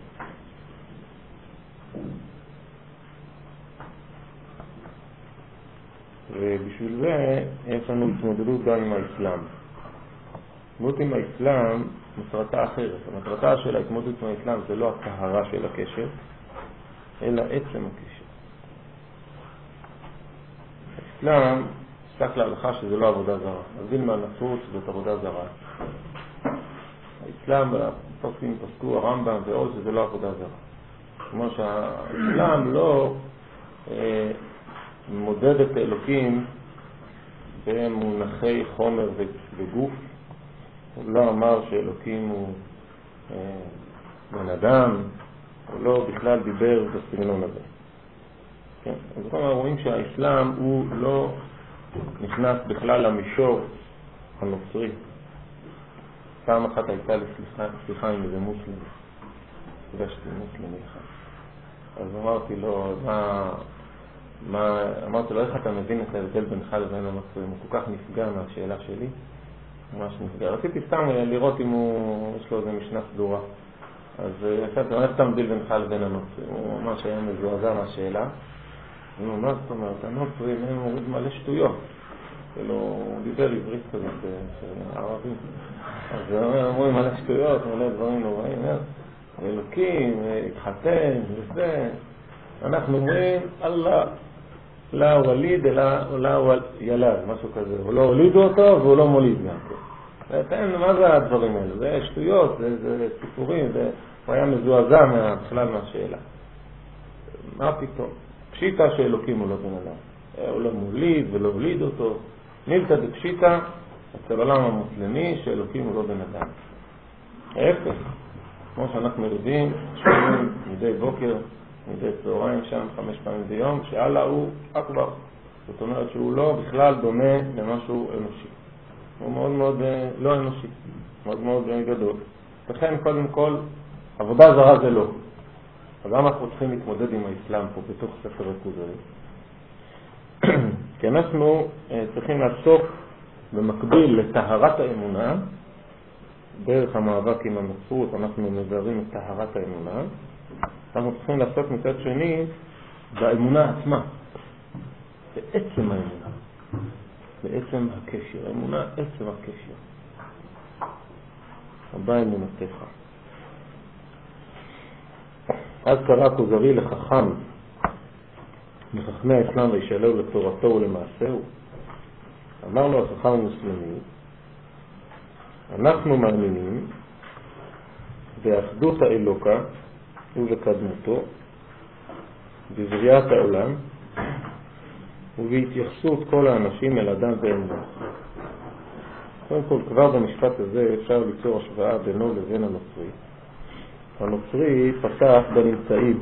ובשביל זה יש לנו התמודדות גם עם האסלאם. התמודדות עם האסלאם מטרתה אחרת. המטרתה של ההתמודדות עם האסלאם זה לא הטהרה של הקשר, אלא עצם הקשר. האסלאם עסק להלכה שזה לא עבודה זרה. להבדיל מהנצרות שזאת עבודה זרה. האסלאם, הפוסקים פסקו, הרמב"ם ועוד, שזה לא עבודה זרה. כמו שהאסלאם לא אה, מודד את האלוקים במונחי חומר וגוף. הוא לא אמר שאלוקים הוא אה, בן אדם, הוא לא בכלל דיבר בסגנון הזה. כן? אז זאת אומרת, רואים שהאסלאם הוא לא נכנס בכלל למישור הנוצרי. פעם אחת הייתה לי סליחה, סליחה עם איזה מוסלמי. פגשתי מוסלמי אחד. אז אמרתי לו, מה, מה, אמרתי לו, איך אתה מבין את ההבדל בינך לבין הנוצרים? הוא כל כך נפגע מהשאלה שלי. ממש נפגע. רציתי סתם לראות אם הוא, יש לו איזה משנה סדורה. אז יצאתי, איך אתה מבדיל בינך לבין הנוצרים? הוא ממש היה מזועזע מהשאלה. נו, מה זאת אומרת? הנוצרים הם אומרים מלא שטויות. כאילו, הוא דיבר עברית כזאת של ערבים. אז הם אומרים מלא שטויות, מלא דברים נוראים. אלוקים, התחתן, וזה. אנחנו אומרים, אללה, לא וליד, אלא ילד, משהו כזה. הוא לא הולידו אותו והוא לא מוליד מהכל. ואתם, מה זה הדברים האלה? זה שטויות, זה, זה סיפורים, זה... הוא היה מזועזע בכלל מהשאלה. מה פתאום? פשיטה שאלוקים הוא לא בן אדם. הוא לא מוליד ולא הוליד אותו. מילתא דפשיטה, אצל עולם המוסלמי, שאלוקים הוא לא בן אדם. ההפך, כמו שאנחנו יודעים, שומעים מדי בוקר, מדי צהריים שם, חמש פעמים ביום, שאללה הוא אכבר. זאת אומרת שהוא לא בכלל דומה למשהו אנושי. הוא מאוד מאוד לא אנושי, מאוד מאוד גדול. לכן קודם כל, עבודה זרה זה לא. אז למה אנחנו צריכים להתמודד עם האסלאם פה בתוך ספר הכוזרי? כי אנחנו צריכים לעסוק במקביל לטהרת האמונה, דרך המאבק עם הנצרות אנחנו מבארים את טהרת האמונה, אנחנו צריכים לעסוק מצד שני באמונה עצמה, בעצם האמונה, בעצם הקשר, האמונה עצם הקשר. הבא אמונתך. אז קרא הכוזרי לחכם מחכמי האסלאם וישאלהו לתורתו ולמעשהו. אמר לו החכם המוסלמי, אנחנו מאמינים באחדות האלוקה ובקדמותו, בבריאת העולם ובהתייחסות כל האנשים אל אדם ואמונה. קודם כל, כבר במשפט הזה אפשר ליצור השוואה בינו לבין הנוצרי. הנוצרי פתח בנמצאים.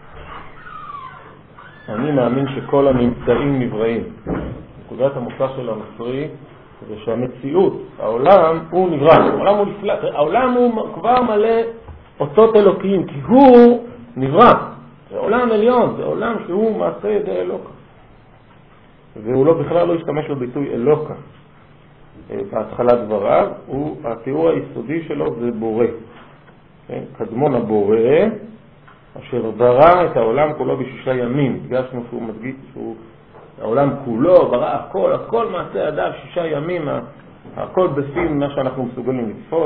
אני מאמין שכל הנמצאים נבראים. נקודת המוצא של הנוצרי זה שהמציאות, העולם הוא נברא, העולם הוא נפלא, העולם הוא כבר מלא אותות אלוקיים, כי הוא נברא. זה עולם עליון, זה עולם שהוא מעשה ידי אלוקה. והוא לא בכלל לא השתמש בביטוי אלוקה. בהתחלת דבריו, הוא, התיאור היסודי שלו זה בורא. קדמון הבורא, אשר ברא את העולם כולו בשישה ימים. הדגשנו שהוא מדגיש שהוא העולם כולו, ברא הכל, הכל מעשה ידיו, שישה ימים, הכל בפים מה שאנחנו מסוגלים לתפוס.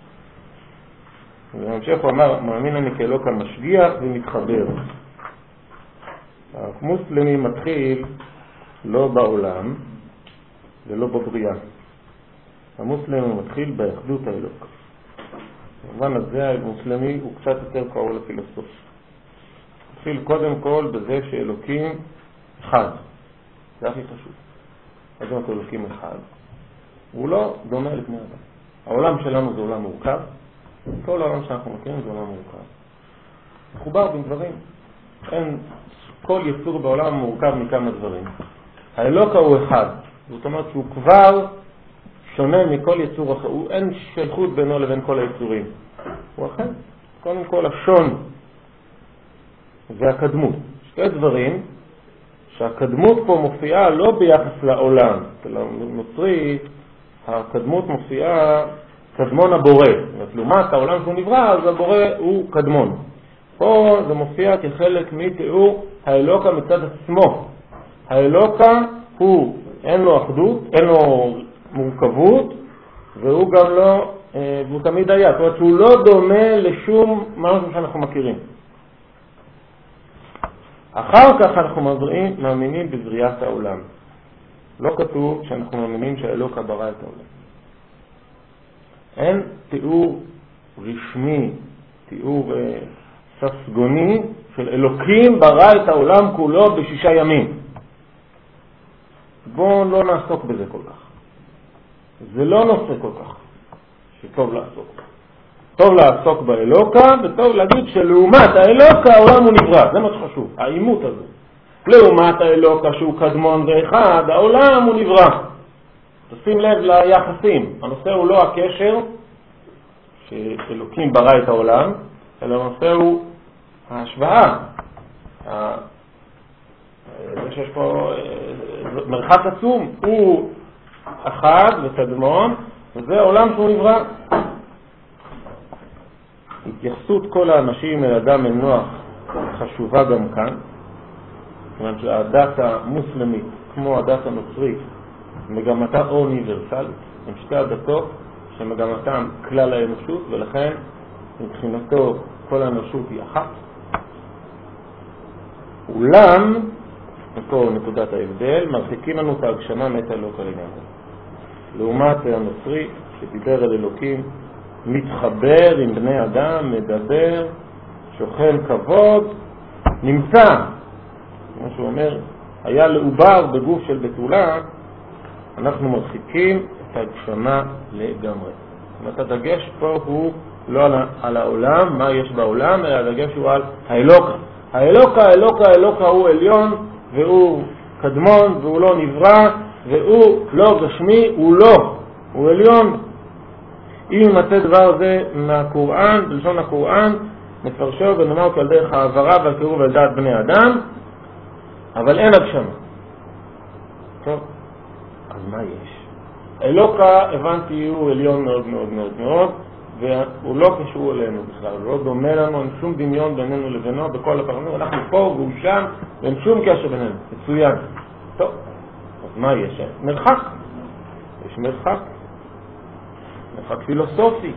ובהמשך הוא אמר, מאמין אני כאלוקה משגיח ומתחבר. המוסלמי מתחיל לא בעולם ולא בבריאה. המוסלמי מתחיל באחדות האלוקה. במובן הזה המוסלמי הוא קצת יותר קרוב לפילוסוף. מתחיל קודם כל בזה שאלוקים אחד. זה הכי חשוב. אז הוא אלוקים אחד. הוא לא דומה לבני אדם. העולם שלנו זה עולם מורכב. כל העולם שאנחנו מכירים זה עולם מורכב. מחובר בין דברים. אין, כל יצור בעולם מורכב מכמה דברים. האלוקה הוא אחד. זאת אומרת שהוא כבר שונה מכל יצור אחר. אין שייכות בינו לבין כל היצורים. הוא אחר. קודם כל השון והקדמות. שתי דברים שהקדמות פה מופיעה לא ביחס לעולם. לנוצרי הקדמות מופיעה קדמון הבורא. לעומת העולם שהוא נברא, אז הבורא הוא קדמון. פה זה מופיע כחלק מתיאור האלוקה מצד עצמו. האלוקה הוא, אין לו אחדות, אין לו מורכבות, והוא גם לא, והוא תמיד היה. זאת אומרת שהוא לא דומה לשום משהו שאנחנו מכירים. אחר כך אנחנו מזריעים, מאמינים בבריאת העולם. לא כתוב שאנחנו מאמינים שהאלוקה ברא את העולם. אין תיאור רשמי, תיאור אה, ססגוני של אלוקים ברא את העולם כולו בשישה ימים. בואו לא נעסוק בזה כל כך. זה לא נושא כל כך שטוב לעסוק. טוב לעסוק באלוקה, וטוב להגיד שלעומת האלוקה העולם הוא נברא. זה מה שחשוב, האימות הזה. לעומת האלוקה שהוא קדמון ואחד, העולם הוא נברא. תשים לב ליחסים. הנושא הוא לא הקשר שאלוקים ברא את העולם, אלא הנושא הוא ההשוואה. זה שיש פה מרחק עצום, הוא אחד וקדמון, וזה העולם שהוא נברא. התייחסות כל האנשים אל אדם אל נוח חשובה גם כאן. כיוון שהדת המוסלמית, כמו הדת הנוצרית, מגמתה אוניברסלית, הן שתי הדתות שמגמתן כלל האנושות, ולכן מבחינתו כל האנושות היא אחת. אולם, ופה נקודת ההבדל, מרחיקים לנו את ההגשמה מאת אלוקה לגמרי. לעומת הנוצרי שדיבר על אלוקים, מתחבר עם בני אדם, מדבר, שוכן כבוד, נמצא. כמו שהוא אומר, היה לעובר בגוף של בתולה, אנחנו מרחיקים את ההגשמה לגמרי. זאת אומרת, הדגש פה הוא לא על, על העולם, מה יש בעולם, אלא הדגש הוא על האלוקה. האלוקה, האלוקה, האלוקה הוא עליון, והוא קדמון, והוא לא נברא, והוא לא גשמי, הוא לא, הוא עליון. אם ימצא דבר זה מהקוראן, בלשון הקוראן, נפרשו ונאמר כעל דרך העברה והקירוב על דעת בני אדם, אבל אין הגשמה. טוב, אז מה יש? אלוקה, הבנתי, הוא עליון מאוד מאוד מאוד מאוד, והוא לא קשור אלינו בכלל, הוא לא דומה לנו, אין שום דמיון בינינו לבינו, בכל הפרמטרים, אנחנו פה והוא שם, ואין שום קשר בינינו, מצוין. טוב, אז מה יש? מרחק. יש מרחק. מרחק פילוסופי.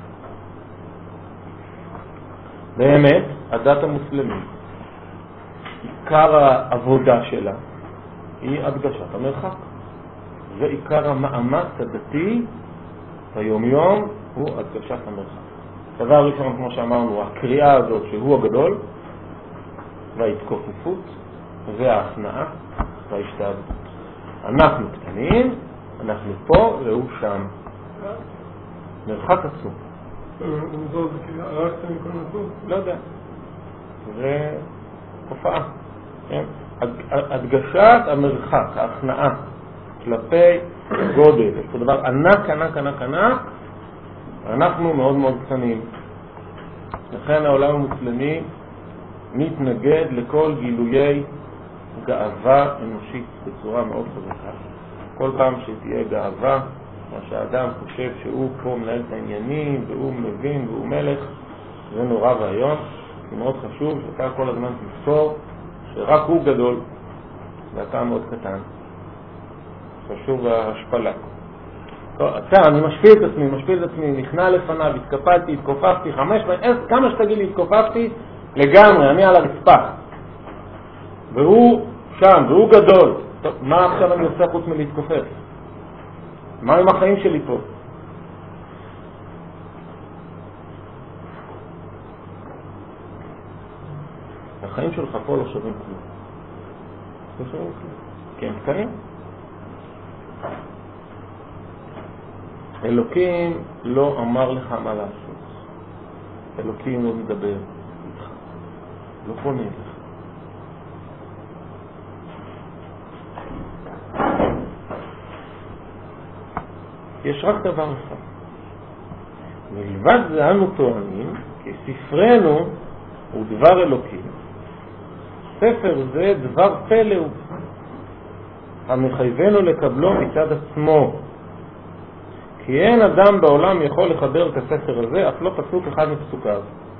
באמת, הדת המוסלמית, עיקר העבודה שלה היא הדגשת המרחק. זה עיקר המאמץ הדתי ביום-יום, הוא הדגשת המרחק. דבר ראשון, כמו שאמרנו, הקריאה הזאת שהוא הגדול, וההתכופפות, וההכנעה, וההשתעבדות. אנחנו קטנים, אנחנו פה והוא שם. מרחק עצום. זאת רק מכל נתון? לא יודע. זה תופעה. הדגשת המרחק, ההכנעה, כלפי גודל. זה דבר ענק, ענק, ענק, ענק. אנחנו מאוד מאוד קטנים. לכן העולם המוסלמי מתנגד לכל גילויי גאווה אנושית בצורה מאוד חזקה. כל פעם שתהיה גאווה, מה שהאדם חושב שהוא פה מנהל את העניינים, והוא מבין והוא מלך, זה נורא והיום. זה מאוד חשוב שאתה כל הזמן תזכור שרק הוא גדול ואתה מאוד קטן. חשוב ההשפלה. אתה, אני משפיל את עצמי, משפיל את עצמי, נכנע לפניו, התקפלתי, התכופפתי, חמש, עשר, כמה שתגיד לי התכופפתי, לגמרי, אני על הרצפה. והוא שם, והוא גדול. טוב, מה עכשיו אני עושה חוץ מלהתכופף? מה עם החיים שלי פה? החיים שלך פה לא שווים כלום. לא שווים כלום. כי הם קטנים. אלוקים לא אמר לך מה לעשות. אלוקים לא מדבר איתך. לא פונה לך. יש רק דבר אחד. מלבד זה אנו טוענים, כי ספרנו הוא דבר אלוקים. ספר זה דבר פלא הוא. המחייבנו לקבלו מצד עצמו. כי אין אדם בעולם יכול לחבר את הספר הזה, אף לא פסוק אחד מפסוקיו.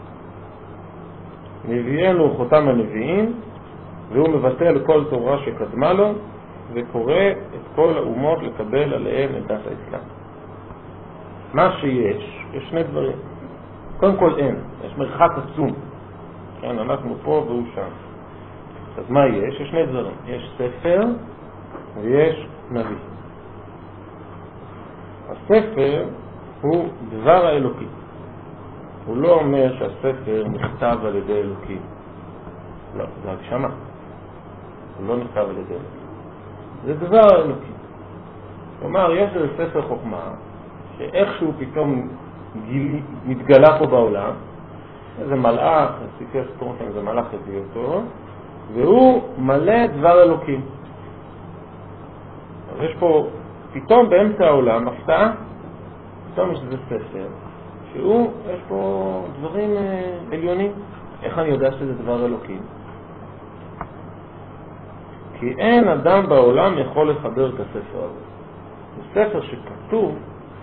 נביאנו חותם הנביאים, והוא מבטל כל תורה שקדמה לו, וקורא את כל האומות לקבל עליהם את דת האסלאם. מה שיש, יש שני דברים. קודם כל אין, יש מרחק עצום. כן, אנחנו פה והוא שם. אז מה יש? יש שני דברים. יש ספר ויש נביא. הספר הוא דבר האלוקי. הוא לא אומר שהספר נכתב על ידי אלוקים. לא, זה הגשמה. הוא לא נכתב על ידי אלוקים. זה דבר האלוקי. כלומר, יש איזה ספר חוכמה שאיכשהו פתאום גיל, מתגלה פה בעולם. איזה מלאך, סיפר סטרונטים, איזה מלאך הביא אותו, והוא מלא דבר אלוקים. אז יש פה פתאום באמצע העולם, הפתעה, פתאום יש איזה ספר, שהוא, יש פה דברים עליונים. איך אני יודע שזה דבר אלוקים? כי אין אדם בעולם יכול לחבר את הספר הזה. זה ספר שכתוב,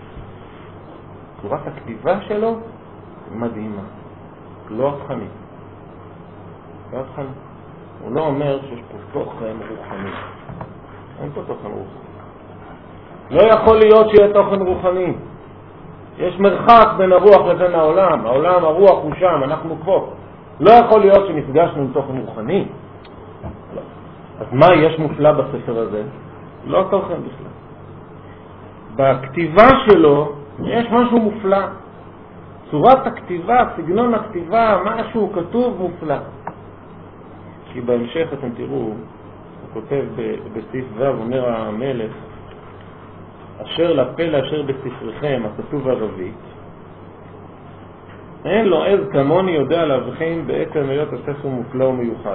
צורת הכתיבה שלו מדהימה. לא הבחנית. לא הבחנית. הוא לא אומר שיש פה תוכן רוחני. אין פה תוכן רוחני. לא יכול להיות שיהיה תוכן רוחני. יש מרחק בין הרוח לבין העולם. העולם, הרוח הוא שם, אנחנו פה. לא יכול להיות שנפגשנו עם תוכן רוחני. לא. אז מה יש מופלא בספר הזה? לא תוכן בכלל. בכתיבה שלו יש משהו מופלא. צורת הכתיבה, סגנון הכתיבה, משהו כתוב מופלא. כי בהמשך אתם תראו, הוא כותב בסעיף ו', אומר המלך, אשר לפלא אשר בספריכם, הכתוב ערבית, אין לו עז כמוני יודע להבחין בעצם היות הספר מופלא ומיוחד.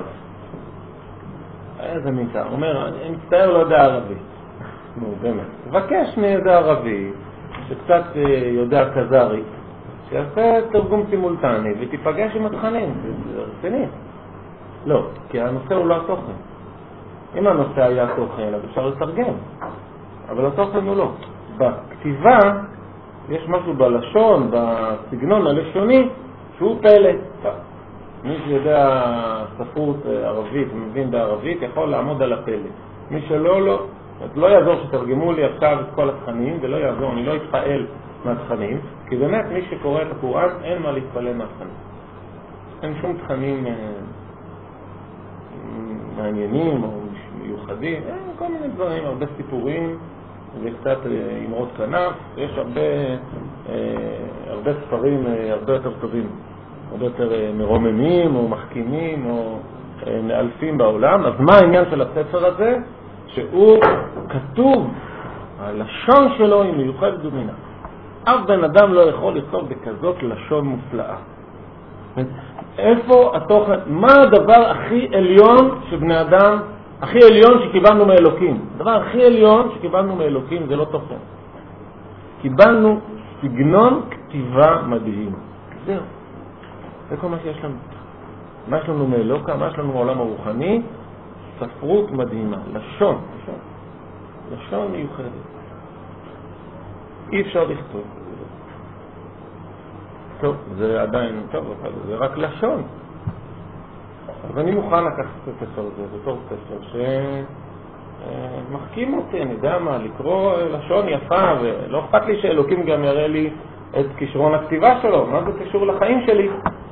איזה מין הוא אומר, אני מצטער לא יודע ערבית. נו, באמת. תבקש מי יודע ערבית, שקצת יודע קזרית, שיעשה תרגום סימולטני ותיפגש עם התכנים, זה רציני. לא, כי הנושא הוא לא התוכן. אם הנושא היה תוכן, אז אפשר לתרגם. אבל התוכן הוא לא. בכתיבה יש משהו בלשון, בסגנון הלשוני, שהוא פלא. מי שיודע ספרות ערבית, מבין בערבית, יכול לעמוד על הפלא. מי שלא, לא. אז לא יעזור שתרגמו לי עכשיו את כל התכנים, ולא יעזור, אני לא אתפעל מהתכנים, כי באמת מי שקורא את הקוראן, אין מה להתפעל מהתכנים. אין שום תכנים מעניינים או מיוחדים, אין כל מיני דברים, הרבה סיפורים, וקצת אמרות כנף, יש הרבה, הרבה ספרים הרבה יותר טובים, הרבה יותר מרוממים או מחכימים או מאלפים בעולם. אז מה העניין של הספר הזה? שהוא כתוב, הלשון שלו היא מיוחדת ומינה. אף בן אדם לא יכול לכתוב בכזאת לשון מופלאה. איפה התוכן, מה הדבר הכי עליון שבני אדם, הכי עליון שקיבלנו מאלוקים? הדבר הכי עליון שקיבלנו מאלוקים זה לא תוכן. קיבלנו סגנון כתיבה מדהים. זהו. זה כל מה שיש לנו. מה יש לנו מאלוקה, מה יש לנו מעולם הרוחני? ספרות מדהימה, לשון, לשון, לשון מיוחדת. אי אפשר לכתוב. טוב, זה עדיין, טוב, זה רק לשון. אז אני מוכן לקחת את הספר הזה, בתור ספר שמחכים אותי, אני יודע מה, לקרוא לשון יפה, ולא אכפת לי שאלוקים גם יראה לי את כישרון הכתיבה שלו, מה זה קשור לחיים שלי?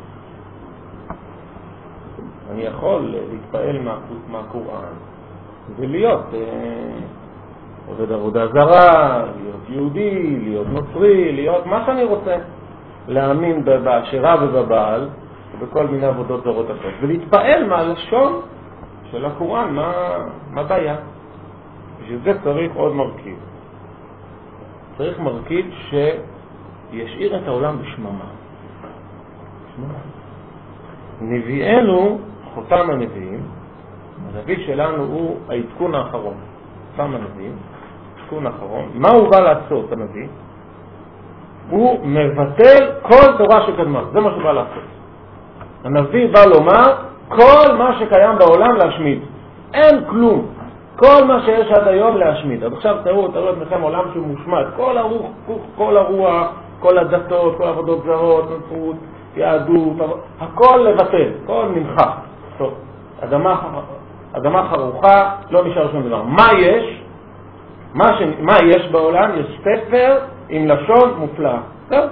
אני יכול להתפעל מהקוראן ולהיות עובד עבודה זרה, להיות יהודי, להיות נוצרי, להיות מה שאני רוצה, להאמין בעשירה ובבעל ובכל מיני עבודות זרות אחרות, ולהתפעל מהלשון של הקוראן, מה, מה בעיה? בשביל זה צריך עוד מרכיב. צריך מרכיב שישאיר את העולם בשממה. נביאנו, חותם הנביאים, הנביא שלנו הוא העדכון האחרון. חותם הנביאים, העדכון האחרון. מה הוא בא לעשות, הנביא? הוא מבטל כל תורה שקדמה. זה מה שהוא בא לעשות. הנביא בא לומר, כל מה שקיים בעולם להשמיד. אין כלום. כל מה שיש עד היום להשמיד. אז עכשיו תראו, תראו את מכם עולם שהוא מושמד. כל הרוח, כל הרוח, כל הדתות, כל עבודות זרות, נצרות, יהדות, הכל לבטל, הכל נמחק. טוב, אדמה, אדמה חרוכה, לא נשאר שום דבר. מה יש? מה, ש... מה יש בעולם? יש ספר עם לשון מופלא. טוב.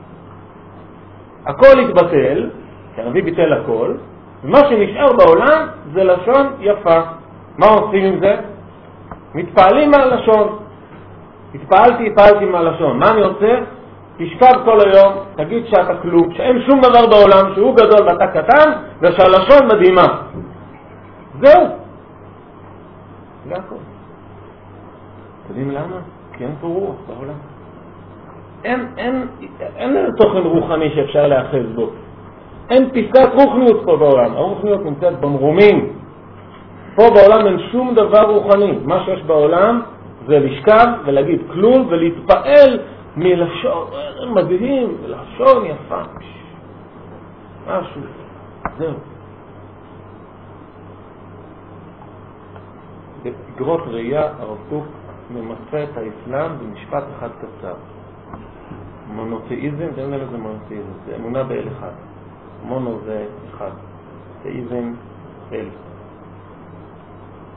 הכל התבטל, כי הנביא ביטל הכל, ומה שנשאר בעולם זה לשון יפה. מה עושים עם זה? מתפעלים מהלשון. התפעלתי, התפעלתי מהלשון. מה אני עושה? תשכב כל היום, תגיד שאתה כלום, שאין שום דבר בעולם, שהוא גדול ואתה קטן, ושהלשון מדהימה. זהו. זה הכל. יודעים למה? כי אין פה רוח בעולם. אין, אין, אין, אין תוכן רוחני שאפשר להאחז בו. אין פיסת רוחניות פה בעולם. הרוחניות נמצאת במרומים. פה בעולם אין שום דבר רוחני. מה שיש בעולם זה לשכב ולהגיד כלום ולהתפעל מלשון מדהים, לשון יפה. משהו. זהו. בגרות ראייה הרב קוק ממצא את האסלאם במשפט אחד קצר. מונותאיזם, זה אין לזה מונותאיזם, זה אמונה באל אחד. מונו זה אחד. תאיזם, אל.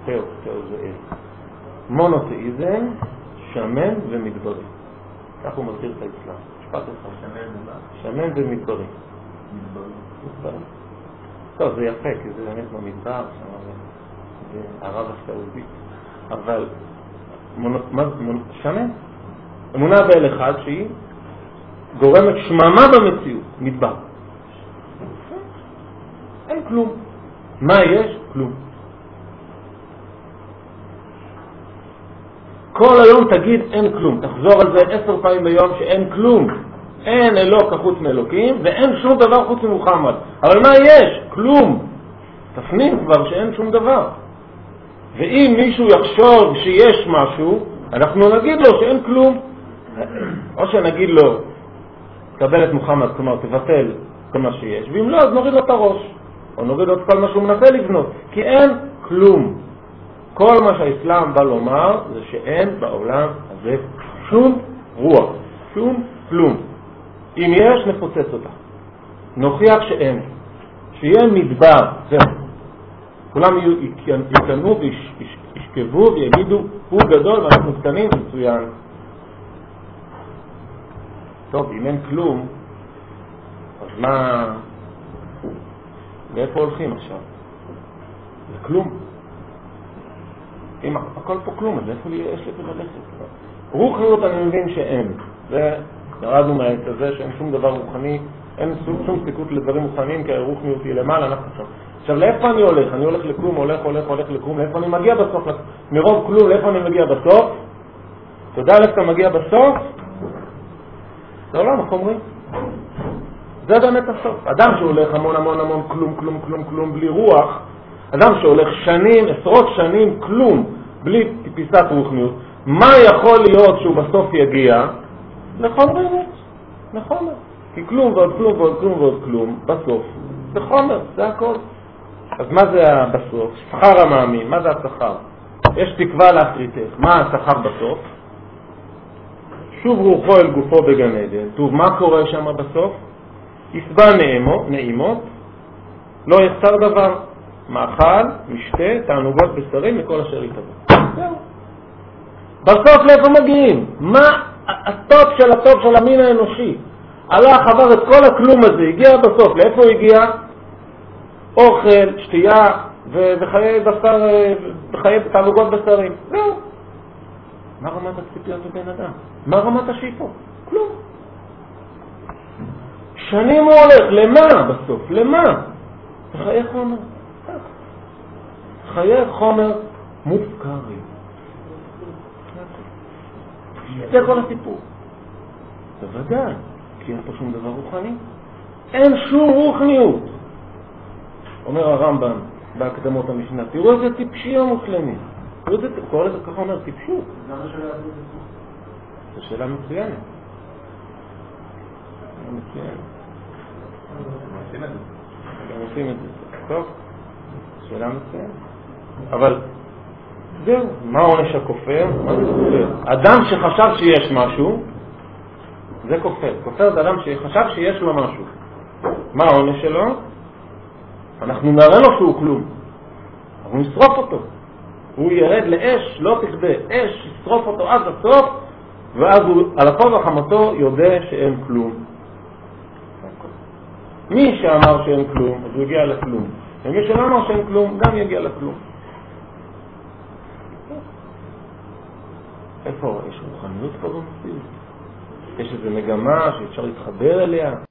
תאו, תאו זה אל. מונותאיזם, שמן ומדברי. כך הוא מזכיר את האסלאם. משפט אחד. שמן ומה? שמן ומדברי. מדברי. מדברי. טוב, זה יפה, כי זה באמת במדבר, זה ערב הסעודית. אבל שמן? אמונה באל אחד שהיא גורמת שממה במציאות, מדבר. אין כלום. מה יש? כלום. כל היום תגיד אין כלום. תחזור על זה עשר פעמים ביום שאין כלום. אין אלוק חוץ מאלוקים ואין שום דבר חוץ ממוחמד. אבל מה יש? כלום. תפנים כבר שאין שום דבר. ואם מישהו יחשוב שיש משהו, אנחנו נגיד לו שאין כלום. או שנגיד לו, תקבל את מוחמד, כלומר תבטל כל מה שיש, ואם לא, אז נוריד לו את הראש. או נוריד לו את כל מה שהוא מנסה לבנות. כי אין כלום. כל מה שהאסלאם בא לומר זה שאין בעולם הזה שום רוח, שום כלום. אם יש, נפוצץ אותה. נוכיח שאין. שיהיה מדבר, זהו. כולם יקנו וישכבו ויגידו, הוא גדול ואנחנו קטנים, זה מצוין. טוב, אם אין כלום, אז מה... לאיפה הולכים עכשיו? זה כלום. אם הכל פה כלום, אז איפה יש לי ללכת? רוחניות אני מבין שאין. וירדנו מהעת הזה שאין שום דבר רוחני, אין שום, שום סיכות לדברים רוחניים, כי הרוחניות היא למעלה, אנחנו שם. עכשיו, לאיפה אני הולך? אני הולך לכלום, הולך, הולך, הולך לכלום. לאיפה אני מגיע בסוף? מרוב כלום, לאיפה אני מגיע בסוף? אתה יודע לאיפה אתה מגיע בסוף? זה עולם, איך אומרים? זה באמת הסוף. אדם שהולך המון המון המון כלום, כלום, כלום, כלום, בלי רוח, אדם שהולך שנים, עשרות שנים, כלום, בלי פיסת רוחניות, מה יכול להיות שהוא בסוף יגיע? לחומר אמת, לחומר. כי כלום ועוד כלום ועוד כלום ועוד כלום, בסוף, זה חומר, זה הכל. אז מה זה בסוף? שכר המאמין, מה זה השכר? יש תקווה לאחריתך, מה השכר בסוף? שוב רוחו אל גופו בגן עדן. טוב, מה קורה שם בסוף? יסבע נעימות, נעימות, לא יחסר דבר. מאכל, משתה, תענוגות בשרים, מכל אשר יתבוא. זהו. בסוף לאיפה מגיעים? מה הטופ של הטופ של המין האנושי? הלך, עבר את כל הכלום הזה, הגיע בסוף. לאיפה הוא הגיע? אוכל, שתייה, וחיי בשר, וחיי תענוגות בשרים. זהו. מה רמת הציפיות בבן אדם? מה רמת השאיפות? כלום. שנים הוא הולך, למה בסוף? למה? חיי חומר. חיי חומר מופקרים. זה כל הסיפור. בוודאי, כי אין פה שום דבר רוחני. אין שום רוחניות. אומר הרמב"ם בהקדמות המשנה, תראו איזה טיפשי המוסלמי. תראו איזה, קורא לזה ככה אומר, טיפשות. זו שאלה מצוינת. שאלה מצוינת. גם עושים את זה. טוב, שאלה מצוינת. אבל זהו, מה עונש הכופר? מה זה כופר? אדם שחשב שיש משהו, זה כופר. כופר זה אדם שחשב שיש לו משהו. מה העונש שלו? אנחנו נראה לו שהוא כלום. אנחנו נשרוף אותו. הוא ירד לאש, לא תכבה. אש, ישרוף אותו עד הסוף, ואז הוא, על אפו וחמתו, יודע שאין כלום. מי שאמר שאין כלום, אז הוא יגיע לכלום. ומי שלא אמר שאין כלום, גם יגיע לכלום. איפה? יש רוחניות פה במציאות? יש איזו מגמה שאפשר להתחבר אליה?